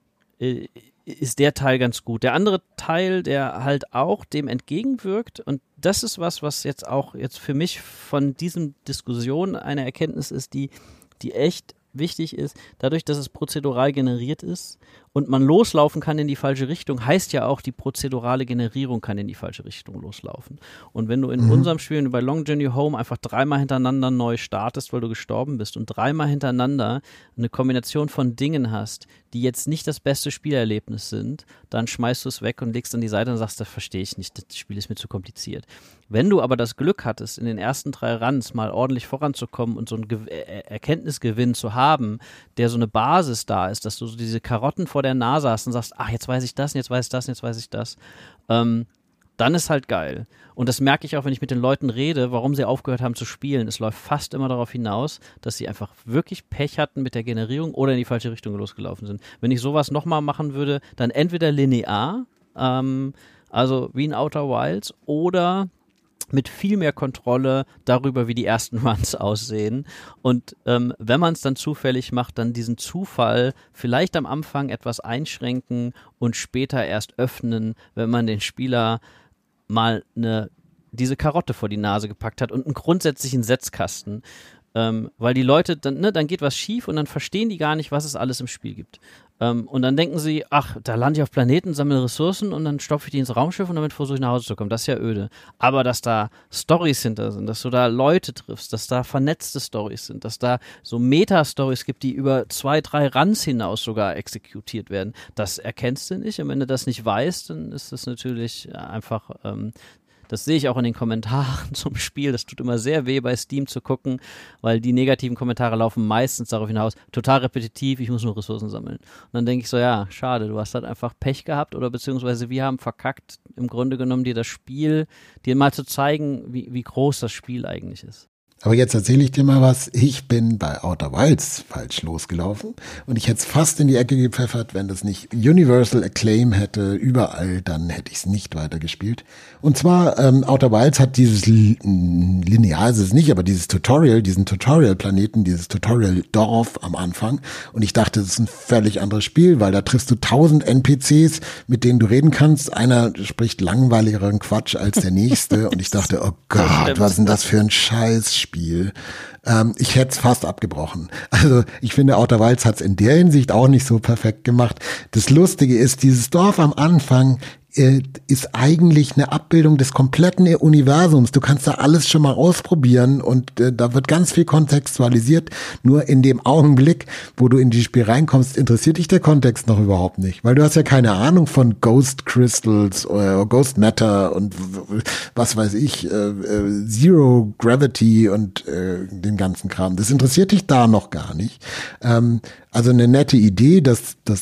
ist der Teil ganz gut. Der andere Teil, der halt auch dem entgegenwirkt, und das ist was, was jetzt auch jetzt für mich von diesen Diskussionen eine Erkenntnis ist, die, die echt wichtig ist, dadurch, dass es prozedural generiert ist und man loslaufen kann in die falsche Richtung, heißt ja auch, die prozedurale Generierung kann in die falsche Richtung loslaufen. Und wenn du in mhm. unserem Spiel bei Long Journey Home einfach dreimal hintereinander neu startest, weil du gestorben bist und dreimal hintereinander eine Kombination von Dingen hast, die jetzt nicht das beste Spielerlebnis sind, dann schmeißt du es weg und legst an die Seite und sagst, das verstehe ich nicht, das Spiel ist mir zu kompliziert. Wenn du aber das Glück hattest, in den ersten drei Runs mal ordentlich voranzukommen und so einen Ge- Erkenntnisgewinn zu haben, der so eine Basis da ist, dass du so diese Karotten vor der Nase hast und sagst, ach, jetzt weiß ich das, jetzt weiß ich das, jetzt weiß ich das, ähm, dann ist halt geil. Und das merke ich auch, wenn ich mit den Leuten rede, warum sie aufgehört haben zu spielen. Es läuft fast immer darauf hinaus, dass sie einfach wirklich Pech hatten mit der Generierung oder in die falsche Richtung losgelaufen sind. Wenn ich sowas nochmal machen würde, dann entweder linear, ähm, also wie in Outer Wilds, oder mit viel mehr Kontrolle darüber, wie die ersten Runs aussehen. Und ähm, wenn man es dann zufällig macht, dann diesen Zufall vielleicht am Anfang etwas einschränken und später erst öffnen, wenn man den Spieler mal eine, diese Karotte vor die Nase gepackt hat und einen grundsätzlichen Setzkasten. Ähm, weil die Leute, dann, ne, dann geht was schief und dann verstehen die gar nicht, was es alles im Spiel gibt. Ähm, und dann denken sie, ach, da lande ich auf Planeten, sammle Ressourcen und dann stopfe ich die ins Raumschiff und damit versuche ich nach Hause zu kommen. Das ist ja öde. Aber dass da Storys hinter sind, dass du da Leute triffst, dass da vernetzte Storys sind, dass da so Meta-Storys gibt, die über zwei, drei Runs hinaus sogar exekutiert werden, das erkennst du nicht. Und wenn du das nicht weißt, dann ist das natürlich einfach ähm, das sehe ich auch in den Kommentaren zum Spiel. Das tut immer sehr weh, bei Steam zu gucken, weil die negativen Kommentare laufen meistens darauf hinaus, total repetitiv, ich muss nur Ressourcen sammeln. Und dann denke ich so, ja, schade, du hast halt einfach Pech gehabt oder beziehungsweise wir haben verkackt, im Grunde genommen dir das Spiel, dir mal zu zeigen, wie, wie groß das Spiel eigentlich ist. Aber jetzt erzähle ich dir mal was. Ich bin bei Outer Wilds falsch losgelaufen und ich hätte es fast in die Ecke gepfeffert, wenn das nicht Universal Acclaim hätte, überall, dann hätte ich es nicht weitergespielt. Und zwar, ähm, Outer Wilds hat dieses, linear ist es nicht, aber dieses Tutorial, diesen Tutorial-Planeten, dieses Tutorial-Dorf am Anfang. Und ich dachte, das ist ein völlig anderes Spiel, weil da triffst du tausend N P Cs, mit denen du reden kannst. Einer spricht langweiligeren Quatsch als der nächste. Und ich dachte, oh Gott, was ist denn das für ein Scheiß Spiel. Ähm, ich hätte es fast abgebrochen. Also ich finde, Outer Wilds hat es in der Hinsicht auch nicht so perfekt gemacht. Das Lustige ist, dieses Dorf am Anfang äh, ist eigentlich eine Abbildung des kompletten Universums. Du kannst da alles schon mal ausprobieren und äh, da wird ganz viel kontextualisiert. Nur in dem Augenblick, wo du in dieses Spiel reinkommst, interessiert dich der Kontext noch überhaupt nicht. Weil du hast ja keine Ahnung von Ghost Crystals oder Ghost Matter und was weiß ich, äh, Zero Gravity und äh, den ganzen Kram. Das interessiert dich da noch gar nicht. Ähm, also eine nette Idee, dass, dass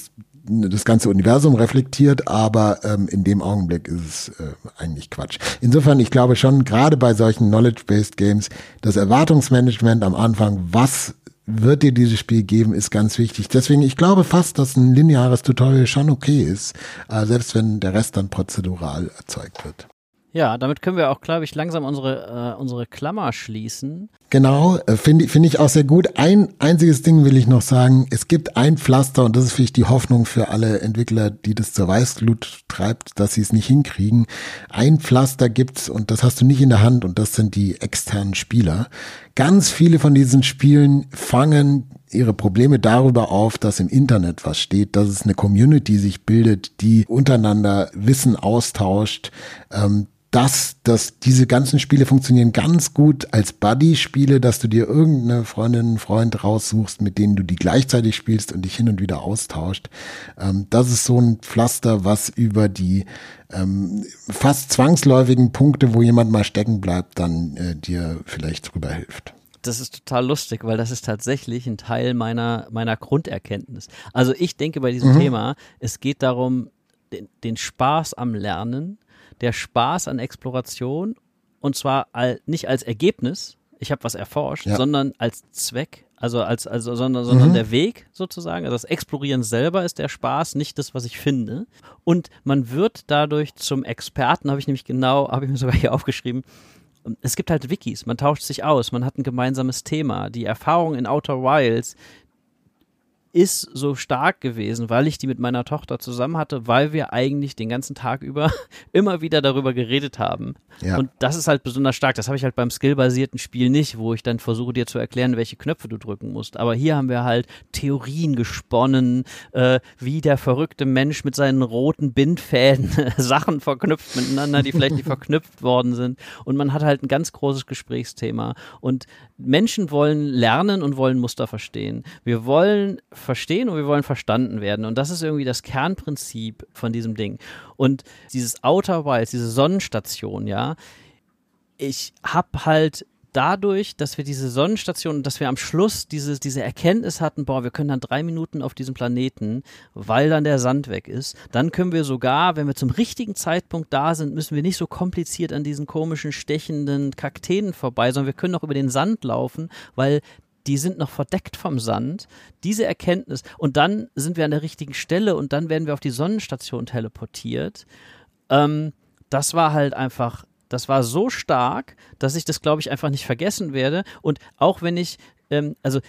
das ganze Universum reflektiert, aber ähm, in dem Augenblick ist es äh, eigentlich Quatsch. Insofern, ich glaube schon, gerade bei solchen Knowledge-Based Games, das Erwartungsmanagement am Anfang, was wird dir dieses Spiel geben, ist ganz wichtig. Deswegen, ich glaube fast, dass ein lineares Tutorial schon okay ist, äh, selbst wenn der Rest dann prozedural erzeugt wird. Ja, damit können wir auch, glaube ich, langsam unsere, äh, unsere Klammer schließen. Genau, äh, finde finde ich auch sehr gut. Ein einziges Ding will ich noch sagen. Es gibt ein Pflaster und das ist vielleicht die Hoffnung für alle Entwickler, die das zur Weißglut treibt, dass sie es nicht hinkriegen. Ein Pflaster gibt's und das hast du nicht in der Hand und das sind die externen Spieler. Ganz viele von diesen Spielen fangen ihre Probleme darüber auf, dass im Internet was steht, dass es eine Community sich bildet, die untereinander Wissen austauscht, ähm, dass, dass diese ganzen Spiele funktionieren ganz gut als Buddy-Spiele, dass du dir irgendeine Freundin, Freund raussuchst, mit denen du die gleichzeitig spielst und dich hin und wieder austauscht. Ähm, das ist so ein Pflaster, was über die ähm, fast zwangsläufigen Punkte, wo jemand mal stecken bleibt, dann äh, dir vielleicht drüber hilft. Das ist total lustig, weil das ist tatsächlich ein Teil meiner, meiner Grunderkenntnis. Also ich denke bei diesem mhm. Thema, es geht darum, den, den Spaß am Lernen, der Spaß an Exploration und zwar all, nicht als Ergebnis, ich habe was erforscht, ja. sondern als Zweck, also als also sondern sondern mhm. der Weg sozusagen, also das Explorieren selber ist der Spaß, nicht das, was ich finde. Und man wird dadurch zum Experten, habe ich nämlich genau, habe ich mir sogar hier aufgeschrieben. Es gibt halt Wikis, man tauscht sich aus, man hat ein gemeinsames Thema. Die Erfahrung in Outer Wilds ist so stark gewesen, weil ich die mit meiner Tochter zusammen hatte, weil wir eigentlich den ganzen Tag über immer wieder darüber geredet haben. Ja. Und das ist halt besonders stark. Das habe ich halt beim skillbasierten Spiel nicht, wo ich dann versuche dir zu erklären, welche Knöpfe du drücken musst. Aber hier haben wir halt Theorien gesponnen, äh, wie der verrückte Mensch mit seinen roten Bindfäden Sachen verknüpft miteinander, die vielleicht nicht verknüpft worden sind. Und man hat halt ein ganz großes Gesprächsthema. Und Menschen wollen lernen und wollen Muster verstehen. Wir wollen verstehen und wir wollen verstanden werden. Und das ist irgendwie das Kernprinzip von diesem Ding. Und dieses Outer Wilds, diese Sonnenstation, ja, ich habe halt dadurch, dass wir diese Sonnenstation, dass wir am Schluss diese, diese Erkenntnis hatten, boah, wir können dann drei Minuten auf diesem Planeten, weil dann der Sand weg ist, dann können wir sogar, wenn wir zum richtigen Zeitpunkt da sind, müssen wir nicht so kompliziert an diesen komischen, stechenden Kakteen vorbei, sondern wir können noch über den Sand laufen, weil die sind noch verdeckt vom Sand, diese Erkenntnis, und dann sind wir an der richtigen Stelle und dann werden wir auf die Sonnenstation teleportiert. Ähm, das war halt einfach, das war so stark, dass ich das, glaube ich, einfach nicht vergessen werde. Und auch wenn ich, ähm, also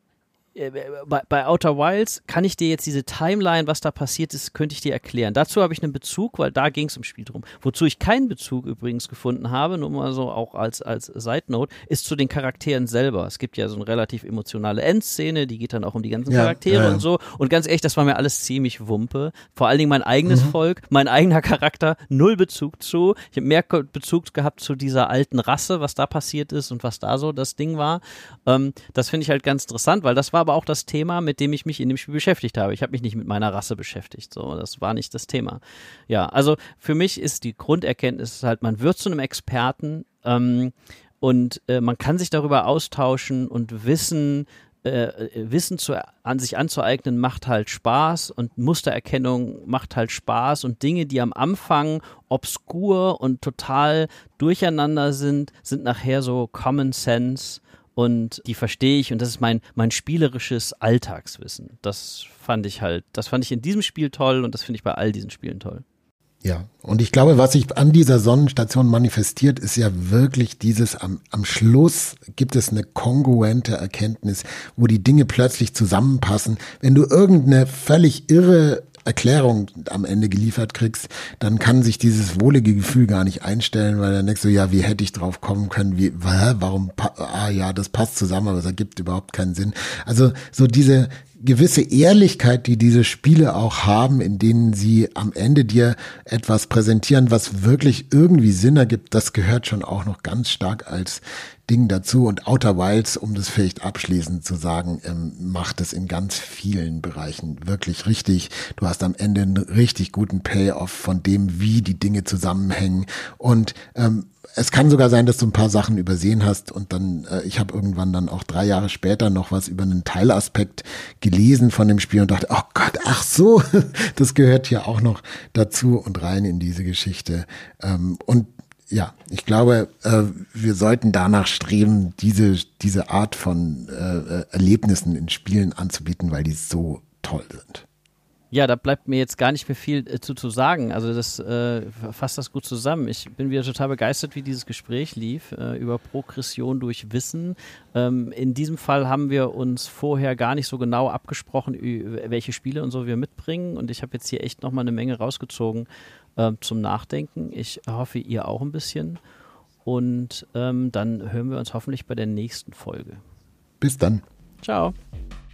äh, bei, bei Outer Wilds kann ich dir jetzt diese Timeline, was da passiert ist, könnte ich dir erklären. Dazu habe ich einen Bezug, weil da ging es im Spiel drum. Wozu ich keinen Bezug übrigens gefunden habe, nur mal so auch als, als Side Note, ist zu den Charakteren selber. Es gibt ja so eine relativ emotionale Endszene, die geht dann auch um die ganzen ja, Charaktere ja. und so. Und ganz ehrlich, das war mir alles ziemlich Wumpe. Vor allen Dingen mein eigenes mhm. Volk, mein eigener Charakter, null Bezug zu. Ich habe mehr Bezug gehabt zu dieser alten Rasse, was da passiert ist und was da so das Ding war. Ähm, das finde ich halt ganz interessant, weil das war aber auch das Thema, mit dem ich mich in dem Spiel beschäftigt habe. Ich habe mich nicht mit meiner Rasse beschäftigt, so, das war nicht das Thema. Ja, also für mich ist die Grunderkenntnis halt, man wird zu einem Experten ähm, und äh, man kann sich darüber austauschen und Wissen äh, Wissen zu, an sich anzueignen macht halt Spaß und Mustererkennung macht halt Spaß und Dinge, die am Anfang obskur und total durcheinander sind, sind nachher so Common Sense. Und die verstehe ich und das ist mein, mein spielerisches Alltagswissen. Das fand ich halt, das fand ich in diesem Spiel toll und das finde ich bei all diesen Spielen toll. Ja, und ich glaube, was sich an dieser Sonnenstation manifestiert, ist ja wirklich dieses, am, am Schluss gibt es eine kongruente Erkenntnis, wo die Dinge plötzlich zusammenpassen. Wenn du irgendeine völlig irre Erklärung am Ende geliefert kriegst, dann kann sich dieses wohlige Gefühl gar nicht einstellen, weil dann denkst du, ja, wie hätte ich drauf kommen können, wie, warum, ah ja, das passt zusammen, aber es ergibt überhaupt keinen Sinn. Also so diese gewisse Ehrlichkeit, die diese Spiele auch haben, in denen sie am Ende dir etwas präsentieren, was wirklich irgendwie Sinn ergibt, das gehört schon auch noch ganz stark als Ding dazu. Und Outer Wilds, um das vielleicht abschließend zu sagen, ähm, macht es in ganz vielen Bereichen wirklich richtig. Du hast am Ende einen richtig guten Payoff von dem, wie die Dinge zusammenhängen. Und ähm, es kann sogar sein, dass du ein paar Sachen übersehen hast und dann, äh, ich habe irgendwann dann auch drei Jahre später noch was über einen Teilaspekt gelesen von dem Spiel und dachte, oh Gott, ach so, das gehört ja auch noch dazu und rein in diese Geschichte. Ähm, und ja, ich glaube, äh, wir sollten danach streben, diese, diese Art von äh, Erlebnissen in Spielen anzubieten, weil die so toll sind. Ja, da bleibt mir jetzt gar nicht mehr viel äh, zu, zu sagen. Also das äh, fasst das gut zusammen. Ich bin wieder total begeistert, wie dieses Gespräch lief äh, über Progression durch Wissen. Ähm, in diesem Fall haben wir uns vorher gar nicht so genau abgesprochen, welche Spiele und so wir mitbringen. Und ich habe jetzt hier echt nochmal eine Menge rausgezogen äh, zum Nachdenken. Ich hoffe, ihr auch ein bisschen. Und ähm, dann hören wir uns hoffentlich bei der nächsten Folge. Bis dann. Ciao.